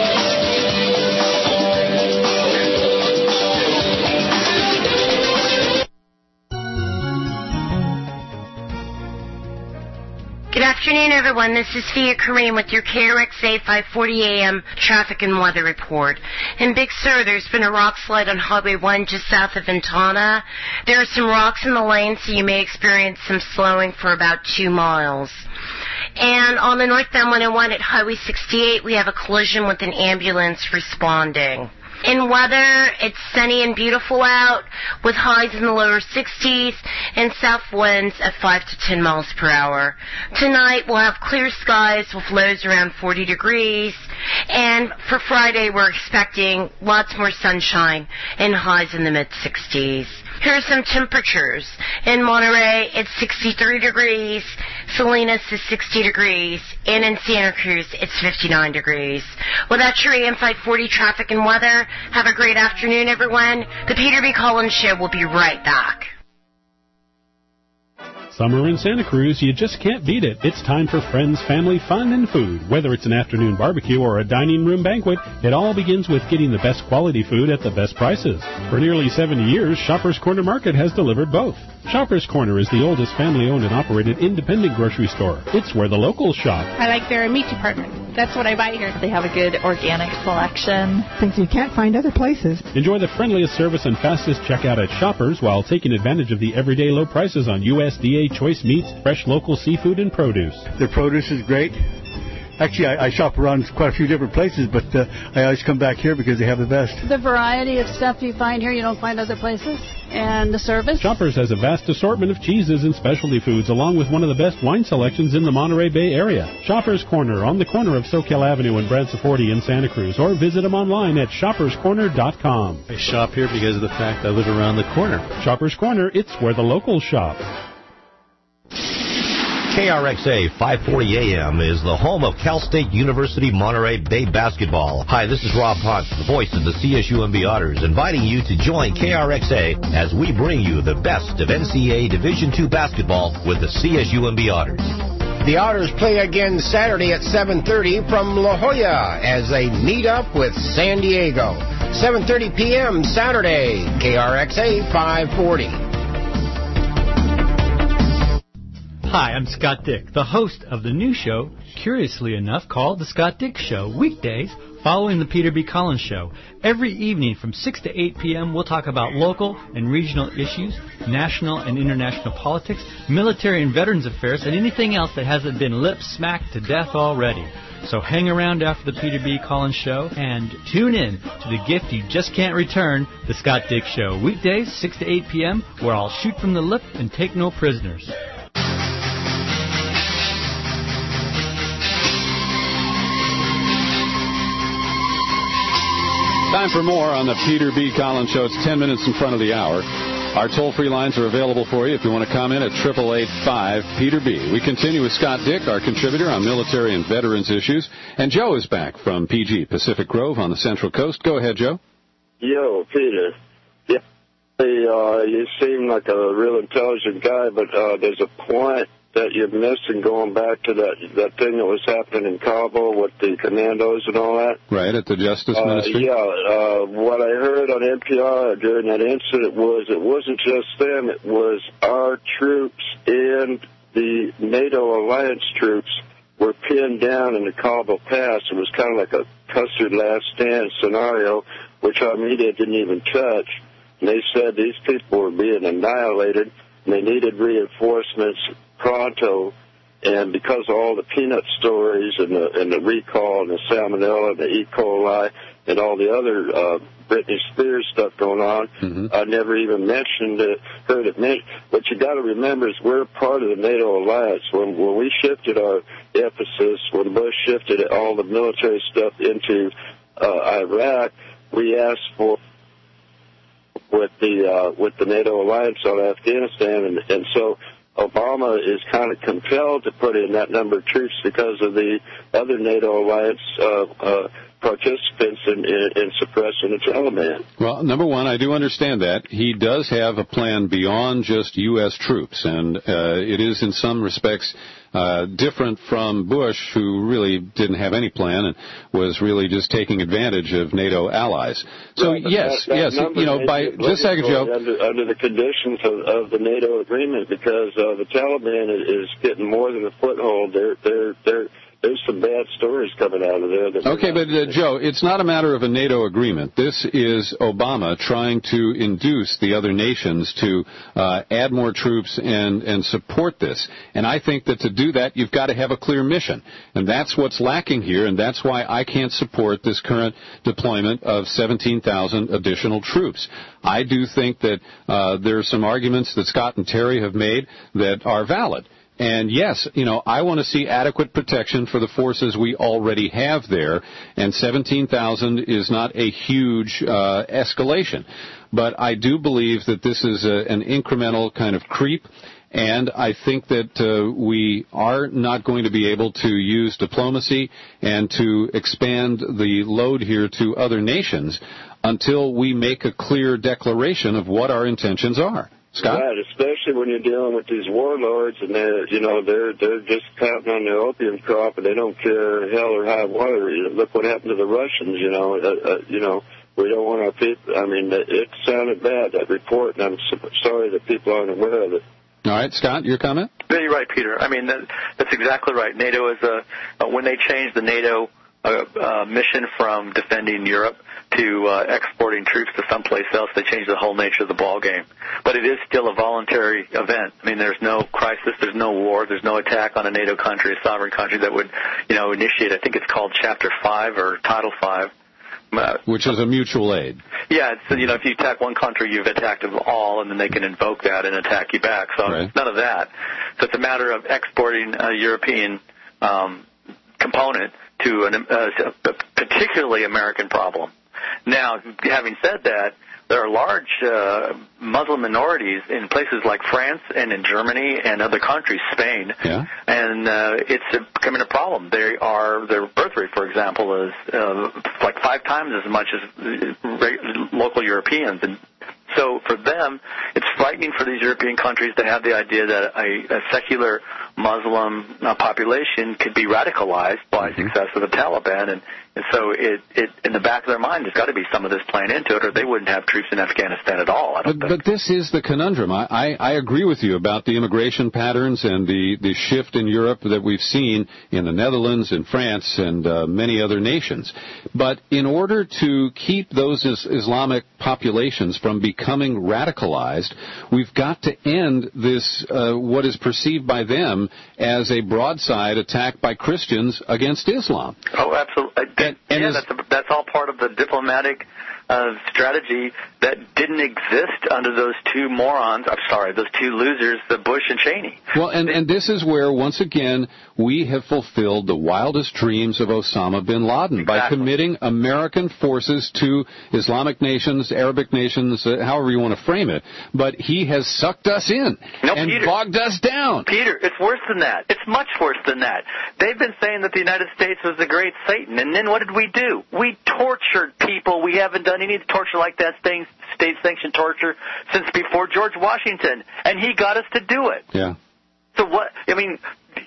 Good afternoon, everyone. This is Thea Kareem with your KRXA 540 AM traffic and weather report. In Big Sur, there's been a rock slide on Highway 1 just south of Ventana. There are some rocks in the lane, so you may experience some slowing for about 2 miles. And on the northbound 101 at Highway 68, we have a collision with an ambulance responding. In weather, it's sunny and beautiful out with highs in the lower 60s and south winds at 5 to 10 miles per hour. Tonight, we'll have clear skies with lows around 40 degrees. And for Friday, we're expecting lots more sunshine and highs in the mid-60s. Here are some temperatures. In Monterey, it's 63 degrees. Salinas is 60 degrees. And in Santa Cruz, it's 59 degrees. Well, that's your AM 540 traffic and weather. Have a great afternoon, everyone. The Peter B. Collins Show will be right back. Summer in Santa Cruz, you just can't beat it. It's time for friends, family, fun, and food. Whether it's an afternoon barbecue or a dining room banquet, it all begins with getting the best quality food at the best prices. For nearly 70 years, Shoppers Corner Market has delivered both. Shoppers Corner is the oldest family-owned and operated independent grocery store. It's where the locals shop. I like their meat department. That's what I buy here. They have a good organic selection. Things you can't find other places. Enjoy the friendliest service and fastest checkout at Shoppers while taking advantage of the everyday low prices on USDA choice meats, fresh local seafood, and produce. Their produce is great. Actually, I shop around quite a few different places, but I always come back here because they have the best. The variety of stuff you find here you don't find other places, and the service. Shoppers has a vast assortment of cheeses and specialty foods, along with one of the best wine selections in the Monterey Bay area. Shoppers Corner on the corner of Soquel Avenue and Branciforte in Santa Cruz, or visit them online at shopperscorner.com. I shop here because of the fact I live around the corner. Shoppers Corner, it's where the locals shop. KRXA 540 AM is the home of Cal State University Monterey Bay basketball. Hi, this is Rob Hunt, the voice of the CSUMB Otters, inviting you to join KRXA as we bring you the best of NCAA Division II basketball with the CSUMB Otters. The Otters play again Saturday at 7:30 from La Jolla as they meet up with San Diego. 7:30 p.m. Saturday, KRXA 540. Hi, I'm Scott Dick, the host of the new show, curiously enough, called The Scott Dick Show, weekdays following the Peter B. Collins Show. Every evening from 6 to 8 p.m., we'll talk about local and regional issues, national and international politics, military and veterans affairs, and anything else that hasn't been lip-smacked to death already. So hang around after the Peter B. Collins Show and tune in to the gift you just can't return, The Scott Dick Show, weekdays 6 to 8 p.m., where I'll shoot from the lip and take no prisoners. Time for more on the Peter B. Collins Show. It's 10 minutes in front of the hour. Our toll-free lines are available for you if you want to comment at 888-5-PETER-B. We continue with Scott Dick, our contributor on military and veterans issues. And Joe is back from PG, Pacific Grove on the Central Coast. Go ahead, Joe. Yo, Peter. Yeah, you seem like a real intelligent guy, but there's a point that you're missing going back to that thing that was happening in Kabul with the commandos and all that. Right, at the Justice Ministry? Yeah, what I heard on NPR during that incident was it wasn't just them, it was our troops and the NATO alliance troops were pinned down in the Kabul Pass. It was kind of like a Custer Last Stand scenario, which our media didn't even touch. And they said these people were being annihilated, and they needed reinforcements pronto, and because of all the peanut stories and the recall and the salmonella and the E. coli and all the other Britney Spears stuff going on, I never even heard it mentioned. What you got to remember is we're part of the NATO alliance. When we shifted our emphasis, when Bush shifted all the military stuff into Iraq, we asked for with the NATO alliance on Afghanistan, and so Obama is kind of compelled to put in that number of troops because of the other NATO alliance participants in suppressing the Taliban. Well, number one, I do understand that. He does have a plan beyond just U.S. troops, and it is in some respects different from Bush, who really didn't have any plan and was really just taking advantage of NATO allies. So, right, yes, you know, by just a second, Joe. Under the conditions of the NATO agreement, because the Taliban is getting more than a foothold. There's some bad stories coming out of there. Okay, but Joe, it's not a matter of a NATO agreement. This is Obama trying to induce the other nations to add more troops and support this. And I think that to do that, you've got to have a clear mission. And that's what's lacking here, and that's why I can't support this current deployment of 17,000 additional troops. I do think that there are some arguments that Scott and Terry have made that are valid. And yes, you know, I want to see adequate protection for the forces we already have there, and 17,000 is not a huge escalation. But I do believe that this is an incremental kind of creep, and I think that we are not going to be able to use diplomacy and to expand the load here to other nations until we make a clear declaration of what our intentions are. Scott? Right, especially when you're dealing with these warlords and they're just counting on their opium crop and they don't care hell or high water. Look what happened to the Russians. We don't want our people. I mean, it sounded bad, that report, and I'm sorry that people aren't aware of it. All right, Scott, your comment? Yeah, you're right, Peter. I mean, that's exactly right. NATO is when they changed the NATO mission from defending Europe to exporting troops to someplace else, they changed the whole nature of the ball game. But it is still a voluntary event. I mean, there's no crisis, there's no war, there's no attack on a NATO country, a sovereign country that would, initiate. I think it's called Chapter 5 or Title 5. Which is a mutual aid. Yeah, it's, if you attack one country, you've attacked them all, and then they can invoke that and attack you back. So none of that. So it's a matter of exporting a European component to a particularly American problem. Now, having said that, there are large Muslim minorities in places like France and in Germany and other countries, Spain, and it's becoming a problem. Their birth rate, for example, is like 5 times as much as local Europeans. And so for them, it's frightening for these European countries to have the idea that a secular Muslim population could be radicalized by success of the Taliban, and so it in the back of their mind, there's got to be some of this playing into it, or they wouldn't have troops in Afghanistan at all. But this is the conundrum. I agree with you about the immigration patterns and the shift in Europe that we've seen in the Netherlands and France and many other nations. But in order to keep those Islamic populations from becoming radicalized, we've got to end this, what is perceived by them as a broadside attack by Christians against Islam. Oh, absolutely. That's all part of the diplomatic strategy that didn't exist under those two morons. I'm sorry, those two losers, the Bush and Cheney. Well, and this is where, once again, we have fulfilled the wildest dreams of Osama bin Laden by committing American forces to Islamic nations, Arabic nations, however you want to frame it. But he has sucked us in and bogged us down. Peter, it's worse than that. It's much worse than that. They've been saying that the United States was the great Satan, and then what did we do? We tortured people. We haven't done any torture like that, state-sanctioned torture, since before George Washington, and he got us to do it. Yeah. So what? I mean,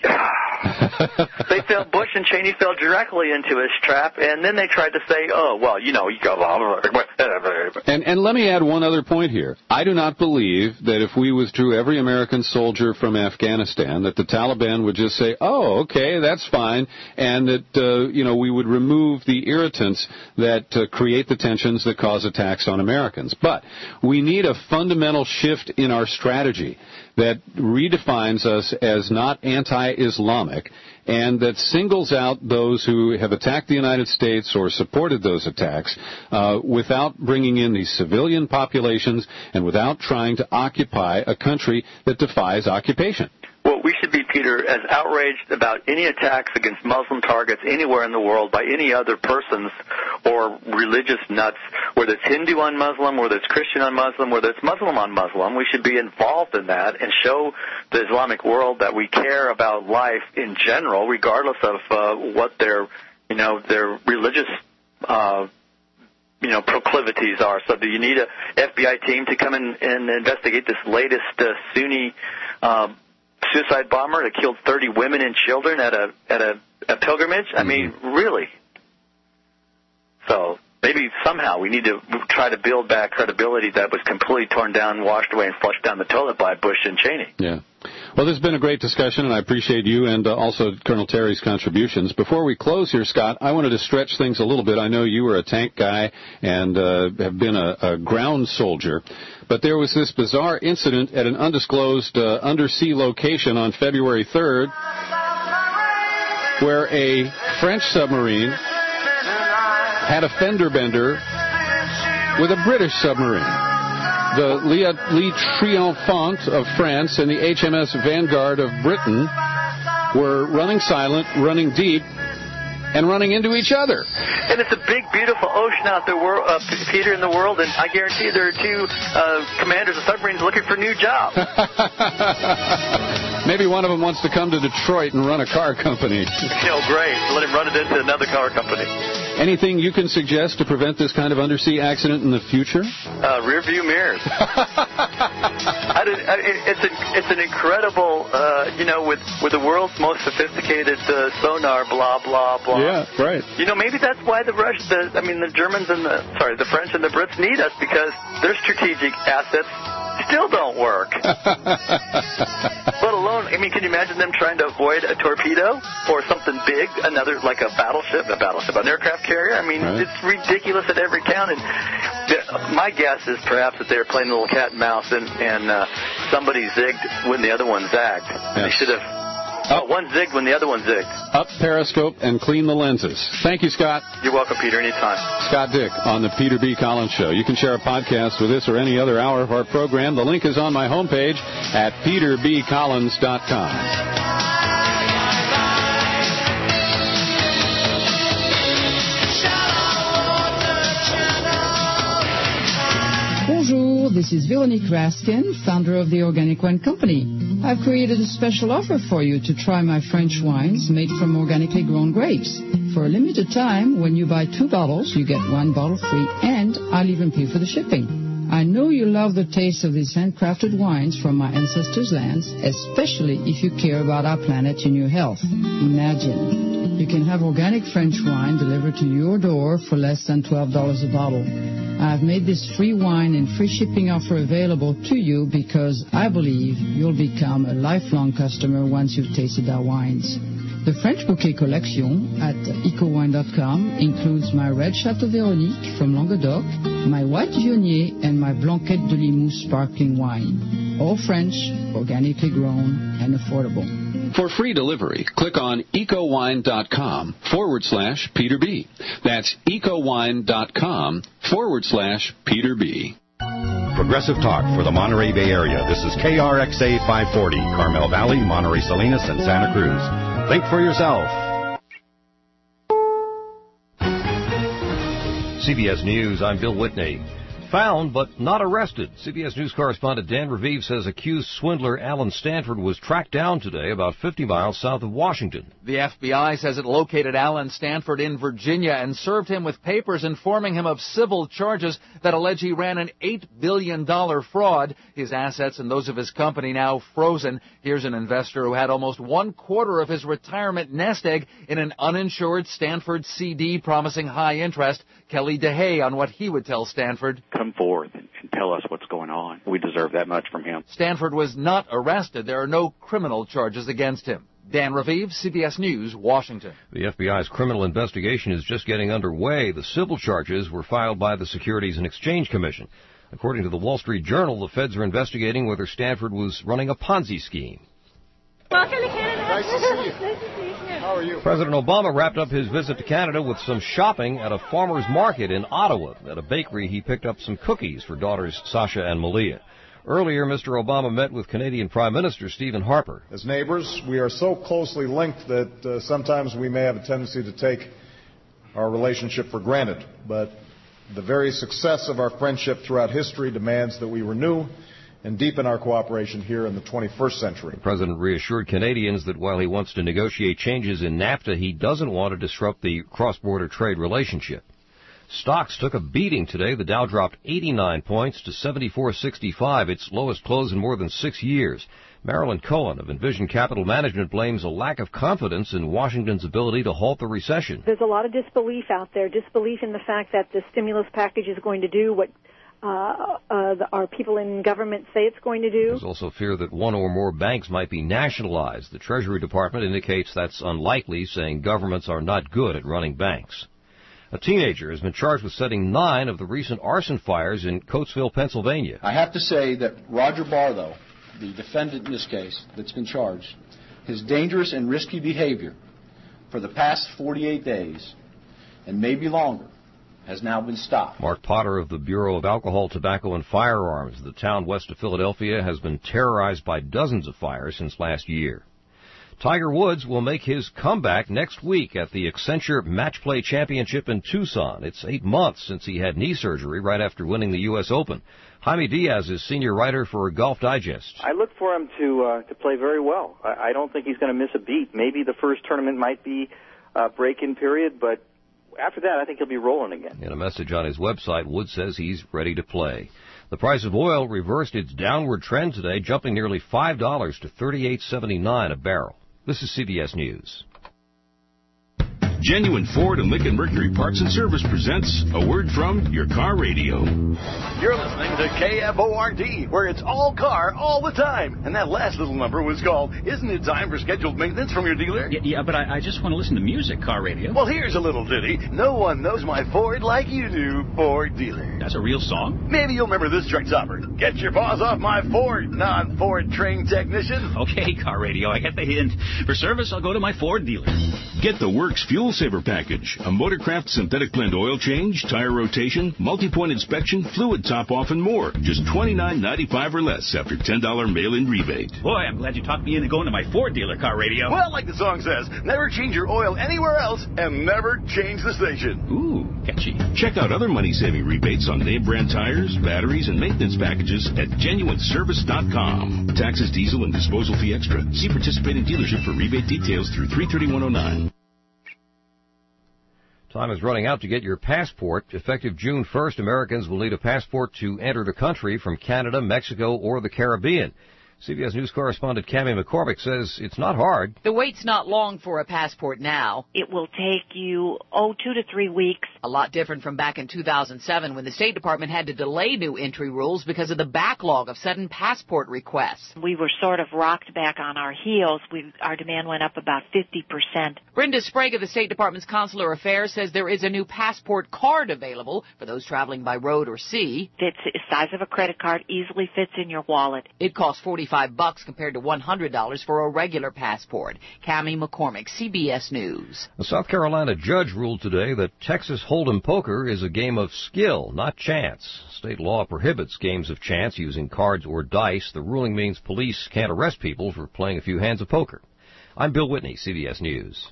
they fell. Bush and Cheney fell directly into his trap, and then they tried to say, "Oh, well, you go." And let me add one other point here. I do not believe that if we withdrew every American soldier from Afghanistan, that the Taliban would just say, "Oh, okay, that's fine," and that we would remove the irritants that create the tensions that cause attacks on Americans. But we need a fundamental shift in our strategy that redefines us as not anti-Islamic and that singles out those who have attacked the United States or supported those attacks without bringing in these civilian populations and without trying to occupy a country that defies occupation. Well, we should be, Peter, as outraged about any attacks against Muslim targets anywhere in the world by any other persons or religious nuts, whether it's Hindu on Muslim, whether it's Christian on Muslim, whether it's Muslim on Muslim. We should be involved in that and show the Islamic world that we care about life in general, regardless of what their religious proclivities are. So do you need a FBI team to come in and investigate this latest Sunni suicide bomber that killed 30 women and children at a pilgrimage? I mean, really? So maybe somehow we need to try to build back credibility that was completely torn down, washed away, and flushed down the toilet by Bush and Cheney. Yeah. Well, this has been a great discussion, and I appreciate you and also Colonel Terry's contributions. Before we close here, Scott, I wanted to stretch things a little bit. I know you were a tank guy and have been a ground soldier, but there was this bizarre incident at an undisclosed undersea location on February 3rd where a French submarine had a fender bender with a British submarine. The Le Triomphant of France and the HMS Vanguard of Britain were running silent, running deep, and running into each other. And it's a big, beautiful ocean out there, Peter, in the world, and I guarantee there are two commanders of submarines looking for new jobs. Maybe one of them wants to come to Detroit and run a car company. Great. Let him run it into another car company. Anything you can suggest to prevent this kind of undersea accident in the future? Rear view mirrors. It's an incredible, with the world's most sophisticated sonar, blah, blah, blah. Yeah, right. Maybe that's why the Germans and the French and the Brits need us, because their strategic assets still don't work. Let alone, can you imagine them trying to avoid a torpedo or something big, another, like an aircraft carrier? Right. It's ridiculous at every count. And my guess is perhaps that they were playing a little cat and mouse, and somebody zigged when the other one zagged. Yes. They should have. One zigged when the other one zigged. Up periscope and clean the lenses. Thank you, Scott. You're welcome, Peter. Anytime. Scott Dick on the Peter B. Collins Show. You can share a podcast with this or any other hour of our program. The link is on my homepage at peterbcollins.com. Bonjour, this is Veronique Raskin, founder of the Organic Wine Company. I've created a special offer for you to try my French wines made from organically grown grapes. For a limited time, when you buy 2 bottles, you get 1 bottle free, and I'll even pay for the shipping. I know you love the taste of these handcrafted wines from my ancestors' lands, especially if you care about our planet and your health. Imagine, you can have organic French wine delivered to your door for less than $12 a bottle. I've made this free wine and free shipping offer available to you because I believe you'll become a lifelong customer once you've tasted our wines. The French Bouquet Collection at ecowine.com includes my red Chateau Véronique from Languedoc, my white Viognier, and my Blanquette de Limoux sparkling wine. All French, organically grown, and affordable. For free delivery, click on ecowine.com/Peter B. That's ecowine.com/Peter B. Progressive Talk for the Monterey Bay Area. This is KRXA 540, Carmel Valley, Monterey Salinas, and Santa Cruz. Think for yourself. CBS News, I'm Bill Whitney. Found but not arrested. CBS News correspondent Dan Raviv says accused swindler Alan Stanford was tracked down today about 50 miles south of Washington. The FBI says it located Alan Stanford in Virginia and served him with papers informing him of civil charges that allege he ran an $8 billion fraud. His assets and those of his company now frozen. Here's an investor who had almost 1/4 of his retirement nest egg in an uninsured Stanford CD promising high interest. Kelly DeHay on what he would tell Stanford. Come forth and tell us what's going on. We deserve that much from him. Stanford was not arrested. There are no criminal charges against him. Dan Raviv, CBS News, Washington. The FBI's criminal investigation is just getting underway. The civil charges were filed by the Securities and Exchange Commission. According to the Wall Street Journal, the feds are investigating whether Stanford was running a Ponzi scheme. Welcome to Canada. Nice to see you. Nice to see you. How are you? President Obama wrapped up his visit to Canada with some shopping at a farmer's market in Ottawa. At a bakery, he picked up some cookies for daughters Sasha and Malia. Earlier, Mr. Obama met with Canadian Prime Minister Stephen Harper. As neighbors, we are so closely linked that sometimes we may have a tendency to take our relationship for granted. But the very success of our friendship throughout history demands that we renew and deepen our cooperation here in the 21st century. The president reassured Canadians that while he wants to negotiate changes in NAFTA, he doesn't want to disrupt the cross-border trade relationship. Stocks took a beating today. The Dow dropped 89 points to 74.65, its lowest close in more than 6 years. Marilyn Cohen of Envision Capital Management blames a lack of confidence in Washington's ability to halt the recession. There's a lot of disbelief out there, disbelief in the fact that the stimulus package is going to do what our people in government say it's going to do. There's also fear that one or more banks might be nationalized. The Treasury Department indicates that's unlikely, saying governments are not good at running banks. A teenager has been charged with setting 9 of the recent arson fires in Coatesville, Pennsylvania. I have to say that Roger Barlow, the defendant in this case that's been charged, his dangerous and risky behavior for the past 48 days, and maybe longer, has now been stopped. Mark Potter of the Bureau of Alcohol, Tobacco, and Firearms. The town west of Philadelphia has been terrorized by dozens of fires since last year. Tiger Woods will make his comeback next week at the Accenture Match Play Championship in Tucson. It's 8 months since he had knee surgery right after winning the U.S. Open. Jaime Diaz is senior writer for Golf Digest. I look for him to play very well. I don't think he's going to miss a beat. Maybe the first tournament might be a break-in period, but after that, I think he'll be rolling again. In a message on his website, Wood says he's ready to play. The price of oil reversed its downward trend today, jumping nearly $5 to $38.79 a barrel. This is CBS News. Genuine Ford and Lincoln Mercury Parts and Service presents A Word from Your Car Radio. You're listening to KFORD, where it's all car all the time. And that last little number was called, Isn't It Time for Scheduled Maintenance from Your Dealer? Yeah, but I just want to listen to music, Car Radio. Well, here's a little ditty. No one knows my Ford like you do, Ford Dealer. That's a real song? Maybe you'll remember this truck topper. Get your paws off my Ford, non-Ford trained technician. Okay, Car Radio, I get the hint. For service, I'll go to my Ford dealer. Get the Works Fuel Saver Package. A Motorcraft synthetic blend oil change, tire rotation, multi-point inspection, fluid top-off, and more. Just $29.95 or less after $10 mail-in rebate. Boy, I'm glad you talked me into going to my Ford dealer, Car Radio. Well, like the song says, never change your oil anywhere else and never change the station. Ooh, catchy. Check out other money-saving rebates on name brand tires, batteries, and maintenance packages at GenuineService.com. Taxes, diesel, and disposal fee extra. See participating dealership for rebate details through 3/31/09. Time is running out to get your passport. Effective June 1st, Americans will need a passport to enter the country from Canada, Mexico, or the Caribbean. CBS News correspondent Cammie McCormick says it's not hard. The wait's not long for a passport now. It will take you, 2 to 3 weeks. A lot different from back in 2007 when the State Department had to delay new entry rules because of the backlog of sudden passport requests. We were sort of rocked back on our heels. Our demand went up about 50%. Brenda Sprague of the State Department's Consular Affairs says there is a new passport card available for those traveling by road or sea. It's the size of a credit card, easily fits in your wallet. It costs $45 compared to $100 for a regular passport. Cammie McCormick, CBS News. A South Carolina judge ruled today that Texas Hold'em poker is a game of skill, not chance. State law prohibits games of chance using cards or dice. The ruling means police can't arrest people for playing a few hands of poker. I'm Bill Whitney, CBS News.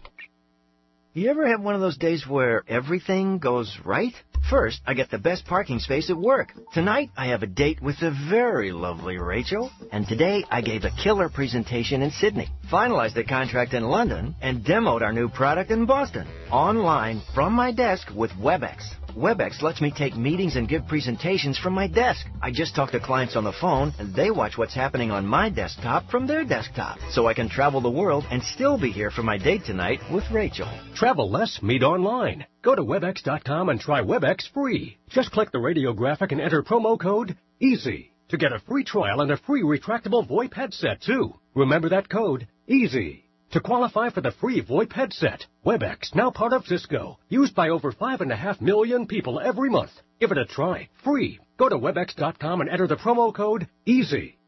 You ever have one of those days where everything goes right? First, I get the best parking space at work. Tonight, I have a date with the very lovely Rachel. And today, I gave a killer presentation in Sydney. Finalized the contract in London and demoed our new product in Boston. Online, from my desk with WebEx. WebEx lets me take meetings and give presentations from my desk. I just talk to clients on the phone, and they watch what's happening on my desktop from their desktop. So I can travel the world and still be here for my date tonight with Rachel. Travel less, meet online. Go to WebEx.com and try WebEx free. Just click the radio graphic and enter promo code EASY to get a free trial and a free retractable VoIP headset, too. Remember that code, EASY. To qualify for the free VoIP headset, WebEx, now part of Cisco, used by over 5.5 million people every month. Give it a try, free. Go to WebEx.com and enter the promo code EASY,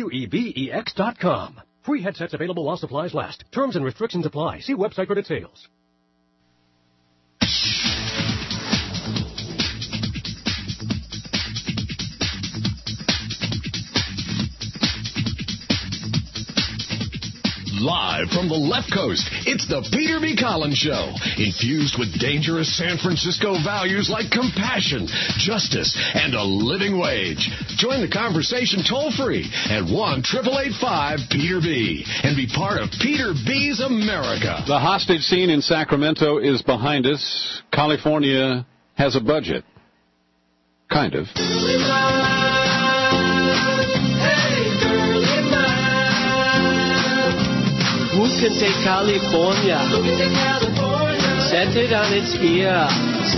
WEBEX.com. Free headsets available while supplies last. Terms and restrictions apply. See website for details. Live from the left coast, it's the Peter B. Collins Show, infused with dangerous San Francisco values like compassion, justice, and a living wage. Join the conversation toll-free at 1-888-5-PETER-B and be part of Peter B's America. The hostage scene in Sacramento is behind us. California has a budget. Kind of. Who can take California? Set it on its ear.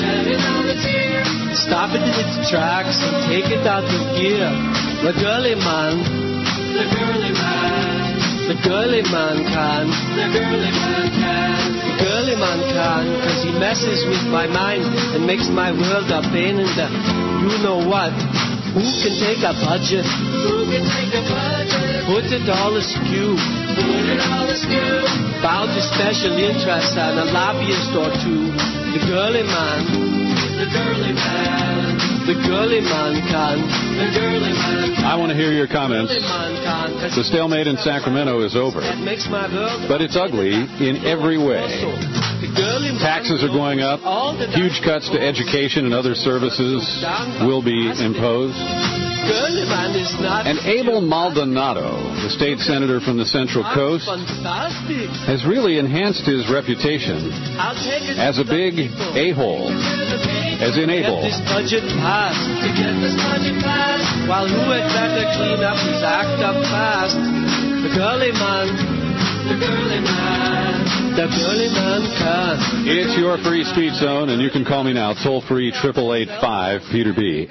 Stop it in its tracks and take it out of gear. The girly man. The girly man. The girly man can. The girly man can. The girly man can, cause he messes with my mind and makes my world a pain in the you know what. Who can take a budget? Who can take a budget? Put it all askew. Put it all askew. Bow to special interests and a lobbyist or two. The girly man. The girly man. The girly man can. The girly man can. I want to hear your comments. The stalemate in Sacramento is over. But it's ugly in every way. Taxes are going up. Huge cuts to education and other services will be imposed. Girly man is not. And Abel Maldonado, the state senator from the Central Coast, Fantastic. has really enhanced his reputation I'll take it as a big a-hole, as in Abel. Get this budget passed. To get this budget passed. While who had better clean up his act up fast? The girly man. The girly man. The girly man can. It's your free speech zone, and you can call me now, toll-free, 888-5-PETER-B,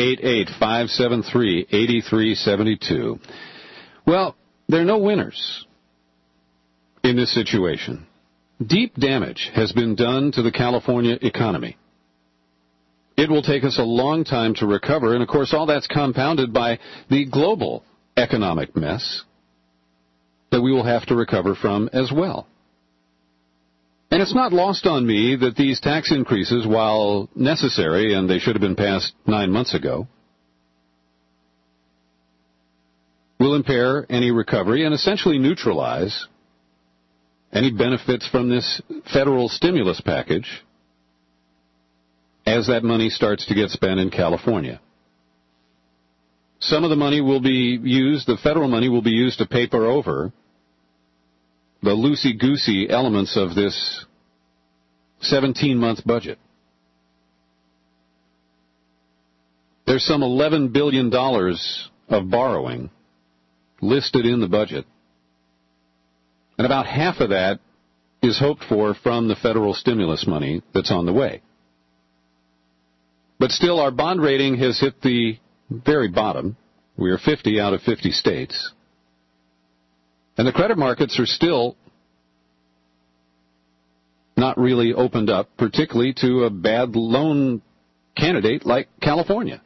888-573-8372. Well, there are no winners in this situation. Deep damage has been done to the California economy. It will take us a long time to recover, and of course all that's compounded by the global economic mess that we will have to recover from as well. And it's not lost on me that these tax increases, while necessary, and they should have been passed 9 months ago, will impair any recovery and essentially neutralize any benefits from this federal stimulus package as that money starts to get spent in California. Some of the money will be used, the federal money will be used to paper over the loosey-goosey elements of this 17-month budget. There's some $11 billion of borrowing listed in the budget, and about half of that is hoped for from the federal stimulus money that's on the way. But still, our bond rating has hit the very bottom. We are 50 out of 50 states. And the credit markets are still not really opened up, particularly to a bad loan candidate like California.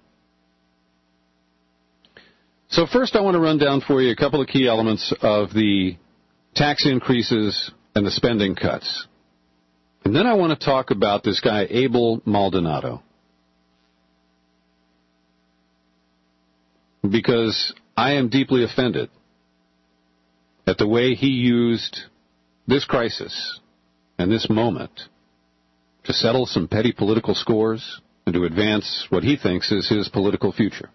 So first I want to run down for you a couple of key elements of the tax increases and the spending cuts. And then I want to talk about this guy, Abel Maldonado. Because I am deeply offended at the way he used this crisis and this moment to settle some petty political scores and to advance what he thinks is his political future.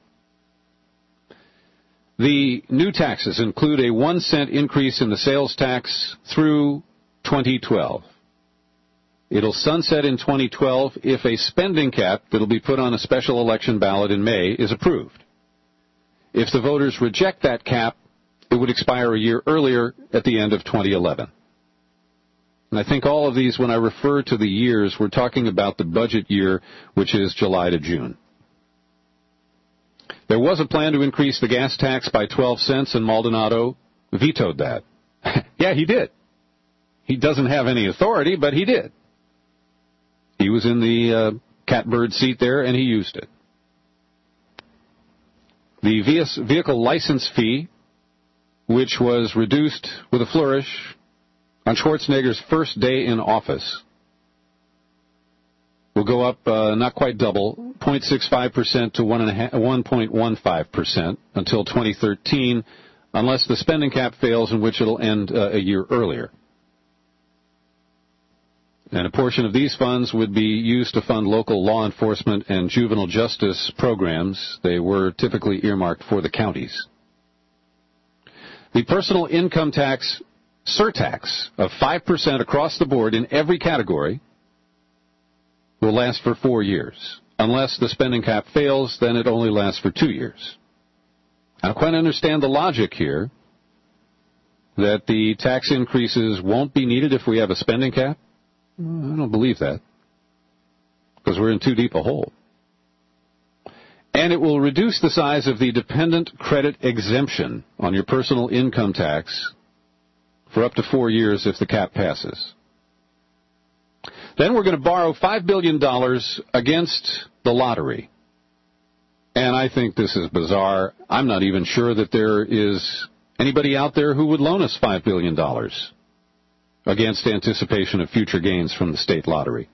The new taxes include a 1 cent increase in the sales tax through 2012. It'll sunset in 2012 if a spending cap that'll be put on a special election ballot in May is approved. If the voters reject that cap, it would expire a year earlier at the end of 2011. And I think all of these, when I refer to the years, we're talking about the budget year, which is July to June. There was a plan to increase the gas tax by 12 cents, and Maldonado vetoed that. Yeah, he did. He doesn't have any authority, but he did. He was in the catbird seat there, and he used it. The vehicle license fee, which was reduced with a flourish on Schwarzenegger's first day in office, will go up not quite double, 0.65% to 1.15% until 2013, unless the spending cap fails, in which it'll end a year earlier. And a portion of these funds would be used to fund local law enforcement and juvenile justice programs. They were typically earmarked for the counties. The personal income tax surtax of 5% across the board in every category will last for 4 years. Unless the spending cap fails, then it only lasts for 2 years. I don't quite understand the logic here that the tax increases won't be needed if we have a spending cap. I don't believe that, because we're in too deep a hole. And it will reduce the size of the dependent credit exemption on your personal income tax for up to 4 years if the cap passes. Then we're going to borrow $5 billion against the lottery. And I think this is bizarre. I'm not even sure that there is anybody out there who would loan us $5 billion against anticipation of future gains from the state lottery.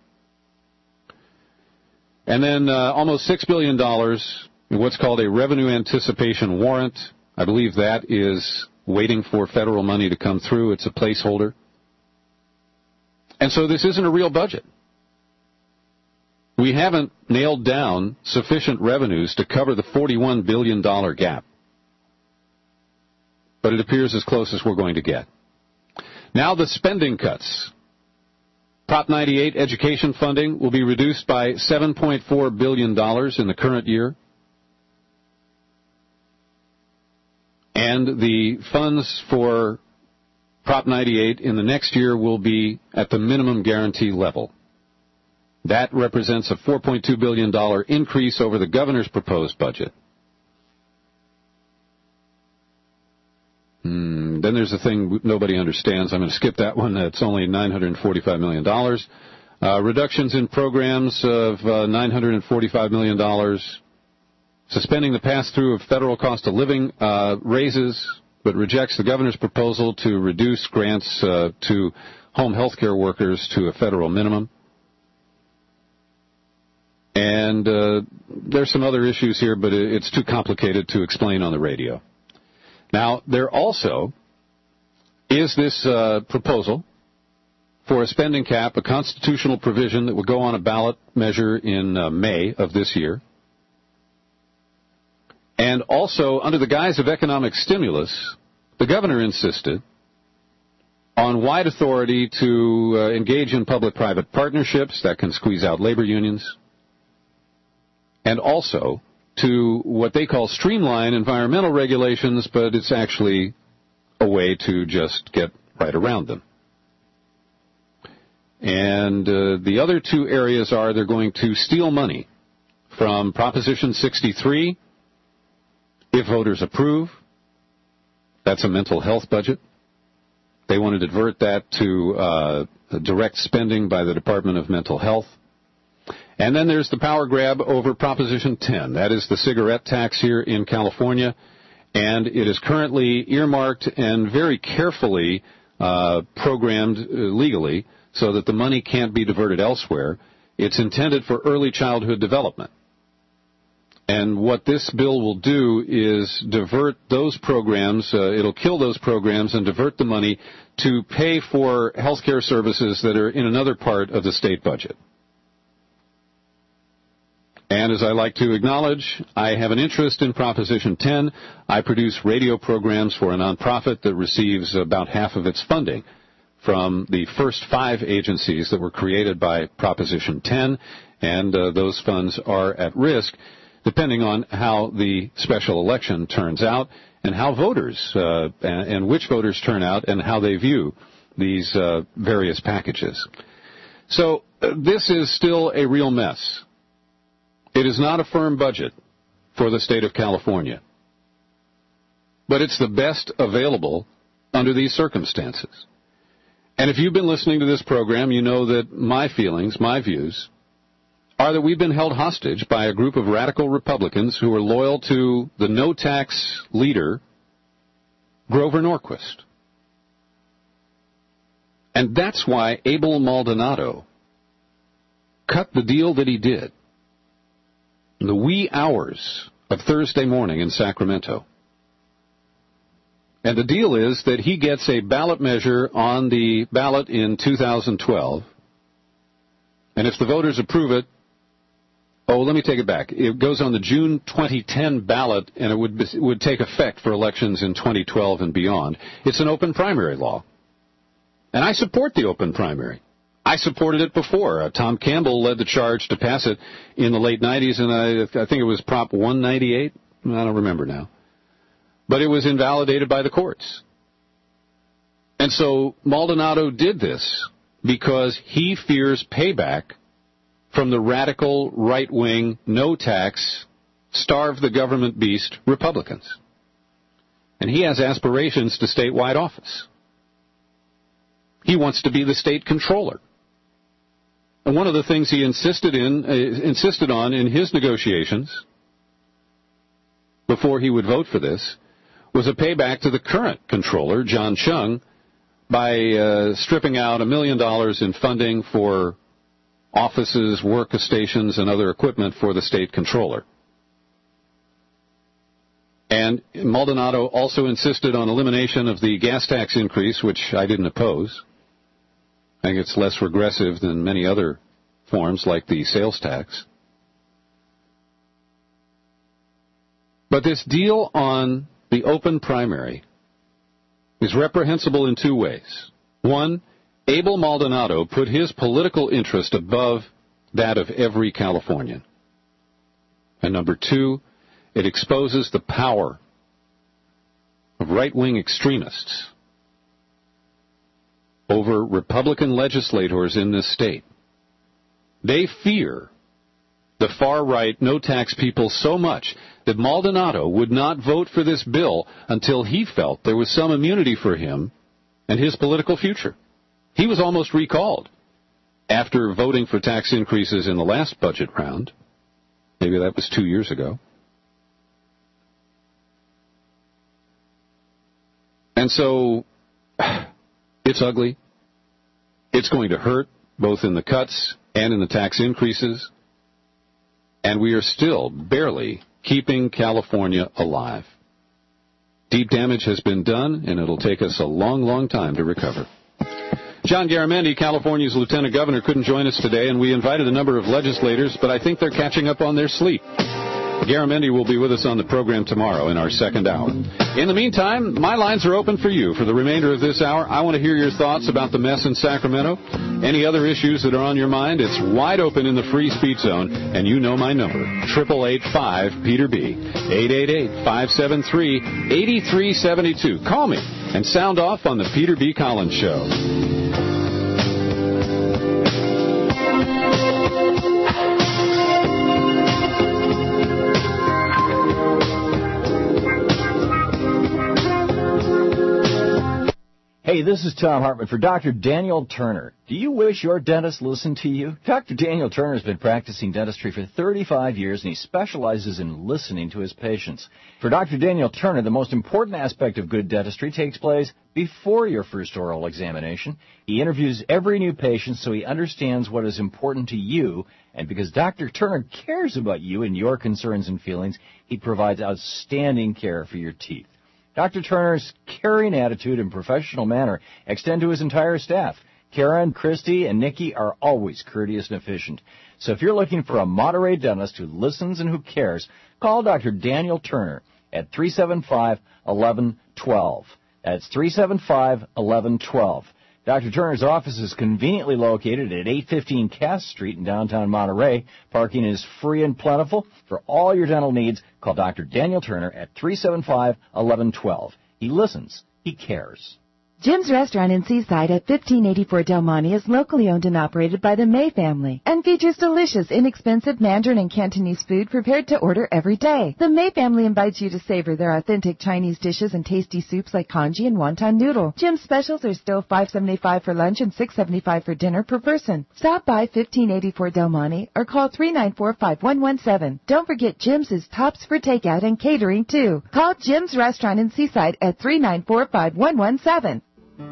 And then almost $6 billion in what's called a revenue anticipation warrant. I believe that is waiting for federal money to come through. It's a placeholder. And so this isn't a real budget. We we haven't nailed down sufficient revenues to cover the $41 billion gap. But it appears as close as we're going to get. Now the spending cuts. Prop 98 education funding will be reduced by $7.4 billion in the current year. And the funds for Prop 98 in the next year will be at the minimum guarantee level. That represents a $4.2 billion increase over the governor's proposed budget. Then there's a thing nobody understands. I'm going to skip that one. That's only $945 million. Reductions in programs of $945 million. Suspending the pass-through of federal cost of living raises, but rejects the governor's proposal to reduce grants to home health care workers to a federal minimum. And there's some other issues here, but it's too complicated to explain on the radio. Now, there also is this proposal for a spending cap, a constitutional provision that will go on a ballot measure in May of this year. And also, under the guise of economic stimulus, the governor insisted on wide authority to engage in public-private partnerships that can squeeze out labor unions, and also to what they call streamline environmental regulations, but it's actually a way to just get right around them. And the other two areas are they're going to steal money from Proposition 63 if voters approve. That's a mental health budget. They want to divert that to direct spending by the Department of Mental Health. And then there's the power grab over Proposition 10. That is the cigarette tax here in California. And it is currently earmarked and very carefully programmed legally so that the money can't be diverted elsewhere. It's intended for early childhood development. And what this bill will do is divert those programs, it'll kill those programs and divert the money to pay for health care services that are in another part of the state budget. And as I like to acknowledge, I have an interest in Proposition 10. I produce radio programs for a nonprofit that receives about half of its funding from the first 5 agencies that were created by Proposition 10, and those funds are at risk depending on how the special election turns out and how voters and which voters turn out and how they view these various packages. So this is still a real mess. It is not a firm budget for the state of California, but it's the best available under these circumstances. And if you've been listening to this program, you know that my feelings, my views, are that we've been held hostage by a group of radical Republicans who are loyal to the no-tax leader, Grover Norquist. And that's why Abel Maldonado cut the deal that he did in the wee hours of Thursday morning in Sacramento. And the deal is that he gets a ballot measure on the ballot in 2012, and if the voters approve it, let me take it back. It goes on the June 2010 ballot, and it would take effect for elections in 2012 and beyond. It's an open primary law. And I support the open primary. I supported it before. Tom Campbell led the charge to pass it in the late 90s, and I think it was Prop 198. I don't remember now. But it was invalidated by the courts. And so Maldonado did this because he fears payback from the radical, right-wing, no-tax, starve-the-government beast Republicans. And he has aspirations to statewide office. He wants to be the state controller. And one of the things he insisted on in his negotiations before he would vote for this was a payback to the current controller, John Chung, by stripping out $1 million in funding for offices, workstations, and other equipment for the state controller. And Maldonado also insisted on elimination of the gas tax increase, which I didn't oppose. I think it's less regressive than many other forms like the sales tax. But this deal on the open primary is reprehensible in two ways. One, Abel Maldonado put his political interest above that of every Californian. And number two, it exposes the power of right-wing extremists over Republican legislators in this state. They fear the far-right, no-tax people so much that Maldonado would not vote for this bill until he felt there was some immunity for him and his political future. He was almost recalled after voting for tax increases in the last budget round. Maybe that was 2 years ago. And so, it's ugly. It's going to hurt, both in the cuts and in the tax increases. And we are still barely keeping California alive. Deep damage has been done, and it'll take us a long, long time to recover. John Garamendi, California's lieutenant governor, couldn't join us today, and we invited a number of legislators, but I think they're catching up on their sleep. Garamendi will be with us on the program tomorrow in our second hour. In the meantime, my lines are open for you. For the remainder of this hour, I want to hear your thoughts about the mess in Sacramento. Any other issues that are on your mind, it's wide open in the free speech zone, and you know my number, 888-5-PETER-B, 888-573-8372. Call me and sound off on the Peter B. Collins Show. Hey, this is Tom Hartman for Dr. Daniel Turner. Do you wish your dentist listened to you? Dr. Daniel Turner has been practicing dentistry for 35 years, and he specializes in listening to his patients. For Dr. Daniel Turner, the most important aspect of good dentistry takes place before your first oral examination. He interviews every new patient so he understands what is important to you, and because Dr. Turner cares about you and your concerns and feelings, he provides outstanding care for your teeth. Dr. Turner's caring attitude and professional manner extend to his entire staff. Karen, Christy, and Nikki are always courteous and efficient. So if you're looking for a Monterey dentist who listens and who cares, call Dr. Daniel Turner at 375-1112. That's 375-1112. Dr. Turner's office is conveniently located at 815 Cass Street in downtown Monterey. Parking is free and plentiful. For all your dental needs, call Dr. Daniel Turner at 375-1112. He listens. He cares. Jim's Restaurant in Seaside at 1584 Del Monte is locally owned and operated by the May family and features delicious, inexpensive Mandarin and Cantonese food prepared to order every day. The May family invites you to savor their authentic Chinese dishes and tasty soups like congee and wonton noodle. Jim's specials are still $5.75 for lunch and $6.75 for dinner per person. Stop by 1584 Del Monte or call 394-5117. Don't forget Jim's is tops for takeout and catering too. Call Jim's Restaurant in Seaside at 394-5117.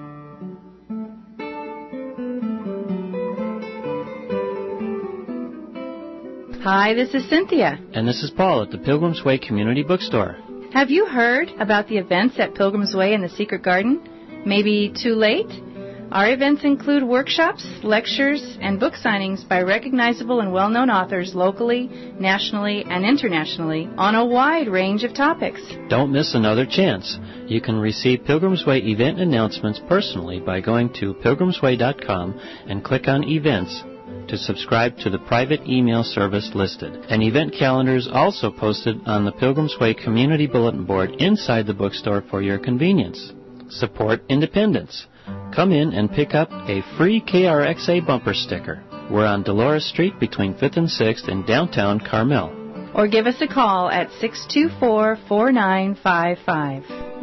Hi, this is Cynthia. And this is Paul at the Pilgrim's Way Community Bookstore. Have you heard about the events at Pilgrim's Way and the Secret Garden? Maybe too late? Our events include workshops, lectures, and book signings by recognizable and well-known authors locally, nationally, and internationally on a wide range of topics. Don't miss another chance. You can receive Pilgrim's Way event announcements personally by going to pilgrimsway.com and click on Events to subscribe to the private email service listed. An event calendar is also posted on the Pilgrim's Way Community Bulletin Board inside the bookstore for your convenience. Support independence. Come in and pick up a free KRXA bumper sticker. We're on Dolores Street between 5th and 6th in downtown Carmel. Or give us a call at 624-4955.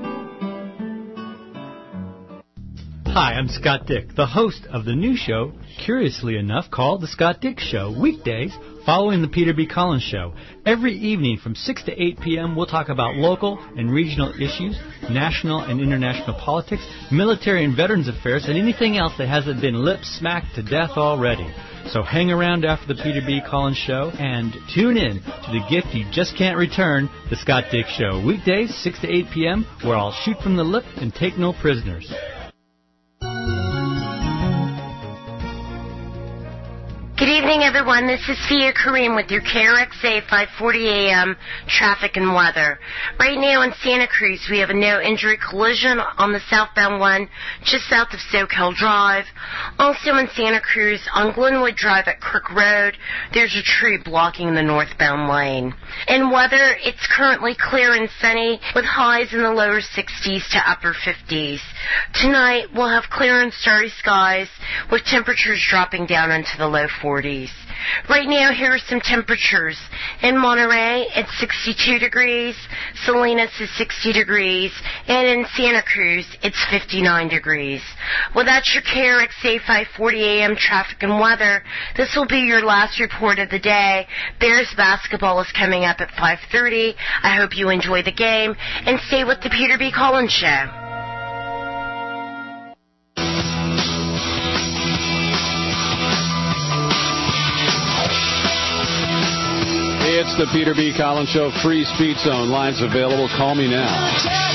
Hi, I'm Scott Dick, the host of the new show, curiously enough, called The Scott Dick Show, weekdays following the Peter B. Collins Show. Every evening from 6 to 8 p.m., we'll talk about local and regional issues, national and international politics, military and veterans affairs, and anything else that hasn't been lip-smacked to death already. So hang around after the Peter B. Collins Show and tune in to the gift you just can't return, The Scott Dick Show, weekdays 6 to 8 p.m., where I'll shoot from the lip and take no prisoners. Good evening, everyone. This is Fia Kareem with your KRXA 540 AM traffic and weather. Right now in Santa Cruz, we have a no-injury collision on the southbound one just south of SoCal Drive. Also in Santa Cruz, on Glenwood Drive at Crook Road, there's a tree blocking the northbound lane. In weather, it's currently clear and sunny with highs in the lower 60s to upper 50s. Tonight, we'll have clear and starry skies with temperatures dropping down into the low 40s. Right now, here are some temperatures. In Monterey, it's 62 degrees. Salinas is 60 degrees. And in Santa Cruz, it's 59 degrees. Well, that's your KRXA 540 AM traffic and weather. This will be your last report of the day. Bears basketball is coming up at 5:30. I hope you enjoy the game and stay with the Peter B. Collins Show. It's the Peter B. Collins Show, Free Speech Zone. Lines available. Call me now.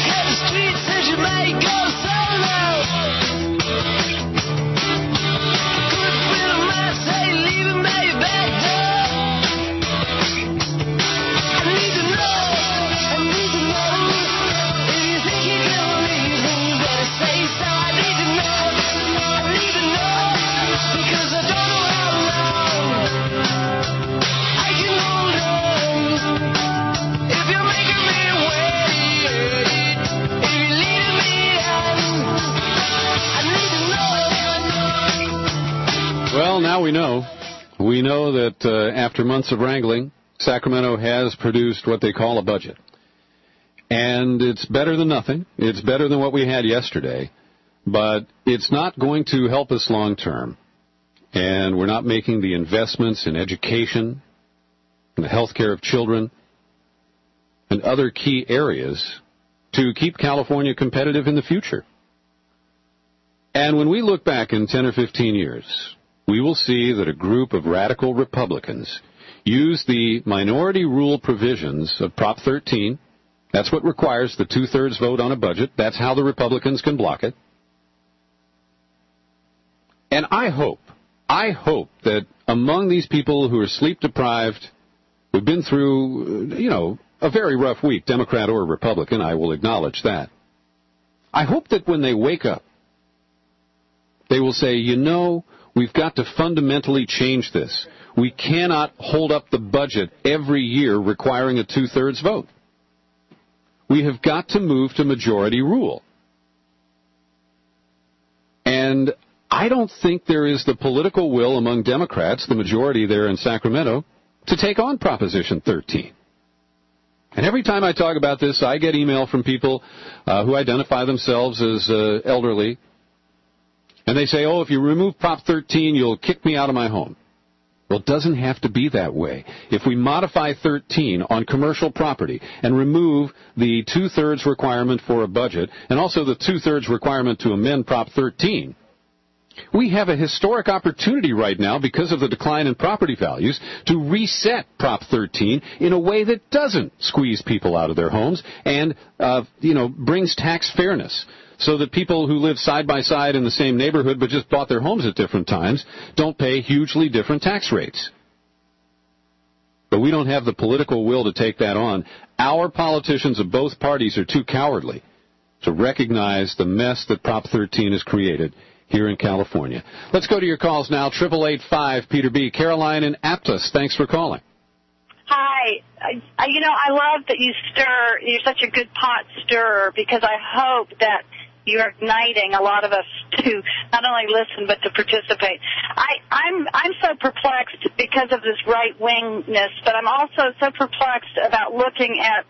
Well, now we know. We know that after months of wrangling, Sacramento has produced what they call a budget. And it's better than nothing. It's better than what we had yesterday. But it's not going to help us long term. And we're not making the investments in education, in the health care of children, and other key areas to keep California competitive in the future. And when we look back in 10 or 15 years, we will see that a group of radical Republicans use the minority rule provisions of Prop 13. That's what requires the two-thirds vote on a budget. That's how the Republicans can block it. And I hope that among these people who are sleep-deprived, who've been through, a very rough week, Democrat or Republican, I will acknowledge that. I hope that when they wake up, they will say, we've got to fundamentally change this. We cannot hold up the budget every year requiring a two-thirds vote. We have got to move to majority rule. And I don't think there is the political will among Democrats, the majority there in Sacramento, to take on Proposition 13. And every time I talk about this, I get email from people who identify themselves as elderly. And they say, if you remove Prop 13, you'll kick me out of my home. Well, it doesn't have to be that way. If we modify 13 on commercial property and remove the two-thirds requirement for a budget and also the two-thirds requirement to amend Prop 13, we have a historic opportunity right now because of the decline in property values to reset Prop 13 in a way that doesn't squeeze people out of their homes and, brings tax fairness, so that people who live side by side in the same neighborhood but just bought their homes at different times don't pay hugely different tax rates. But we don't have the political will to take that on. Our politicians of both parties are too cowardly to recognize the mess that Prop 13 has created here in California. Let's go to your calls now. 888-5 Peter B. Caroline in Aptos, thanks for calling. Hi. I love that you stir. You're such a good pot stirrer because I hope that you're igniting a lot of us to not only listen but to participate. I'm so perplexed because of this right-wingness, but I'm also so perplexed about looking at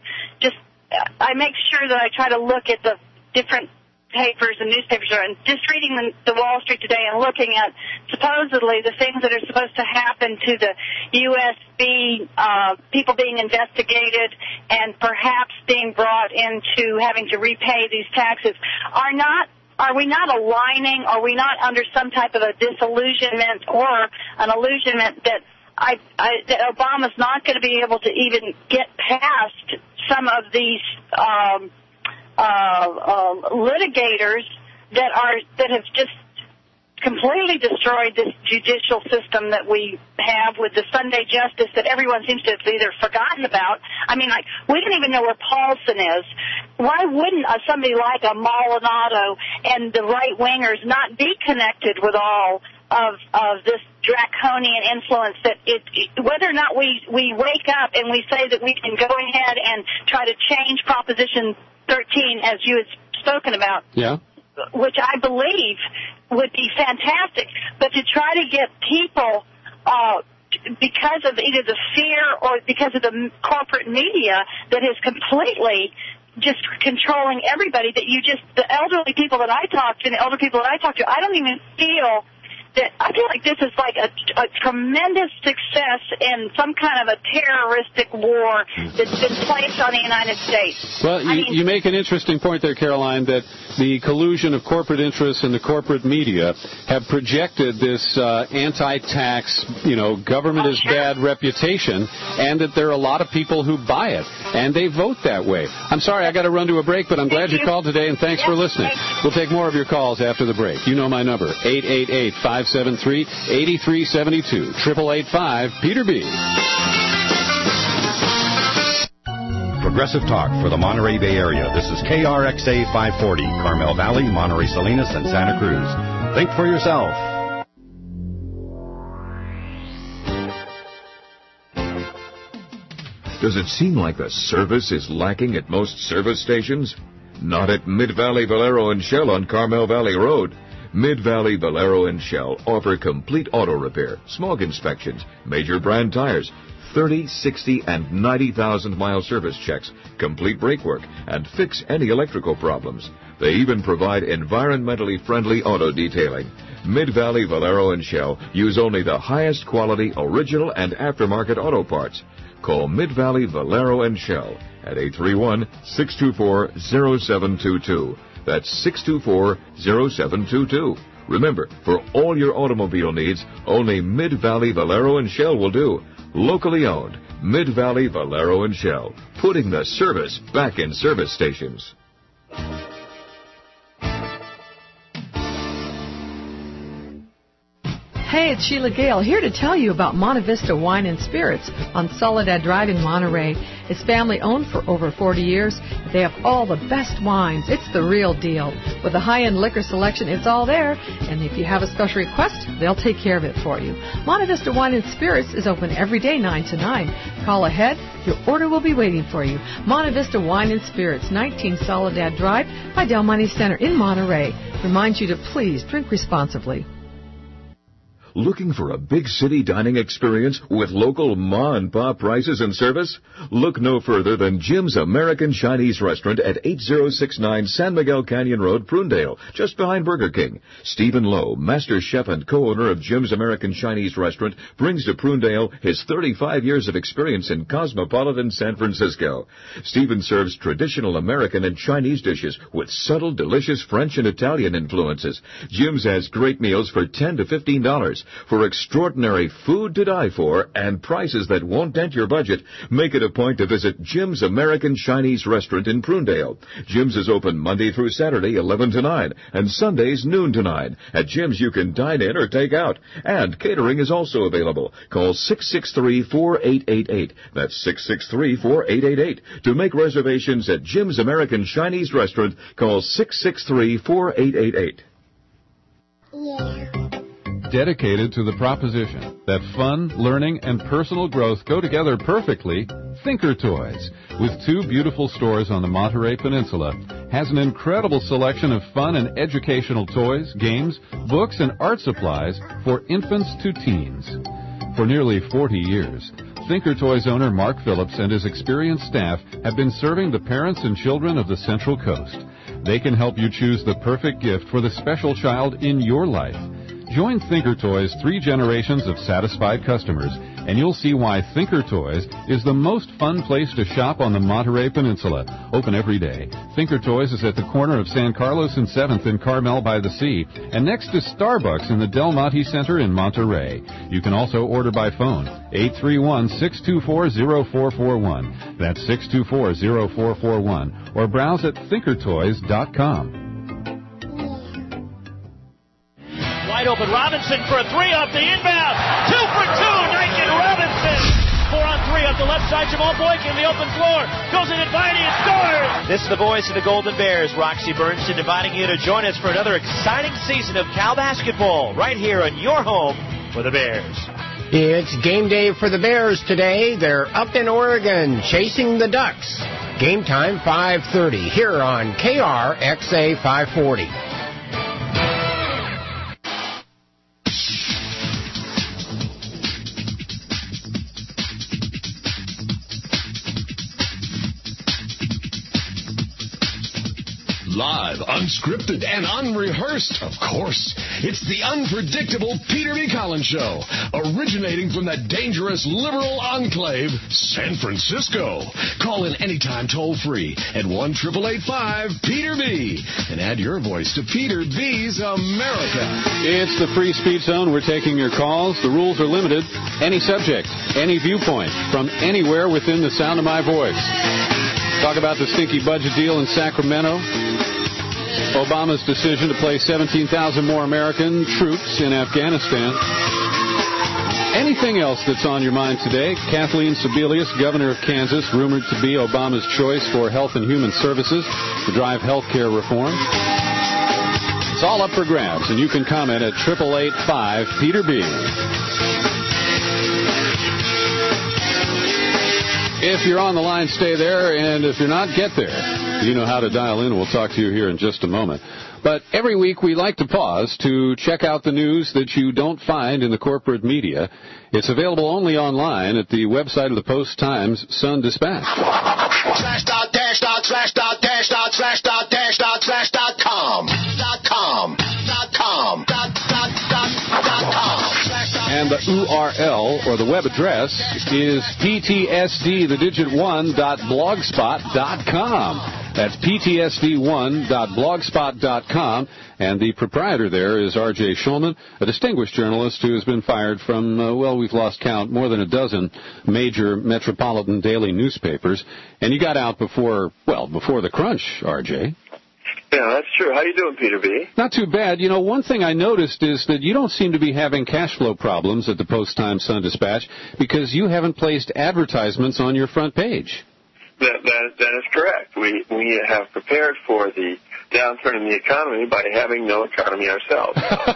I make sure that I try to look at the different papers and newspapers and just reading the Wall Street Today and looking at supposedly the things that are supposed to happen to the USB people being investigated and perhaps being brought into having to repay these taxes. Are we not aligning? Are we not under some type of a disillusionment or an illusionment that that Obama's not going to be able to even get past some of these litigators that have just completely destroyed this judicial system that we have with the Sunday justice that everyone seems to have either forgotten about. I mean, like, we don't even know where Paulson is. Why wouldn't somebody like a Maldonado and the right-wingers not be connected with all of this draconian influence that whether or not we wake up and we say that we can go ahead and try to change Proposition 13, as you had spoken about, which I believe would be fantastic, but to try to get people, because of either the fear or because of the corporate media that is completely just controlling everybody, that the elderly people that I talk to and the older people that I talk to, I don't even feel that, I feel like this is like a tremendous success in some kind of a terroristic war that's been placed on the United States. Well, you make an interesting point there, Caroline, that the collusion of corporate interests and the corporate media have projected this anti-tax, government is bad reputation, and that there are a lot of people who buy it, and they vote that way. I'm sorry, I got to run to a break, but I'm glad you called today, and thanks for listening. We'll take more of your calls after the break. You know my number, 888-573-8372, 888-5-PETER-B. Progressive Talk for the Monterey Bay Area. This is KRXA 540, Carmel Valley, Monterey Salinas, and Santa Cruz. Think for yourself. Does it seem like the service is lacking at most service stations? Not at Mid-Valley Valero and Shell on Carmel Valley Road. Mid-Valley Valero and Shell offer complete auto repair, smog inspections, major brand tires, 30, 60, and 90,000 mile service checks, complete brake work, and fix any electrical problems. They even provide environmentally friendly auto detailing. Mid-Valley Valero and Shell use only the highest quality original and aftermarket auto parts. Call Mid-Valley Valero and Shell at 831-624-0722. That's 624-0722. Remember, for all your automobile needs, only Mid-Valley Valero and Shell will do. Locally owned, Mid-Valley Valero and Shell, putting the service back in service stations. Hey, it's Sheila Gale here to tell you about Monte Vista Wine and Spirits on Soledad Drive in Monterey. It's family-owned for over 40 years. They have all the best wines. It's the real deal. With a high-end liquor selection, it's all there. And if you have a special request, they'll take care of it for you. Monte Vista Wine and Spirits is open every day 9 to 9. Call ahead. Your order will be waiting for you. Monte Vista Wine and Spirits, 19 Soledad Drive by Del Monte Center in Monterey. Reminds you to please drink responsibly. Looking for a big city dining experience with local ma-and-pa prices and service? Look no further than Jim's American Chinese Restaurant at 8069 San Miguel Canyon Road, Prunedale, just behind Burger King. Stephen Lowe, master chef and co-owner of Jim's American Chinese Restaurant, brings to Prunedale his 35 years of experience in cosmopolitan San Francisco. Stephen serves traditional American and Chinese dishes with subtle, delicious French and Italian influences. Jim's has great meals for $10 to $15. For extraordinary food to die for and prices that won't dent your budget, make it a point to visit Jim's American Chinese Restaurant in Prunedale. Jim's is open Monday through Saturday, 11 to 9, and Sundays, noon to 9. At Jim's, you can dine in or take out, and catering is also available. Call 663-4888. That's 663-4888. To make reservations at Jim's American Chinese Restaurant, call 663-4888. Yeah. Dedicated to the proposition that fun, learning, and personal growth go together perfectly, Thinker Toys, with 2 beautiful stores on the Monterey Peninsula, has an incredible selection of fun and educational toys, games, books, and art supplies for infants to teens. For nearly 40 years, Thinker Toys owner Mark Phillips and his experienced staff have been serving the parents and children of the Central Coast. They can help you choose the perfect gift for the special child in your life. Join Thinker Toys' 3 generations of satisfied customers, and you'll see why Thinker Toys is the most fun place to shop on the Monterey Peninsula. Open every day. Thinker Toys is at the corner of San Carlos and 7th in Carmel by the Sea, and next to Starbucks in the Del Monte Center in Monterey. You can also order by phone, 831-624-0441. That's 624-0441. Or browse at thinkertoys.com. Wide open. Robinson for a three off the inbound. 2 for 2, Nike and Robinson. 4 on 3 up the left side. Jamal Boykin, the open floor. Goes in inviting and scores. This is the voice of the Golden Bears, Roxy Bernstein, inviting you to join us for another exciting season of Cal basketball right here on your home for the Bears. It's game day for the Bears today. They're up in Oregon chasing the Ducks. Game time 5:30 here on KRXA 540. Live, unscripted, and unrehearsed, of course. It's the unpredictable Peter B. Collins Show, originating from the dangerous liberal enclave, San Francisco. Call in anytime toll-free at 1-888-5-PETER-B and add your voice to Peter B.'s America. It's the Free Speech Zone. We're taking your calls. The rules are limited. Any subject, any viewpoint, from anywhere within the sound of my voice. Talk about the stinky budget deal in Sacramento, Obama's decision to place 17,000 more American troops in Afghanistan. Anything else that's on your mind today? Kathleen Sebelius, governor of Kansas, rumored to be Obama's choice for Health and Human Services to drive health care reform. It's all up for grabs, and you can comment at 888-5-PETER-B. If you're on the line, stay there, and if you're not, get there. You know how to dial in. We'll talk to you here in just a moment. But every week we like to pause to check out the news that you don't find in the corporate media. It's available only online at the website of the Post-Times Sun-Dispatch. And the URL, or the web address, is ptsd1.blogspot.com. That's ptsd1.blogspot.com. And the proprietor there is R.J. Schulman, a distinguished journalist who has been fired from, we've lost count, more than a dozen major metropolitan daily newspapers. And you got out before the crunch, R.J. Yeah, that's true. How you doing, Peter B? Not too bad. You know, one thing I noticed is that you don't seem to be having cash flow problems at the Post-Times Sun-Dispatch because you haven't placed advertisements on your front page. That is correct. We have prepared for the downturn in the economy by having no economy ourselves.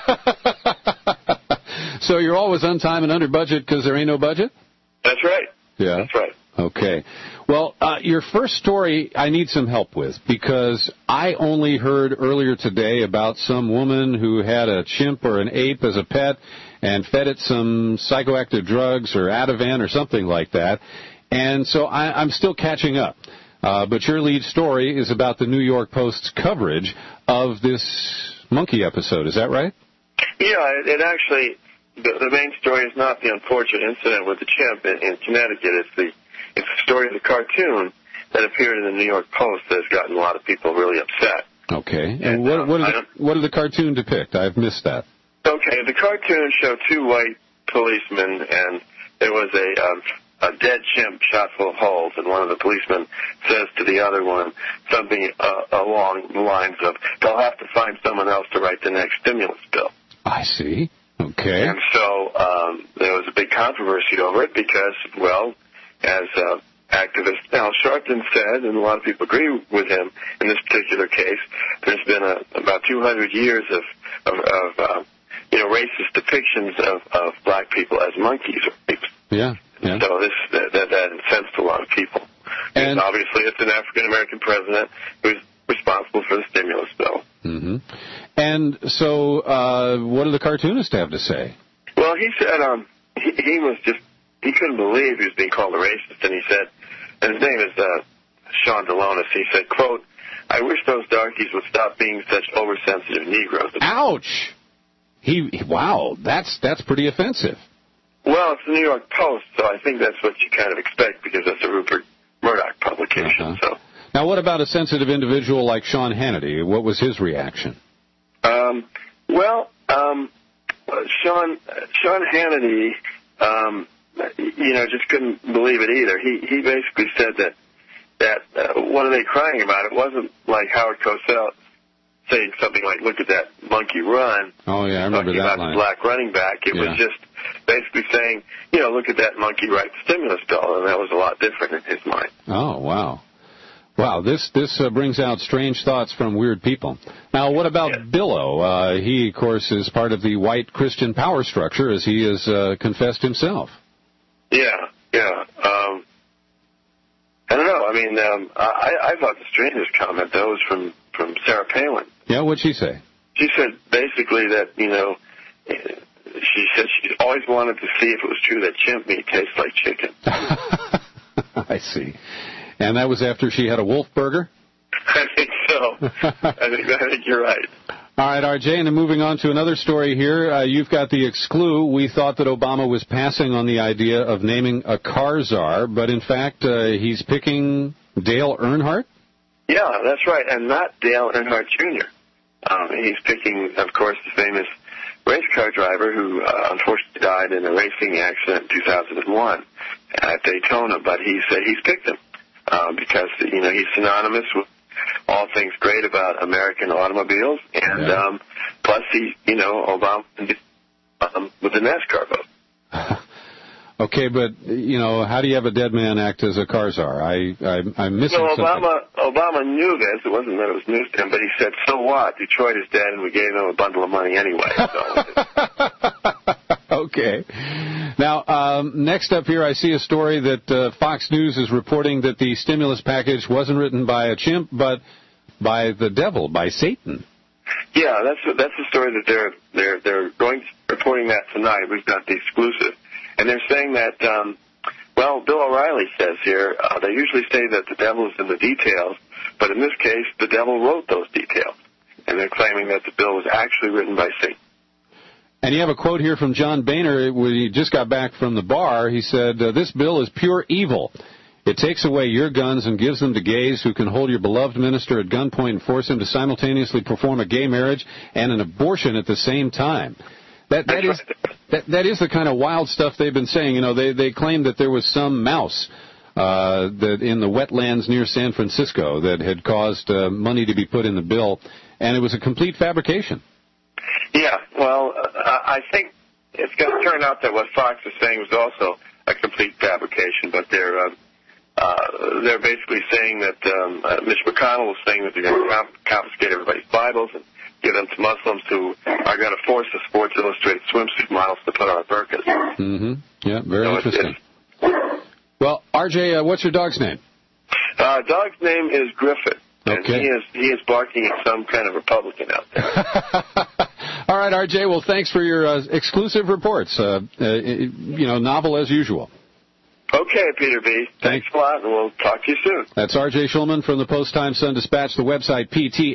So you're always on time and under budget because there ain't no budget? That's right. Yeah. That's right. Okay. Well, your first story I need some help with because I only heard earlier today about some woman who had a chimp or an ape as a pet and fed it some psychoactive drugs or Ativan or something like that. And so I'm still catching up. But your lead story is about the New York Post's coverage of this monkey episode. Is that right? Yeah, it actually, the main story is not the unfortunate incident with the chimp in Connecticut. It's the story of the cartoon that appeared in the New York Post that has gotten a lot of people really upset. Okay. And what did the cartoon depict? I've missed that. Okay. The cartoon showed two white policemen, and there was a dead chimp shot full of holes, and one of the policemen says to the other one something along the lines of, they'll have to find someone else to write the next stimulus bill. I see. Okay. And so there was a big controversy over it because, as activist Al Sharpton said, and a lot of people agree with him in this particular case, there's been about 200 years of racist depictions of black people as monkeys or apes. Yeah. Yeah. So that incensed a lot of people. And obviously it's an African-American president who's responsible for the stimulus bill. Mm-hmm. And so what did the cartoonist have to say? Well, he said he couldn't believe he was being called a racist, and he said, and his name is Sean Delonis, he said, quote, I wish those darkies would stop being such oversensitive Negroes. Ouch! Wow, that's pretty offensive. Well, it's the New York Post, so I think that's what you kind of expect because that's a Rupert Murdoch publication. Uh-huh. So. Now, what about a sensitive individual like Sean Hannity? What was his reaction? Sean Hannity, just couldn't believe it either. He basically said that what are they crying about? It wasn't like Howard Cosell saying something like, look at that monkey run. Oh, yeah, I remember talking that about line. the black running back. It was just basically saying, look at that monkey write the stimulus bill, and that was a lot different in his mind. Oh, wow. Wow, this brings out strange thoughts from weird people. Now, what about Billow? He, of course, is part of the white Christian power structure, as he has confessed himself. Yeah. I don't know. I mean, I thought the strangest comment, though, was from Sarah Palin. Yeah, what'd she say? She said basically that, she said she always wanted to see if it was true that chimp meat tastes like chicken. I see. And that was after she had a wolf burger? I think so. I think you're right. All right, RJ, and then moving on to another story here. You've got the exclu. We thought that Obama was passing on the idea of naming a car czar, but in fact, he's picking Dale Earnhardt? Yeah, that's right, and not Dale Earnhardt Jr. He's picking, of course, the famous race car driver who unfortunately died in a racing accident in 2001 at Daytona, but he said he's picked him because, he's synonymous with all things great about American automobiles, and plus Obama with the NASCAR vote. Okay, but how do you have a dead man act as a car czar? I'm missing something. Obama knew this. It wasn't that it was news to him, but he said, "So what? Detroit is dead, and we gave him a bundle of money anyway." So. Okay. Now, next up here, I see a story that Fox News is reporting that the stimulus package wasn't written by a chimp, but by the devil, by Satan. Yeah, that's the story that they're going to reporting that tonight. We've got the exclusive, and they're saying that. Bill O'Reilly says here they usually say that the devil is in the details, but in this case, the devil wrote those details, and they're claiming that the bill was actually written by Satan. And you have a quote here from John Boehner when he just got back from the bar. He said, this bill is pure evil. It takes away your guns and gives them to gays who can hold your beloved minister at gunpoint and force him to simultaneously perform a gay marriage and an abortion at the same time. That is the kind of wild stuff they've been saying. They claim that there was some mouse that in the wetlands near San Francisco that had caused money to be put in the bill, and it was a complete fabrication. Yeah, well, I think it's going to turn out that what Fox is saying was also a complete fabrication, but they're basically saying that Mitch McConnell was saying that they're going to confiscate everybody's Bibles and give them to Muslims who are going to force the Sports Illustrated swimsuit models to put on burqas. Mm-hmm. Yeah, very interesting. Well, RJ, what's your dog's name? Dog's name is Griffith. Okay. And he is barking at some kind of Republican out there. All right, RJ, well, thanks for your exclusive reports. Novel as usual. Okay, Peter B. Thanks a lot, and we'll talk to you soon. That's R.J. Schulman from the Post-Time-Sun Dispatch, the website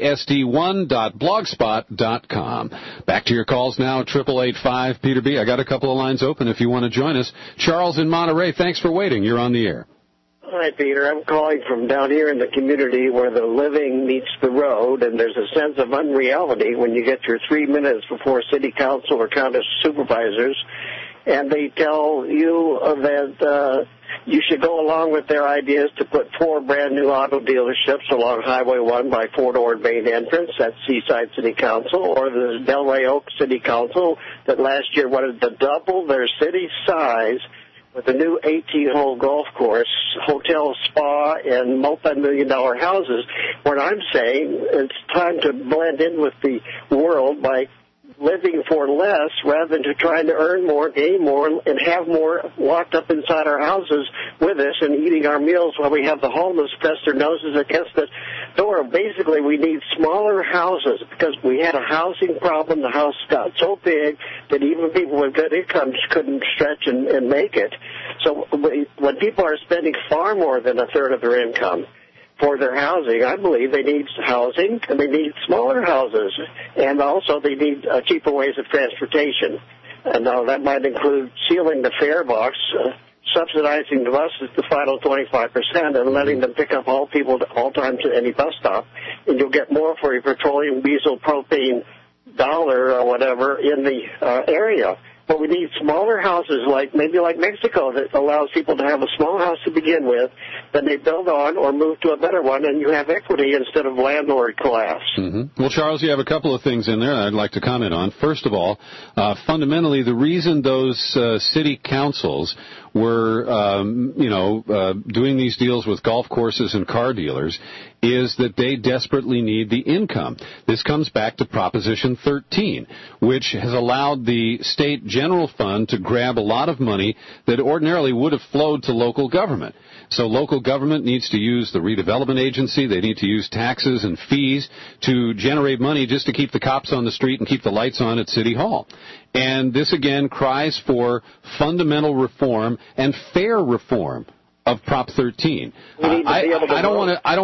ptsd1.blogspot.com. Back to your calls now, 888-5 Peter B. I got a couple of lines open if you want to join us. Charles in Monterey, thanks for waiting. You're on the air. Hi, Peter. I'm calling from down here in the community where the living meets the road, and there's a sense of unreality when you get your 3 minutes before city council or county supervisors, and they tell you that you should go along with their ideas to put 4 brand-new auto dealerships along Highway 1 by Fort Ord main entrance. That's Seaside City Council, or the Delray Oak City Council that last year wanted to double their city size with a new 18-hole golf course, hotel, spa, and multi-million-dollar houses. What I'm saying, it's time to blend in with the world by living for less rather than to trying to earn more, gain more, and have more locked up inside our houses with us and eating our meals while we have the homeless press their noses against the door. Basically, we need smaller houses because we had a housing problem. The house got so big that even people with good incomes couldn't stretch and make it. So when people are spending far more than a third of their income for their housing, I believe they need housing, and they need smaller houses, and also they need cheaper ways of transportation. And that might include sealing the fare box, subsidizing the buses the final 25%, and letting them pick up all people at all times at any bus stop, and you'll get more for your petroleum, diesel, propane dollar or whatever in the area. But we need smaller houses, like Mexico, that allows people to have a small house to begin with, then they build on or move to a better one, and you have equity instead of landlord collapse. Mm-hmm. Well, Charles, you have a couple of things in there I'd like to comment on. First of all, fundamentally, the reason those city councils were, doing these deals with golf courses and car dealers is that they desperately need the income. This comes back to Proposition 13, which has allowed the state general fund to grab a lot of money that ordinarily would have flowed to local government. So local government needs to use the redevelopment agency. They need to use taxes and fees to generate money just to keep the cops on the street and keep the lights on at City Hall. And this, again, cries for fundamental reform and fair reform of Prop 13. I don't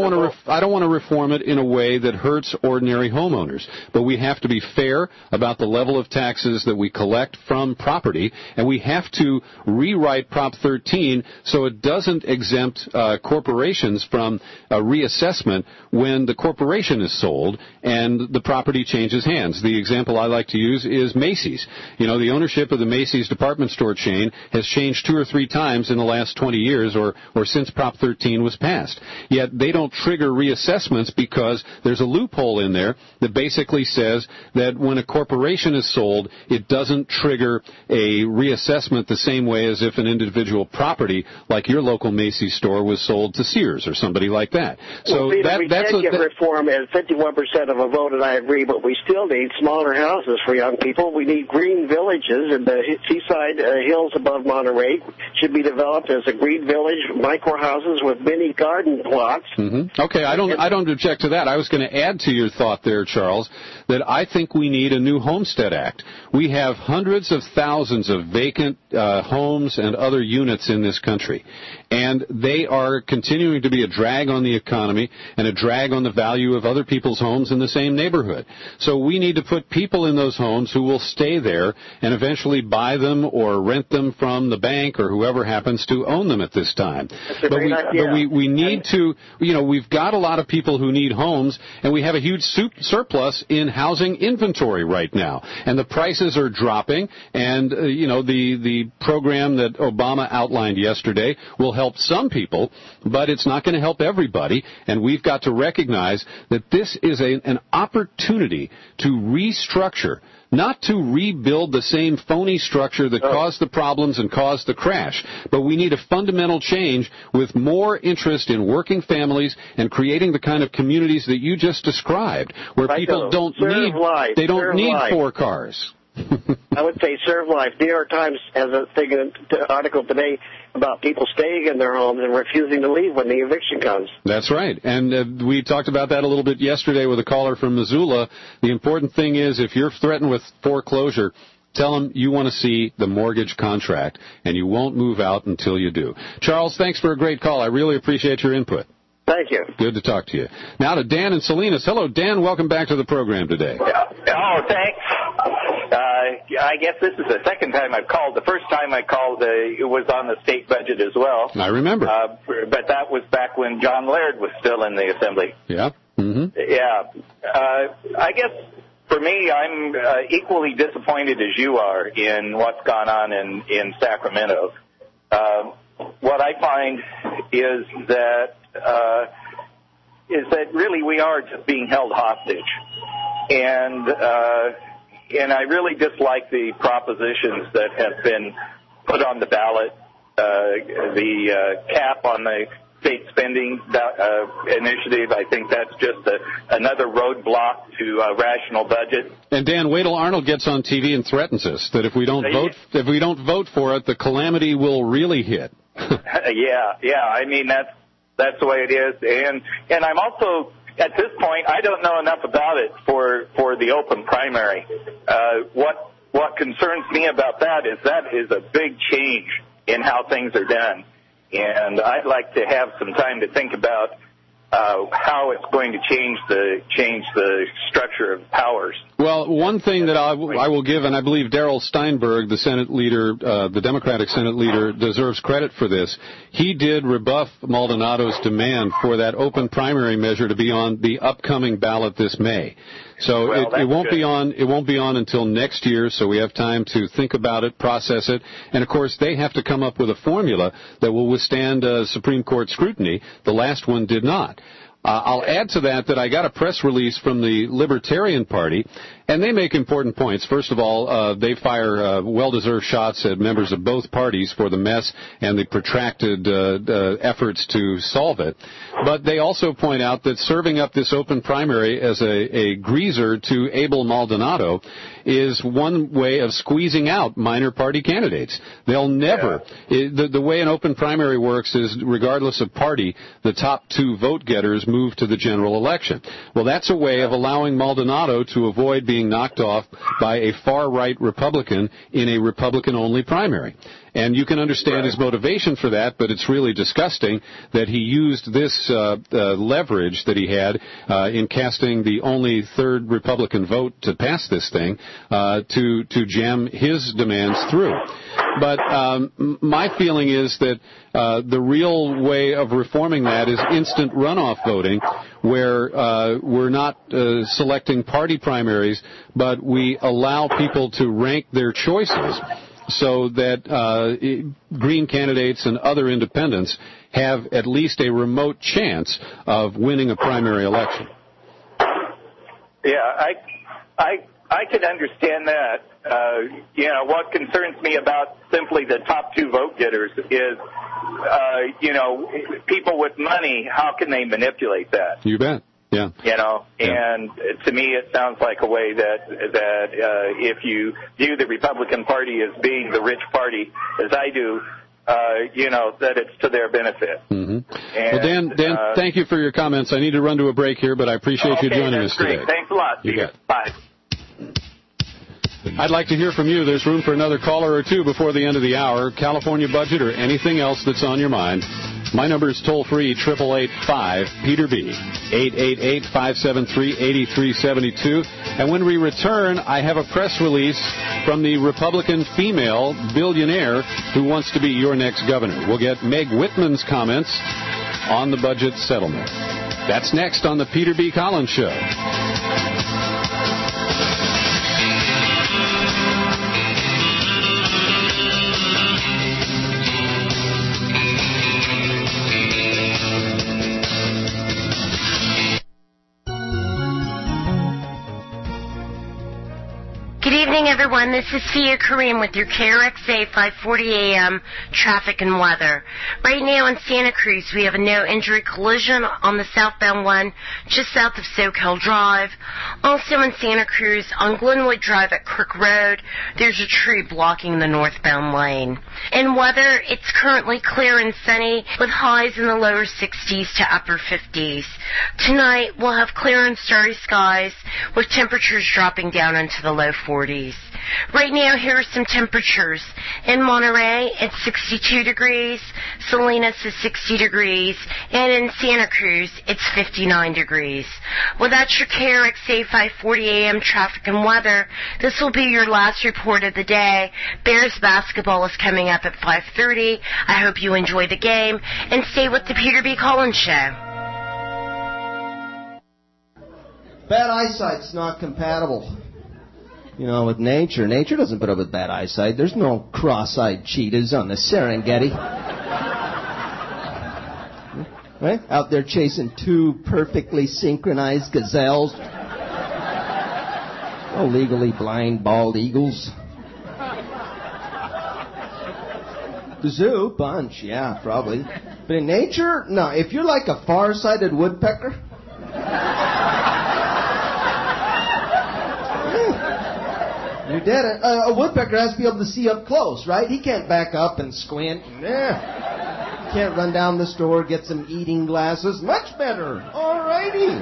want to reform it in a way that hurts ordinary homeowners, but we have to be fair about the level of taxes that we collect from property, and we have to rewrite Prop 13 so it doesn't exempt corporations from a reassessment when the corporation is sold and the property changes hands. The example I like to use is Macy's. You know, the ownership of the Macy's department store chain has changed 2 or 3 times in the last 20 years or since Prop 13 was passed. Yet they don't trigger reassessments because there's a loophole in there that basically says that when a corporation is sold, it doesn't trigger a reassessment the same way as if an individual property like your local Macy's store was sold to Sears or somebody like that. So Peter, we can get reform at 51% of a vote, and I agree, but we still need smaller houses for young people. We need green villages, and the seaside hills above Monterey should be developed as a green village, micro houses with mini garden plots. Mm-hmm. Okay, I don't object to that. I was going to add to your thought there, Charles, that I think we need a new Homestead Act. We have hundreds of thousands of vacant homes and other units in this country, and they are continuing to be a drag on the economy and a drag on the value of other people's homes in the same neighborhood. So we need to put people in those homes who will stay there and eventually buy them or rent them from the bank or whoever happens to own them at this time. But we need to, we've got a lot of people who need homes, and we have a huge surplus in housing inventory right now. And the prices are dropping, and, the program that Obama outlined yesterday will help some people, but it's not going to help everybody. And we've got to recognize that this is an opportunity to restructure, not to rebuild the same phony structure that caused the problems and caused the crash. But we need a fundamental change with more interest in working families and creating the kind of communities that you just described, where people don't need 4 cars. I would say serve life. New York Times has a article today about people staying in their homes and refusing to leave when the eviction comes. That's right. And we talked about that a little bit yesterday with a caller from Missoula. The important thing is if you're threatened with foreclosure, tell them you want to see the mortgage contract, and you won't move out until you do. Charles, thanks for a great call. I really appreciate your input. Thank you. Good to talk to you. Now to Dan and Salinas. Hello, Dan. Welcome back to the program today. Oh, thanks. I guess this is the second time I've called. The first time I called, it was on the state budget as well. I remember. But that was back when John Laird was still in the Assembly. Yeah. Mm-hmm. Yeah. I guess for me, I'm equally disappointed as you are in what's gone on in Sacramento. What I find is that really we are just being held hostage. And I really dislike the propositions that have been put on the ballot, the cap on the state spending initiative. I think that's just another roadblock to a rational budget. And Dan, wait till Arnold gets on TV and threatens us that if we don't vote for it, the calamity will really hit. Yeah. I mean that's the way it is. And I'm also, at this point, I don't know enough about it for the open primary. What concerns me about that is a big change in how things are done, and I'd like to have some time to think about how it's going to change the structure of powers. Well, one thing that I will give, and I believe Darrell Steinberg, the Senate leader, the Democratic Senate leader, deserves credit for this. He did rebuff Maldonado's demand for that open primary measure to be on the upcoming ballot this May. So Well, it won't that's be good. on. It won't be on until next year. So we have time to think about it, process it, and of course they have to come up with a formula that will withstand Supreme Court scrutiny. The last one did not. I'll add to that I got a press release from the Libertarian Party, and they make important points. First of all, they fire well-deserved shots at members of both parties for the mess and the protracted efforts to solve it. But they also point out that serving up this open primary as a greaser to Abel Maldonado is one way of squeezing out minor party candidates. They'll never, the way an open primary works is regardless of party, the top 2 vote-getters move to the general election. Well, that's a way of allowing Maldonado to avoid being knocked off by a far-right Republican in a Republican-only primary. And you can understand his motivation for that, but it's really disgusting that he used this leverage that he had in casting the only third Republican vote to pass this thing to jam his demands through. But my feeling is that the real way of reforming that is instant runoff voting, where we're not selecting party primaries, but we allow people to rank their choices so that Green candidates and other independents have at least a remote chance of winning a primary election. Yeah, I could understand that. What concerns me about simply the top 2 vote getters is, people with money, how can they manipulate that? You bet. Yeah. And to me it sounds like a way that if you view the Republican Party as being the rich party, as I do, that it's to their benefit. Mm-hmm. Well, Dan, thank you for your comments. I need to run to a break here, but I appreciate you joining us today. Thanks a lot. You bet. Bye. I'd like to hear from you. There's room for another caller or 2 before the end of the hour. California budget or anything else that's on your mind. My number is toll-free, 888-5-PETER-B, 888-573-8372. And when we return, I have a press release from the Republican female billionaire who wants to be your next governor. We'll get Meg Whitman's comments on the budget settlement. That's next on the Peter B. Collins Show. Good evening, everyone. This is Sia Kareem with your KRXA 540 AM traffic and weather. Right now in Santa Cruz, we have a no-injury collision on the southbound one just south of Soquel Drive. Also in Santa Cruz, on Glenwood Drive at Crook Road, there's a tree blocking the northbound lane. In weather, it's currently clear and sunny with highs in the lower 60s to upper 50s. Tonight, we'll have clear and starry skies with temperatures dropping down into the low 40s. Right now, here are some temperatures. In Monterey, it's 62 degrees. Salinas is 60 degrees. And in Santa Cruz, it's 59 degrees. Well, that's your KRXA 540 AM traffic and weather. This will be your last report of the day. Bears basketball is coming up at 5:30. I hope you enjoy the game. And stay with the Peter B. Collins Show. Bad eyesight's not compatible. With nature. Nature doesn't put up with bad eyesight. There's no cross-eyed cheetahs on the Serengeti. Right? Out there chasing 2 perfectly synchronized gazelles. No legally blind bald eagles. The zoo? Bunch, yeah, probably. But in nature? No. If you're like a far-sighted woodpecker... You did it. A woodpecker has to be able to see up close, right? He can't back up and squint. Yeah. He can't run down the store, get some eating glasses. Much better. All righty.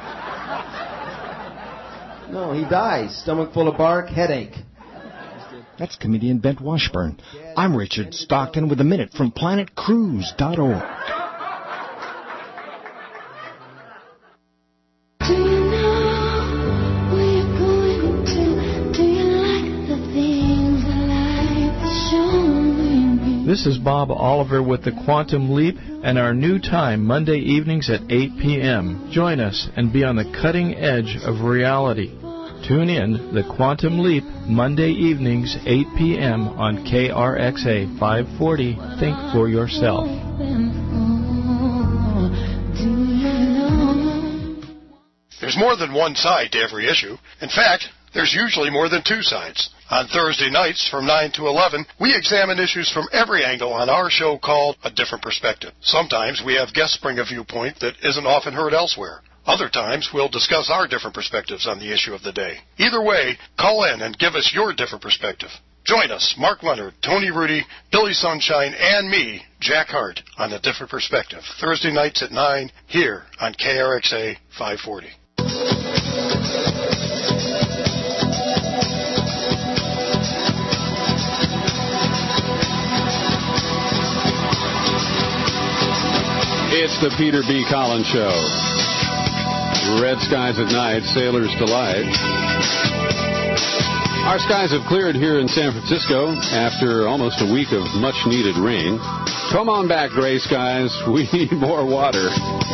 No, he dies. Stomach full of bark, headache. That's comedian Bent Washburn. I'm Richard Stockton with a minute from planetcruise.org. This This is Bob Oliver with the Quantum Leap and our new time, Monday evenings at 8 p.m. Join us and be on the cutting edge of reality. Tune in, The Quantum Leap, Monday evenings, 8 p.m. on KRXA 540. Think for yourself. There's more than one side to every issue. In fact, there's usually more than two sides. On Thursday nights from 9 to 11, we examine issues from every angle on our show called A Different Perspective. Sometimes we have guests bring a viewpoint that isn't often heard elsewhere. Other times, we'll discuss our different perspectives on the issue of the day. Either way, call in and give us your different perspective. Join us, Mark Leonard, Tony Rudy, Billy Sunshine, and me, Jack Hart, on A Different Perspective. Thursday nights at 9, here on KRXA 540. It's the Peter B. Collins Show. Red skies at night, sailor's delight. Our skies have cleared here in San Francisco after almost a week of much-needed rain. Come on back, gray skies. We need more water.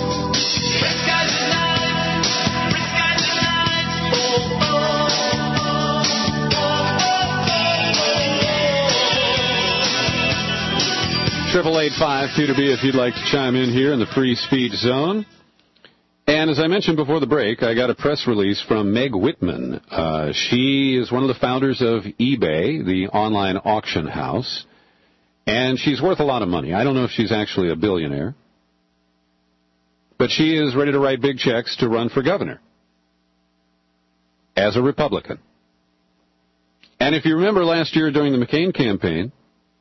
888-5 Peter B. if you'd like to chime in here in the free speech zone. And as I mentioned before the break, I got a press release from Meg Whitman. She is one of the founders of eBay, the online auction house, and she's worth a lot of money. I don't know if she's actually a billionaire, but she is ready to write big checks to run for governor as a Republican. And if you remember last year during the McCain campaign,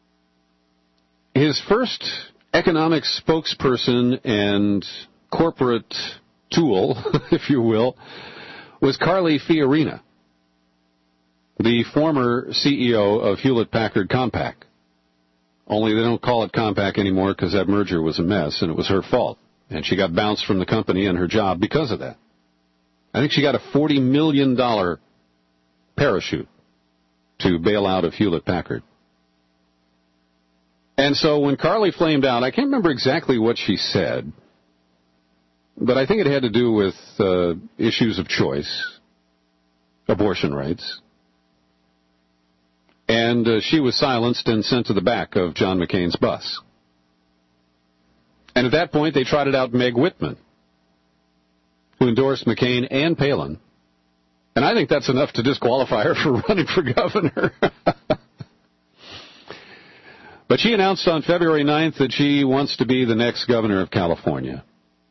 his first economic spokesperson and corporate tool, if you will, was Carly Fiorina, the former CEO of Hewlett-Packard Compaq. Only they don't call it Compaq anymore because that merger was a mess and it was her fault. And she got bounced from the company and her job because of that. I think she got a $40 million parachute to bail out of Hewlett-Packard. And so when Carly flamed out, I can't remember exactly what she said, but I think it had to do with issues of choice, abortion rights. And she was silenced and sent to the back of John McCain's bus. And at that point, they trotted out Meg Whitman, who endorsed McCain and Palin. And I think that's enough to disqualify her for running for governor. But she announced on February 9th that she wants to be the next governor of California.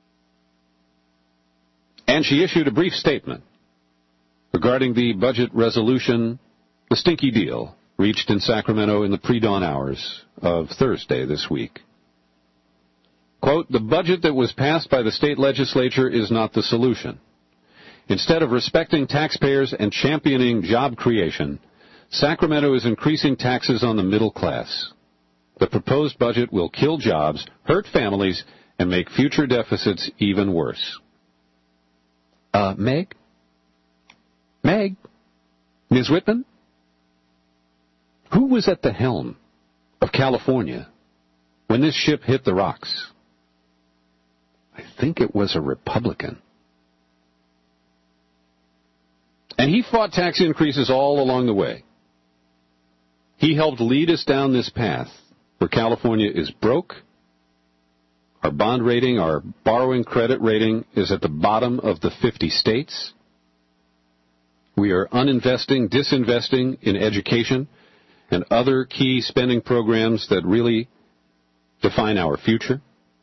And she issued a brief statement regarding the budget resolution, the stinky deal, reached in Sacramento in the pre-dawn hours of Thursday this week. Quote, "The budget that was passed by the state legislature is not the solution. Instead of respecting taxpayers and championing job creation, Sacramento is increasing taxes on the middle class. The proposed budget will kill jobs, hurt families, and make future deficits even worse." Meg? Ms. Whitman? Who was at the helm of California when this ship hit the rocks? I think it was a Republican. And he fought tax increases all along the way. He helped lead us down this path where California is broke. Our bond rating, our borrowing credit rating is at the bottom of the 50 states. We are disinvesting in education and other key spending programs that really define our future.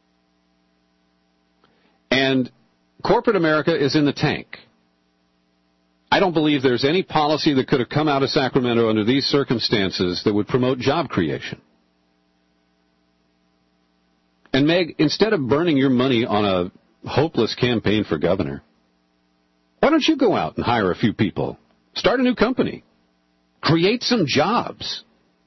And corporate America is in the tank. I don't believe there's any policy that could have come out of Sacramento under these circumstances that would promote job creation. And Meg, instead of burning your money on a hopeless campaign for governor, why don't you go out and hire a few people? Start a new company. Create some jobs.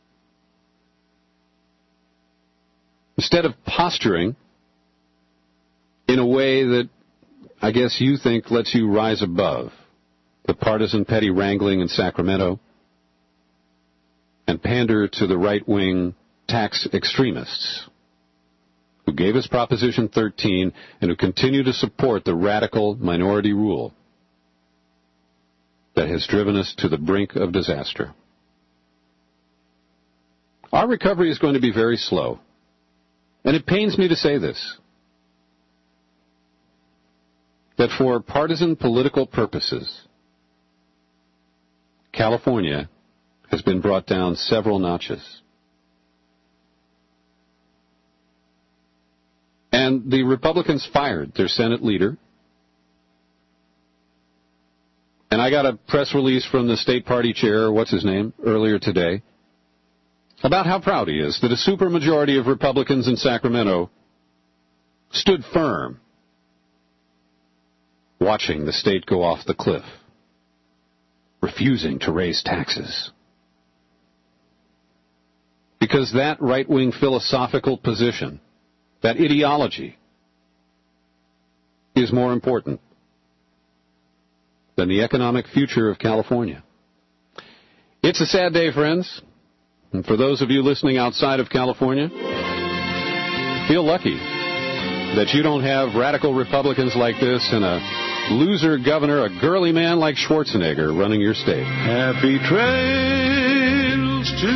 Instead of posturing in a way that I guess you think lets you rise above the partisan petty wrangling in Sacramento and pander to the right-wing tax extremists who gave us Proposition 13 and who continue to support the radical minority rule that has driven us to the brink of disaster. Our recovery is going to be very slow, and it pains me to say this, that for partisan political purposes, California has been brought down several notches. And the Republicans fired their Senate leader. And I got a press release from the state party chair, what's his name, earlier today, about how proud he is that a supermajority of Republicans in Sacramento stood firm, watching the state go off the cliff, refusing to raise taxes. Because that right-wing philosophical position, that ideology, is more important than the economic future of California. It's a sad day, friends. And for those of you listening outside of California, feel lucky that you don't have radical Republicans like this and a loser governor, a girly man like Schwarzenegger running your state. Happy trails to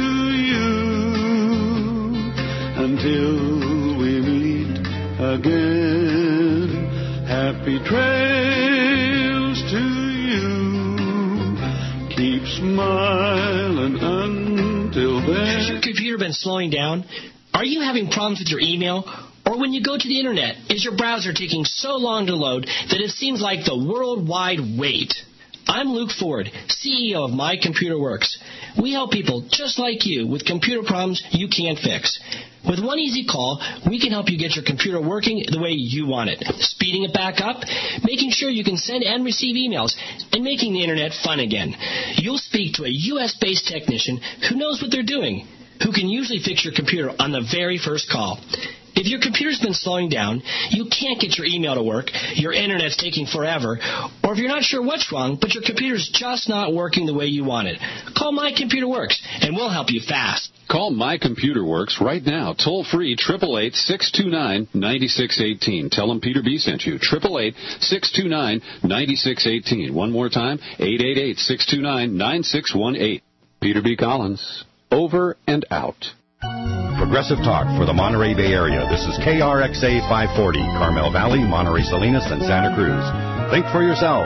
you until we meet again. Happy trails to you. Keep smiling until then. Has your computer been slowing down? Are you having problems with your email? Or when you go to the internet, is your browser taking so long to load that it seems like the worldwide wait? I'm Luke Ford, CEO of My Computer Works. We help people just like you with computer problems you can't fix. With one easy call, we can help you get your computer working the way you want it, speeding it back up, making sure you can send and receive emails, and making the internet fun again. You'll speak to a U.S.-based technician who knows what they're doing, who can usually fix your computer on the very first call. If your computer's been slowing down, you can't get your email to work, your internet's taking forever, or if you're not sure what's wrong, but your computer's just not working the way you want it, call My Computer Works, and we'll help you fast. Call My Computer Works right now, toll-free, 888-629-9618. Tell them Peter B. sent you, 888-629-9618. One more time, 888-629-9618. Peter B. Collins, over and out. Progressive Talk for the Monterey Bay Area. This is KRXA 540, Carmel Valley, Monterey Salinas, and Santa Cruz. Think for yourself.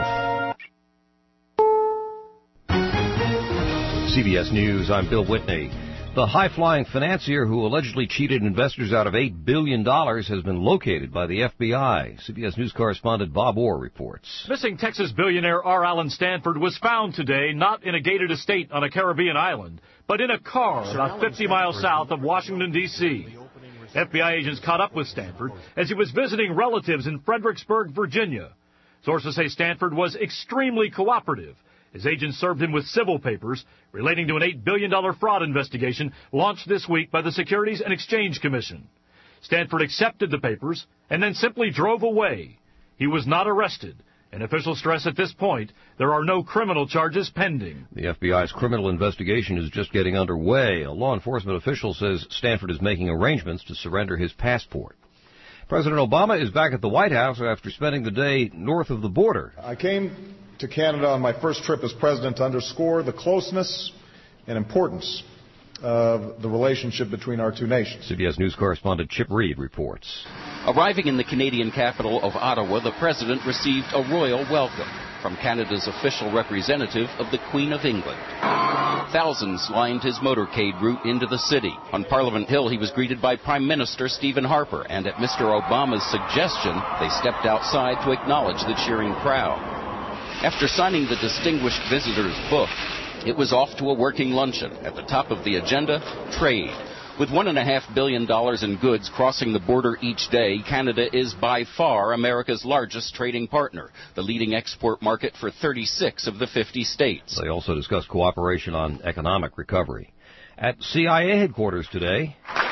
CBS News, I'm Bill Whitney. The high-flying financier who allegedly cheated investors out of $8 billion has been located by the FBI. CBS News correspondent Bob Orr reports. Missing Texas billionaire R. Allen Stanford was found today not in a gated estate on a Caribbean island, but in a car about 50 miles south of Washington, D.C. FBI agents caught up with Stanford as he was visiting relatives in Fredericksburg, Virginia. Sources say Stanford was extremely cooperative. His agents served him with civil papers relating to an $8 billion fraud investigation launched this week by the Securities and Exchange Commission. Stanford accepted the papers and then simply drove away. He was not arrested, and officials stress at this point there are no criminal charges pending. The FBI's criminal investigation is just getting underway. A law enforcement official says Stanford is making arrangements to surrender his passport. President Obama is back at the White House after spending the day north of the border. I came to Canada on my first trip as president to underscore the closeness and importance of the relationship between our two nations. CBS News correspondent Chip Reed reports. Arriving in the Canadian capital of Ottawa, the president received a royal welcome from Canada's official representative of the Queen of England. Thousands lined his motorcade route into the city. On Parliament Hill, he was greeted by Prime Minister Stephen Harper, and at Mr. Obama's suggestion, they stepped outside to acknowledge the cheering crowd. After signing the Distinguished Visitor's book, it was off to a working luncheon. At the top of the agenda, trade. With $1.5 billion in goods crossing the border each day, Canada is by far America's largest trading partner, the leading export market for 36 of the 50 states. They also discussed cooperation on economic recovery. At CIA headquarters today,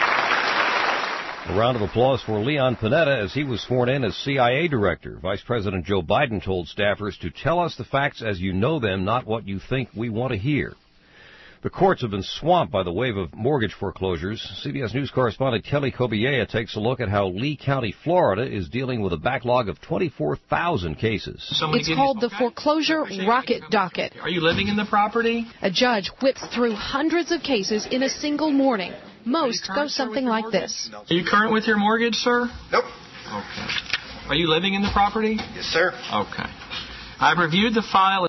a round of applause for Leon Panetta as he was sworn in as CIA director. Vice President Joe Biden told staffers to tell us the facts as you know them, not what you think we want to hear. The courts have been swamped by the wave of mortgage foreclosures. CBS News correspondent Kelly Kobiea takes a look at how Lee County, Florida, is dealing with a backlog of 24,000 cases. It's called the Foreclosure Rocket Docket. Are you living in the property? A judge whips through hundreds of cases in a single morning. Most go something like this. Are you current with your mortgage, sir? Nope. Okay. Are you living in the property? Yes, sir. Okay. I've reviewed the file.